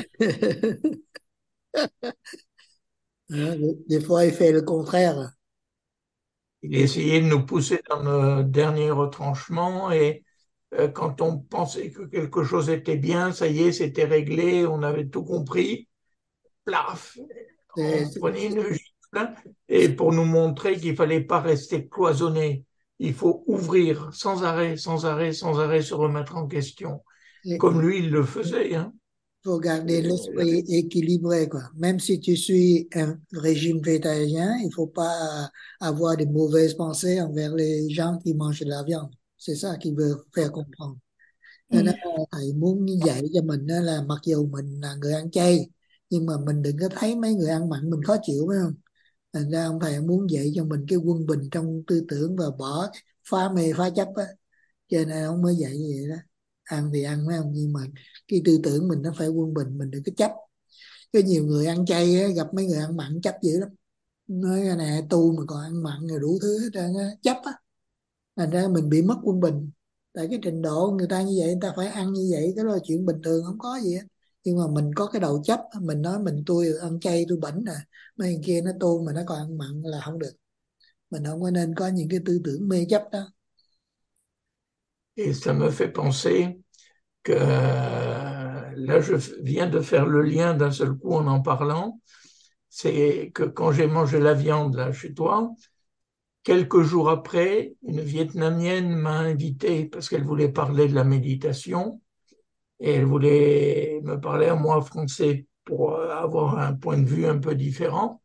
Hein, des, des fois, il fait le contraire. il essayait de nous pousser dans le dernier retranchement et euh, quand on pensait que quelque chose était bien, ça y est, c'était réglé, on avait tout compris, plaf, C'est- on c'est- prenait une gifle et pour nous montrer qu'il fallait pas rester cloisonné, il faut ouvrir sans arrêt, sans arrêt, sans arrêt, se remettre en question, Il comme lui il le faisait, hein. faut garder l'esprit équilibré, quoi. Même si tu suis un régime végétarien, il faut pas avoir de mauvaises pensées envers les gens qui mangent de la viande. C'est ça qu'il veut faire comprendre. Cho nên Mm. là thầy muốn dạy cho mình đó là mặc dù mình là người ăn chay, nhưng mà mình đừng có thấy mấy người ăn mặn mình khó chịu, phải không? Thành ra ông thầy muốn dạy cho mình cái quân bình trong tư tưởng và bỏ phá mê phá chấp á, cho nên ông mới dạy như vậy đó. Ăn thì ăn mấy ông, nhưng mà cái tư tưởng mình nó phải quân bình, mình đừng có chấp. Có nhiều người ăn chay á, gặp mấy người ăn mặn chấp dữ lắm, nói cái này tu mà còn ăn mặn rồi đủ thứ hết trơn á, chấp á. Thành ra mình bị mất quân bình. Tại cái trình độ người ta như vậy, người ta phải ăn như vậy, cái đó là chuyện bình thường, không có gì hết. Nhưng mà mình có cái đầu chấp, mình nói mình tôi ăn chay tôi bảnh nè, mấy người kia nó tu mà nó còn ăn mặn là không được. Mình không có nên có những cái tư tưởng mê chấp đó. Et ça me fait penser que euh, là, je viens de faire le lien d'un seul coup en en parlant, c'est que quand j'ai mangé la viande là chez toi, quelques jours après, une Vietnamienne m'a invité parce qu'elle voulait parler de la méditation et elle voulait me parler à moi français pour avoir un point de vue un peu différent.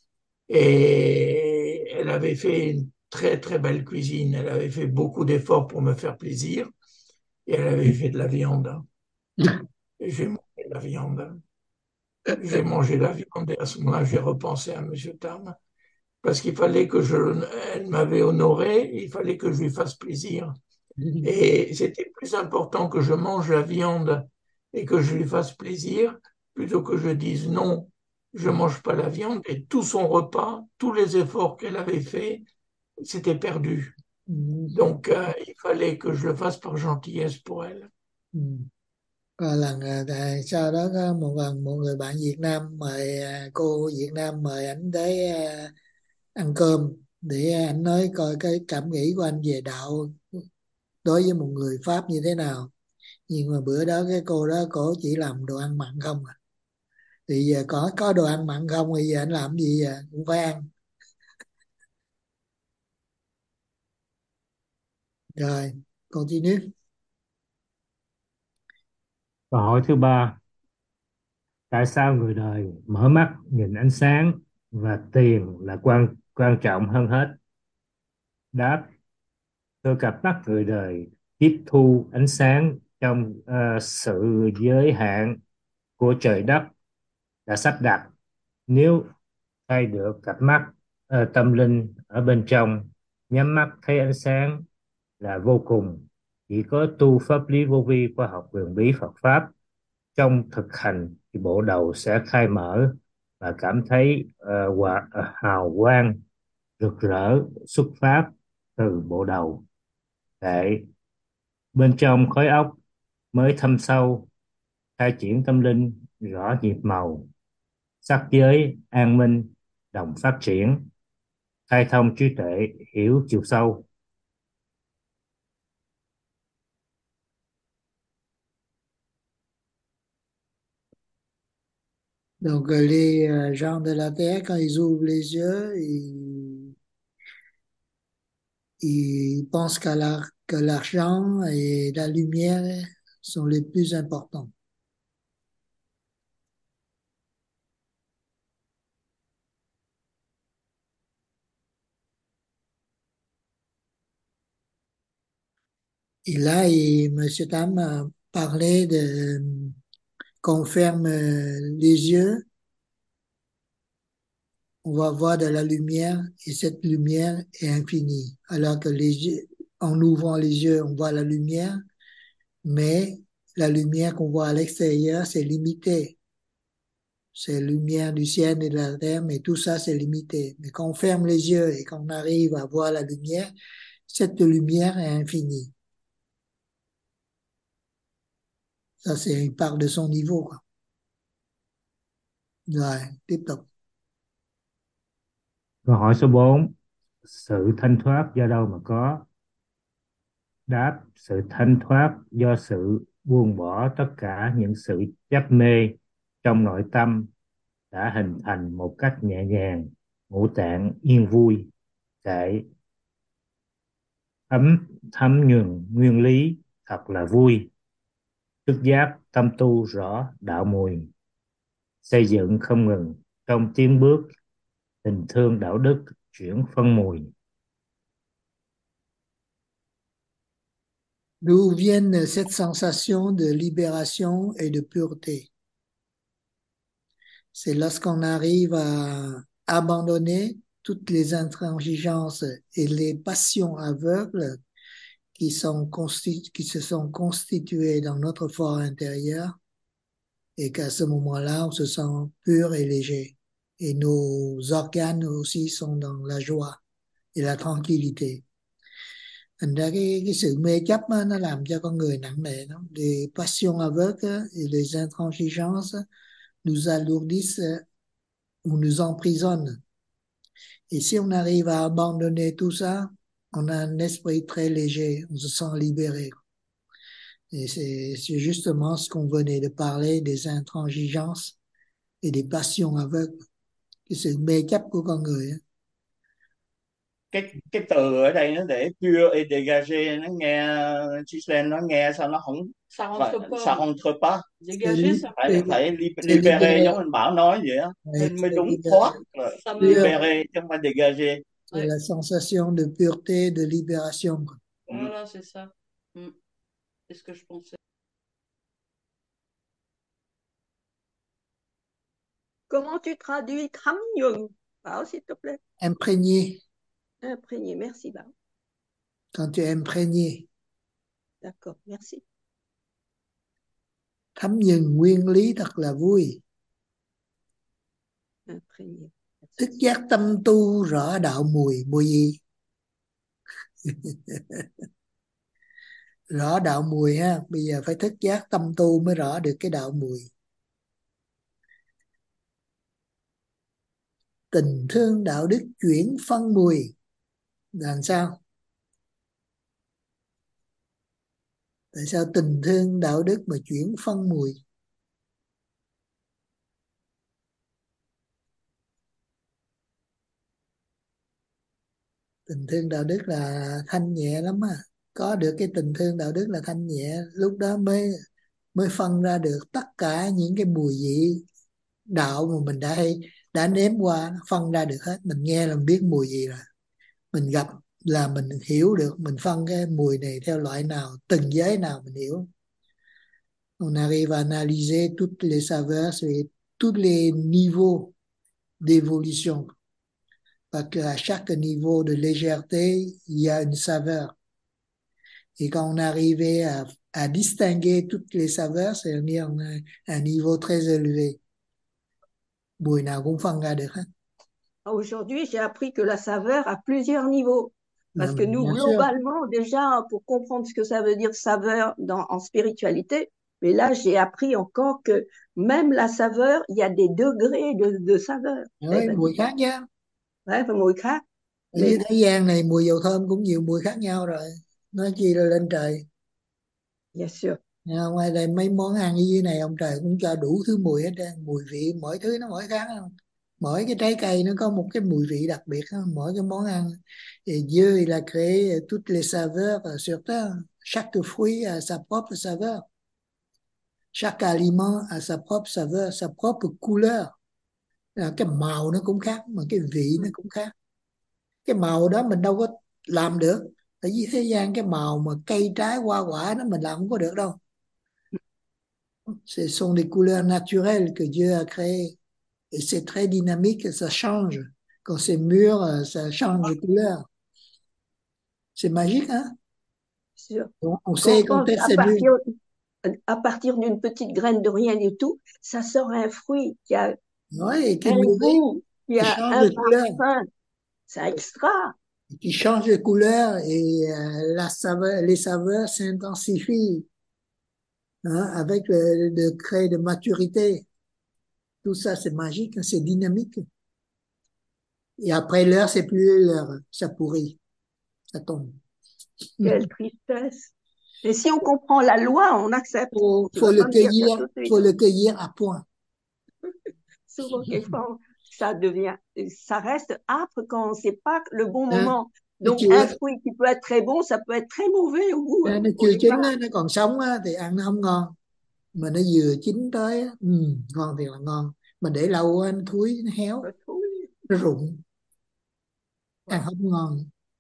Et elle avait fait une très très belle cuisine, elle avait fait beaucoup d'efforts pour me faire plaisir et elle avait fait de la viande. Et j'ai mangé de la viande. J'ai mangé de la viande et à ce moment-là, j'ai repensé à Monsieur Tam parce qu'il fallait que je, elle m'avait honoré, il fallait que je lui fasse plaisir. Et c'était plus important que je mange la viande et que je lui fasse plaisir plutôt que je dise non, je mange pas la viande et tout son repas, tous les efforts qu'elle avait fait, c'était perdu. Donc, euh, il fallait que je le fasse par gentillesse pour elle. Ừ. Có lần à, à, sau đó có một lần một người bạn Việt Nam mời à, cô Việt Nam mời ảnh tới à, ăn cơm để ảnh nói coi cái cảm nghĩ của anh về đạo đối với một người Pháp như thế nào. Nhưng mà bữa đó cái cô đó cổ chỉ làm đồ ăn mặn không à. Thì giờ có có đồ ăn mặn không thì giờ anh làm gì à? Cũng phải ăn. Rồi, continue. Câu hỏi thứ ba, tại sao người đời mở mắt nhìn ánh sáng và tiền là quan quan trọng hơn hết? Đáp, tôi cặp mắt người đời tiếp thu ánh sáng trong ờ, sự giới hạn của trời đất đã sắp đặt. Nếu thay được cặp mắt ờ, tâm linh ở bên trong, nhắm mắt thấy ánh sáng là vô cùng. Chỉ có tu pháp lý vô vi, khoa học huyền bí Phật pháp trong thực hành thì bộ đầu sẽ khai mở và cảm thấy ờ, hòa, ờ, hào quang rực rỡ xuất phát từ bộ đầu. Để bên trong khối óc mới thâm sâu, khai triển tâm linh rõ nhịp màu, sắc giới an minh đồng phát triển, khai thông trí tuệ hiểu chiều sâu. Donc euh, les euh, gens de la Terre, quand ils ouvrent les yeux, ils, ils pensent qu'à la- que l'argent et la lumière sont les plus importants. Et là, il, Monsieur Tam euh, parler de qu'on ferme les yeux, on va voir de la lumière et cette lumière est infinie. Alors que les yeux, en ouvrant les yeux, on voit la lumière, mais la lumière qu'on voit à l'extérieur, c'est limité. C'est la lumière du ciel et de la terre, mais tout ça, c'est limité. Mais quand on ferme les yeux et qu'on arrive à voir la lumière, cette lumière est infinie. Ça, c'est une part de son niveau, quoi. Rồi, tiếp tục. Câu hỏi số bốn. Sự thanh thoát do đâu mà có? Đáp: sự thanh thoát do sự buông bỏ tất cả những sự chấp mê trong nội tâm đã hình thành một cách nhẹ nhàng, ngũ tạng yên vui, kệ thấm thấm nhuần nguyên lý thật là vui, thức giác tâm tu rõ đạo mùi, xây dựng không ngừng trong tiến bước tình thương đạo đức chuyển phân mùi. D'où viennent cette sensation de libération et de pureté? C'est lorsqu'on arrive à abandonner toutes les intransigeances et les passions aveugles qui, sont constitu- qui se sont constituées dans notre fort intérieur et qu'à ce moment-là, on se sent pur et léger. Et nos organes aussi sont dans la joie et la tranquillité. Thành ra cái, cái sự mê chấp á, nó làm cho con người nặng nề lắm. Les passions aveugles et les intransigeances nous alourdissent ou nous emprisonnent. Et si on arrive à abandonner tout ça, on a un esprit très léger, on se sent libéré. Et c'est, c'est justement ce qu'on venait de parler des intransigeances et des passions aveugles, cái sự mê chấp của con người á. cái cái từ ở đây nó để pure et dégagé, nó nghe Gisèle nó nghe sao nó không Ça phải, rentre pas. sao không thôi pas Dégagé, ça phải C'est- phải li- c'est libéré libéré. giống anh Bảo nói vậy á, Ouais, nên mới c'est đúng libéré. thoát là Ça me... Pure, libéré chứ không phải dégagé. c'est Ouais. la sensation de pureté, de libération. quoi. Voilà, c'est ça. Mm. C'est ce que je pensais. Comment tu traduis tham nhuần? Bảo, s'il te plaît. Imprégné, Imprégné, merci Bảo. quand tu es imprégné. D'accord, merci. Thấm nhuần nguyên lý thật là vui. Imprégné. Thức giác tâm tu rõ đạo mùi. Mùi gì? Rõ đạo mùi ha. Bây giờ phải thức giác tâm tu mới rõ được cái đạo mùi. Tình thương đạo đức chuyển phân mùi. Làm sao? Tại sao tình thương đạo đức mà chuyển phân mùi? Tình thương đạo đức là thanh nhẹ lắm á. Có được cái tình thương đạo đức là thanh nhẹ, lúc đó mới mới phân ra được tất cả những cái mùi vị đạo mà mình đã hay đã nếm qua, phân ra được hết. Mình nghe là mình biết mùi gì rồi, mình gặp là mình hiểu được, mình phân cái mùi này theo loại nào, từng giới nào mình hiểu. On arrive à analyser toutes les saveurs et tous les niveaux d'évolution. Parce qu'à chaque niveau de légèreté, il y a une saveur. Et quand on arrivait à, à distinguer toutes les saveurs, c'est-à-dire on a un niveau très élevé. Mùi nào cũng phân ra được hết. Aujourd'hui, j'ai appris que la saveur a plusieurs niveaux. Parce Non, que mais nous, bien sûr. globalement, déjà, pour comprendre ce que ça veut dire saveur dans, en spiritualité, mais là, j'ai appris encore que même la saveur, il y a des degrés de, de saveur. Oui, Eh ben, mùi khác nhau. ouais, và mùi khác. Ở Mais dưới thế gian này mùi dầu thơm cũng nhiều mùi khác nhau rồi. Nói chi là lên trời. bien sûr. À, ngoài đây mấy món ăn ở dưới này ông trời cũng cho đủ thứ mùi hết trơn. Mùi vị mỗi thứ nó mỗi khác không? Mỗi cái trái cây nó có một cái mùi vị đặc biệt không? Mỗi cái món ăn. Et Dieu il a créé toutes les saveurs sur terre. Chaque fruit a sa propre saveur. Chaque aliment a sa propre saveur, sa propre couleur. À, cái màu nó cũng khác mà cái vị nó cũng khác. Cái màu đó mình đâu có làm được. Tại vì thế gian cái màu mà cây trái hoa quả đó mình làm không có được đâu. Ce sont des couleurs naturelles que Dieu a créées. Et c'est très dynamique, ça change. Quand c'est mûr, ça change de couleur. C'est magique, hein? Sûr. On, on Quand, sait quand quand, est-ce à c'est mûr. partir, à partir d'une petite graine de rien du tout, ça sort un fruit qui a Ouais, qui est un mûri, goût, qui qui a change un de couleur. parfum. C'est extra. Qui change de couleur et euh, la saveur, les saveurs s'intensifient hein, avec le degré de maturité. Tout ça, c'est magique, hein, c'est dynamique. Et après l'heure, c'est plus l'heure, ça pourrit, ça tombe. Quelle tristesse. Et si on comprend la loi, on accepte. Faut, Tu faut vas le pas me dire ça cueillir, tout de suite. faut le cueillir à point. Souvent, quelquefois, ça devient, ça reste âpre quand on ne sait pas le bon Hein? moment. Cái Donc, chưa, un fruit qui peut être très bon, ça peut être très mauvais au goût, nó au chưa chín départ. á, nó còn sống á, thì ăn nó không ngon. Mà nó vừa chín tới á, ừ, ngon thì là ngon. Mà để lâu á, nó thúi, nó héo, nó rụng, ăn không ngon.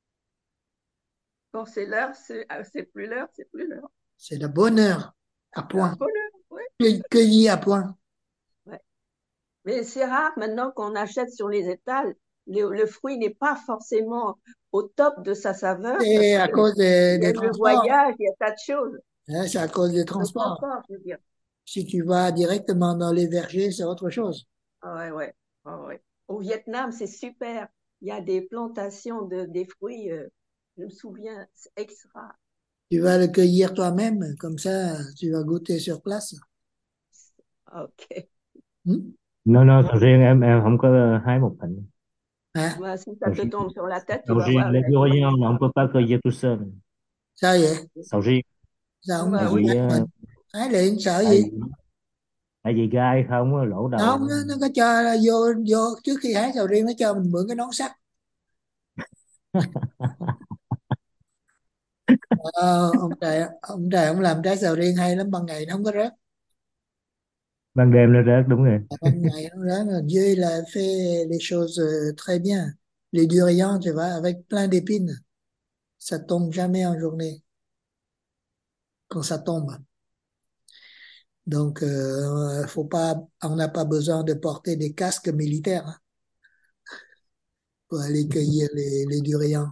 Quand c'est l'heure, c'est c'est plus l'heure, c'est plus l'heure. C'est le bonheur à C'est point. un bonheur, ouais. Cueilli- Cueilli à point. Ouais. Mais c'est rare maintenant qu'on achète sur les étals. Le, le fruit n'est pas forcément au top de sa saveur parce C'est à que cause des, il y a des le transports. voyage, il y a tas de choses. Hein, c'est à cause des Le transports. transport, je veux dire. Si tu vas directement dans les vergers, c'est autre chose. Ah ouais, ouais, ah ouais. Au Vietnam, c'est super. Il y a des plantations de des fruits. euh, je me souviens, c'est extra. Tu vas le cueillir toi-même, comme ça, tu vas goûter sur place. Ok. Hmm? No, no, sầu riêng em em không có hái một hình. Hein? Bah, si ça Sầu te riêng, tombe sur la tête, tu sầu vas riêng voir les la durian là on peut pas cueillir tout seul. Sao vậy? Sầu riêng, Sao không tại Bah không oui. vì hái ờ, mình? Hái liền, sợ tại gì? vì tại vì gai không á, lỗ đầu. Không, nó, nó có cho vô vô trước khi hái sầu riêng nó cho mình mượn cái nón sắt. Ờ, ông trời ông trời ông làm trái sầu riêng hay lắm, ban ngày nó không có rớt. Ban đêm nó rớt, đúng rồi. Ban ngày nó rớt. Dieu il a fait les choses euh, très bien. Les durians, tu vois, avec plein d'épines, ça tombe jamais en journée quand ça tombe. Donc, euh, faut pas, on n'a pas besoin de porter des casques militaires hein, pour aller cueillir les, les durians.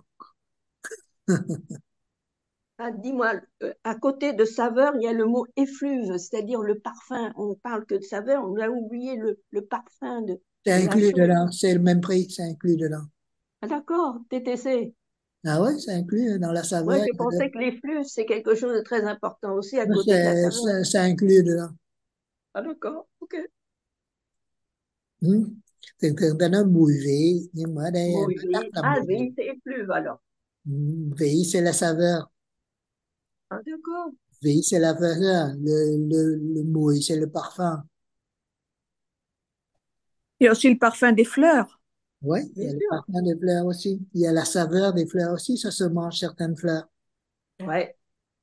Ah, dis-moi, euh, à côté de saveur, il y a le mot effluve, c'est-à-dire le parfum. On parle que de saveur, on a oublié le, le parfum de, C'est de la inclus chose. dedans, c'est le même prix, c'est inclus dedans. Ah, d'accord, T T C. Ah ouais, c'est inclus dans la Moi, saveur. je pensais que l'effluve, c'est quelque chose de très important aussi à côté de la C'est, saveur. c'est, c'est inclus dedans. Ah, d'accord, ok. Hmm. Thường thường ta nói mùi vị, nhưng mà ở đây Mùi nó tắt vị. là Ah, mùi vị, c'est effluve alors. Hmm, vị, c'est la saveur. Ah, d'accord. Vị, c'est la saveur. Le, le, le mùi, c'est le parfum. Il y a aussi le parfum des fleurs. Oui, il y Bien a le sûr. parfum des fleurs aussi. Il y a la saveur des fleurs aussi, ça se mange certaines fleurs. Ouais.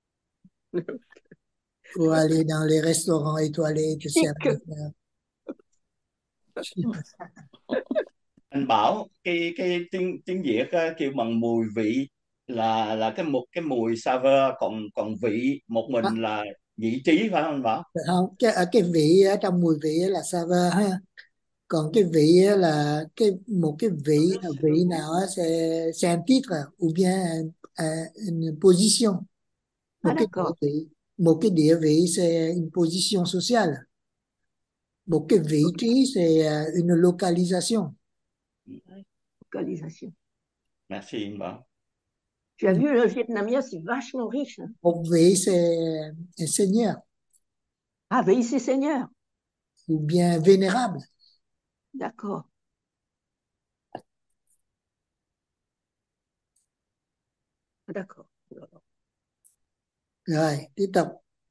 Pour aller dans les restaurants étoilés, te servent Chic. des fleurs. Anh bảo cái cái tiếng tiếng Việt á, kêu bằng mùi vị là là cái một cái mùi savor, còn còn vị một À, mình là vị trí, phải không anh Bảo? phải không? Cái, ở cái vị ở trong mùi vị là saveur ha. Còn cái vị á là cái một cái vị vị nào á, c'est c'est un titre ou bien un- une position. Ah, Một cái địa d'accord. vị, một cái địa vị c'est une position sociale. Một cái vị trí c'est euh, une localisation. Localisation. Merci anh Bảo. Tu as vu, le vietnamien, c'est vachement riche. Hein. Một vị c'est un seigneur Ah, vị, c'est seigneur. ou bien vénérable. D'accord. D'accord. Rồi, tiếp tục.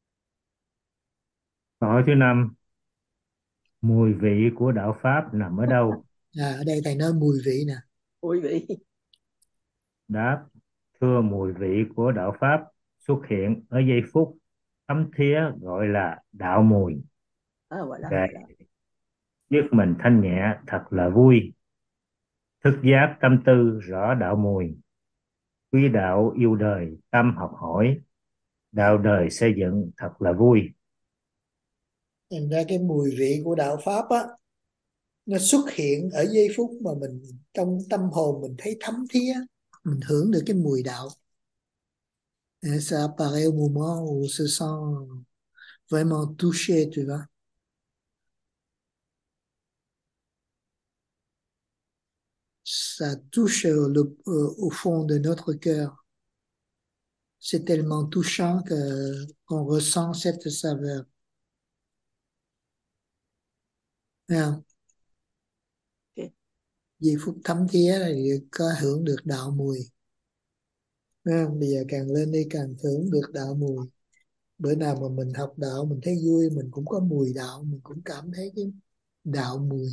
Câu hỏi thứ năm, mùi vị của đạo Pháp nằm ở đâu? À, ở đây thầy nói mùi vị nè. Mùi vị. Đáp, thưa, mùi vị của đạo Pháp xuất hiện ở giây phút thấm thía gọi là đạo mùi. Ah, voilà, Để voilà. biết mình thanh nhẹ thật là vui. Thức giác tâm tư rõ đạo mùi. Quý đạo yêu đời tâm học hỏi. Đạo đời xây dựng thật là vui. Thành ra cái mùi vị của đạo Pháp á, nó xuất hiện ở giây phút mà mình trong tâm hồn mình thấy thấm thía, mình hưởng được cái mùi đạo. Et ça apparaît au moment où on se sent vraiment touché, tu vois. Ça touche le, euh, au fond de notre cœur. C'est tellement touchant que qu'on ressent cette saveur. Thấy Ok. Giây phút thấm thía thì có hưởng được đạo mùi. Thấy không? Bây giờ càng lên đi càng hưởng được đạo mùi. Bữa nào mà mình học đạo mình thấy vui, mình cũng có mùi đạo, mình cũng cảm thấy cái đạo mùi.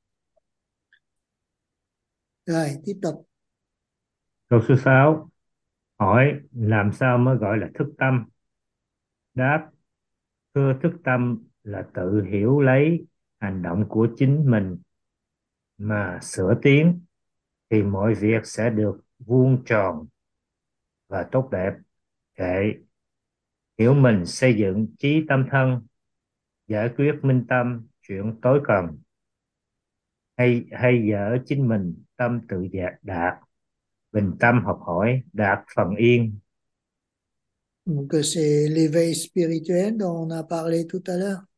Rồi tiếp tục. Câu số sáu. Hỏi làm sao mới gọi là thức tâm? Đáp: thưa, thức tâm là tự hiểu lấy hành động của chính mình mà sửa tiến, thì mọi việc sẽ được vuông tròn và tốt đẹp. Kệ hiểu mình xây dựng trí tâm thân, giải quyết minh tâm chuyện tối cần, hay hay dở chính mình tâm tự đạt, bình tâm học hỏi đạt phần yên. Donc c'est l'éveil spirituel dont on a parlé tout à l'heure.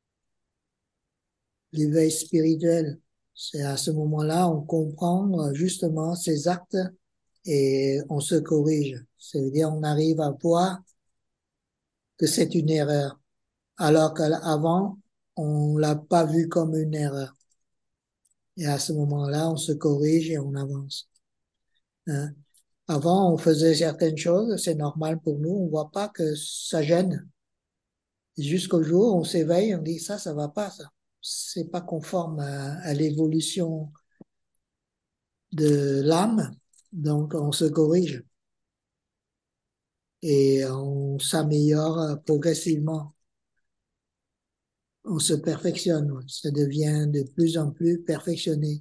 L'éveil spirituel, c'est à ce moment-là on comprend justement ses actes et on se corrige. C'est-à-dire on arrive à voir que c'est une erreur, alors qu'avant on l'a pas vu comme une erreur. Et à ce moment-là, on se corrige et on avance. Hein? Avant, on faisait certaines choses, c'est normal pour nous, on voit pas que ça gêne. Jusqu'au jour où on s'éveille, on dit ça, ça va pas, ça. C'est pas conforme à, à l'évolution de l'âme, donc on se corrige. Et on s'améliore progressivement. On se perfectionne, ça devient de plus en plus perfectionné.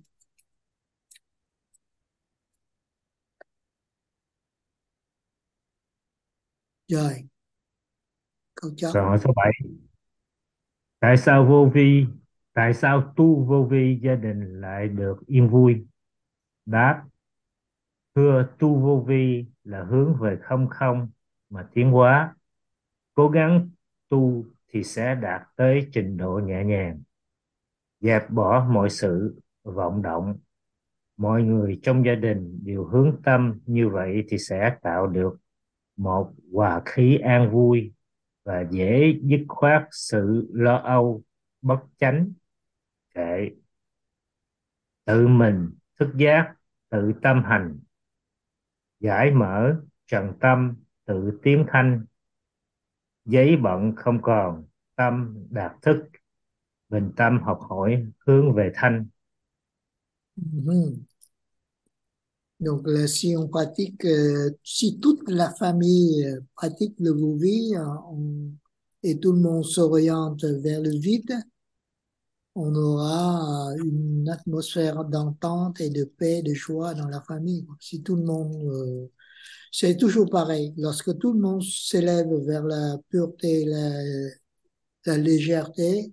Rồi, câu chót. Câu hỏi số bảy. Tại sao vô vi, tại sao tu vô vi gia đình lại được yên vui? Đáp: thưa, tu vô vi là hướng về không không mà tiến hóa. Cố gắng tu thì sẽ đạt tới trình độ nhẹ nhàng, dẹp bỏ mọi sự vọng động. Mọi người trong gia đình đều hướng tâm như vậy thì sẽ tạo được một hòa khí an vui và dễ dứt khoát sự lo âu bất chánh. Kệ tự mình thức giác, tự tâm hành, giải mở trần tâm, tự tiến thanh. Giấy bận không còn, tâm đạt thức, bình tâm học hỏi hướng về thanh. Mm-hmm. Donc là, si on pratique, euh, si toute la famille euh, pratique le Vovi on, et tout le monde s'oriente vers le vide, on aura une atmosphère d'entente et de paix, de joie dans la famille. Si tout le monde, euh, c'est toujours pareil. Lorsque tout le monde s'élève vers la pureté, la, la légèreté,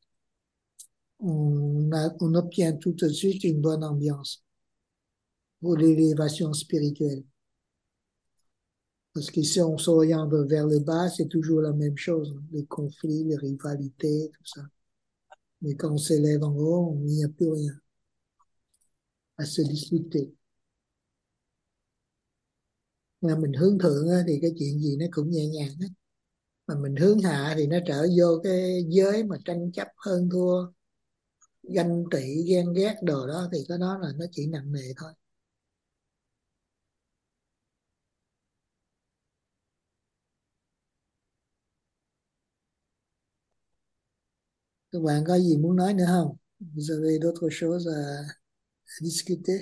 on, a, on obtient tout de suite une bonne ambiance pour l'élévation spirituelle. Parce qu'ici, on s'oriente vers le bas, c'est toujours la même chose. Les conflits, les rivalités, tout ça. Mais quand on s'élève en haut, il n'y a plus rien à se disputer. Mà mình hướng thượng thì cái chuyện gì nó cũng nhẹ nhàng hết. Mà mình hướng hạ thì nó trở vô cái giới mà tranh chấp hơn thua, ganh tị, ghen ghét đồ đó, thì cái đó là nó chỉ nặng nề thôi. Các bạn có gì muốn nói nữa không? Vous avez d'autres choses à, à discuter?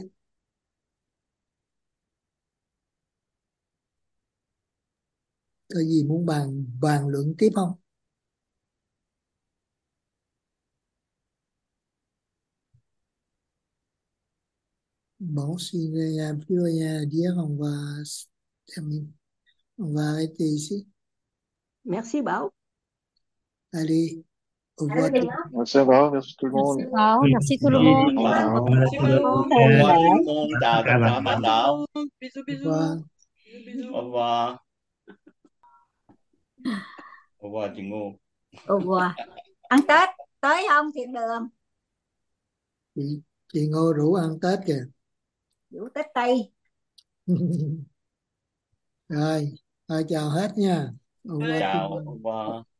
Có gì muốn bàn bàn luận tiếp không? Bon, s'il n'y a plus rien à dire, on va terminer. On va arrêter ici. Merci Bảo. Allez. Au revoir. Merci encore, merci tout le monde. Merci Bảo, merci tout le Merci. monde. Wow. Merci Bảo. Au revoir tout le monde, chào tất cả bạn đạo. Bisous, Au bisous. revoir. Bisous, bisous. Au revoir. Au revoir chị Ngô. Ồ, wow. Ăn Tết tới không Thiện Đường? Chị, chị Ngô rủ ăn Tết kìa. Vũ Tết Tây. Rồi, thôi chào hết nha. Au revoir. Chào, au revoir.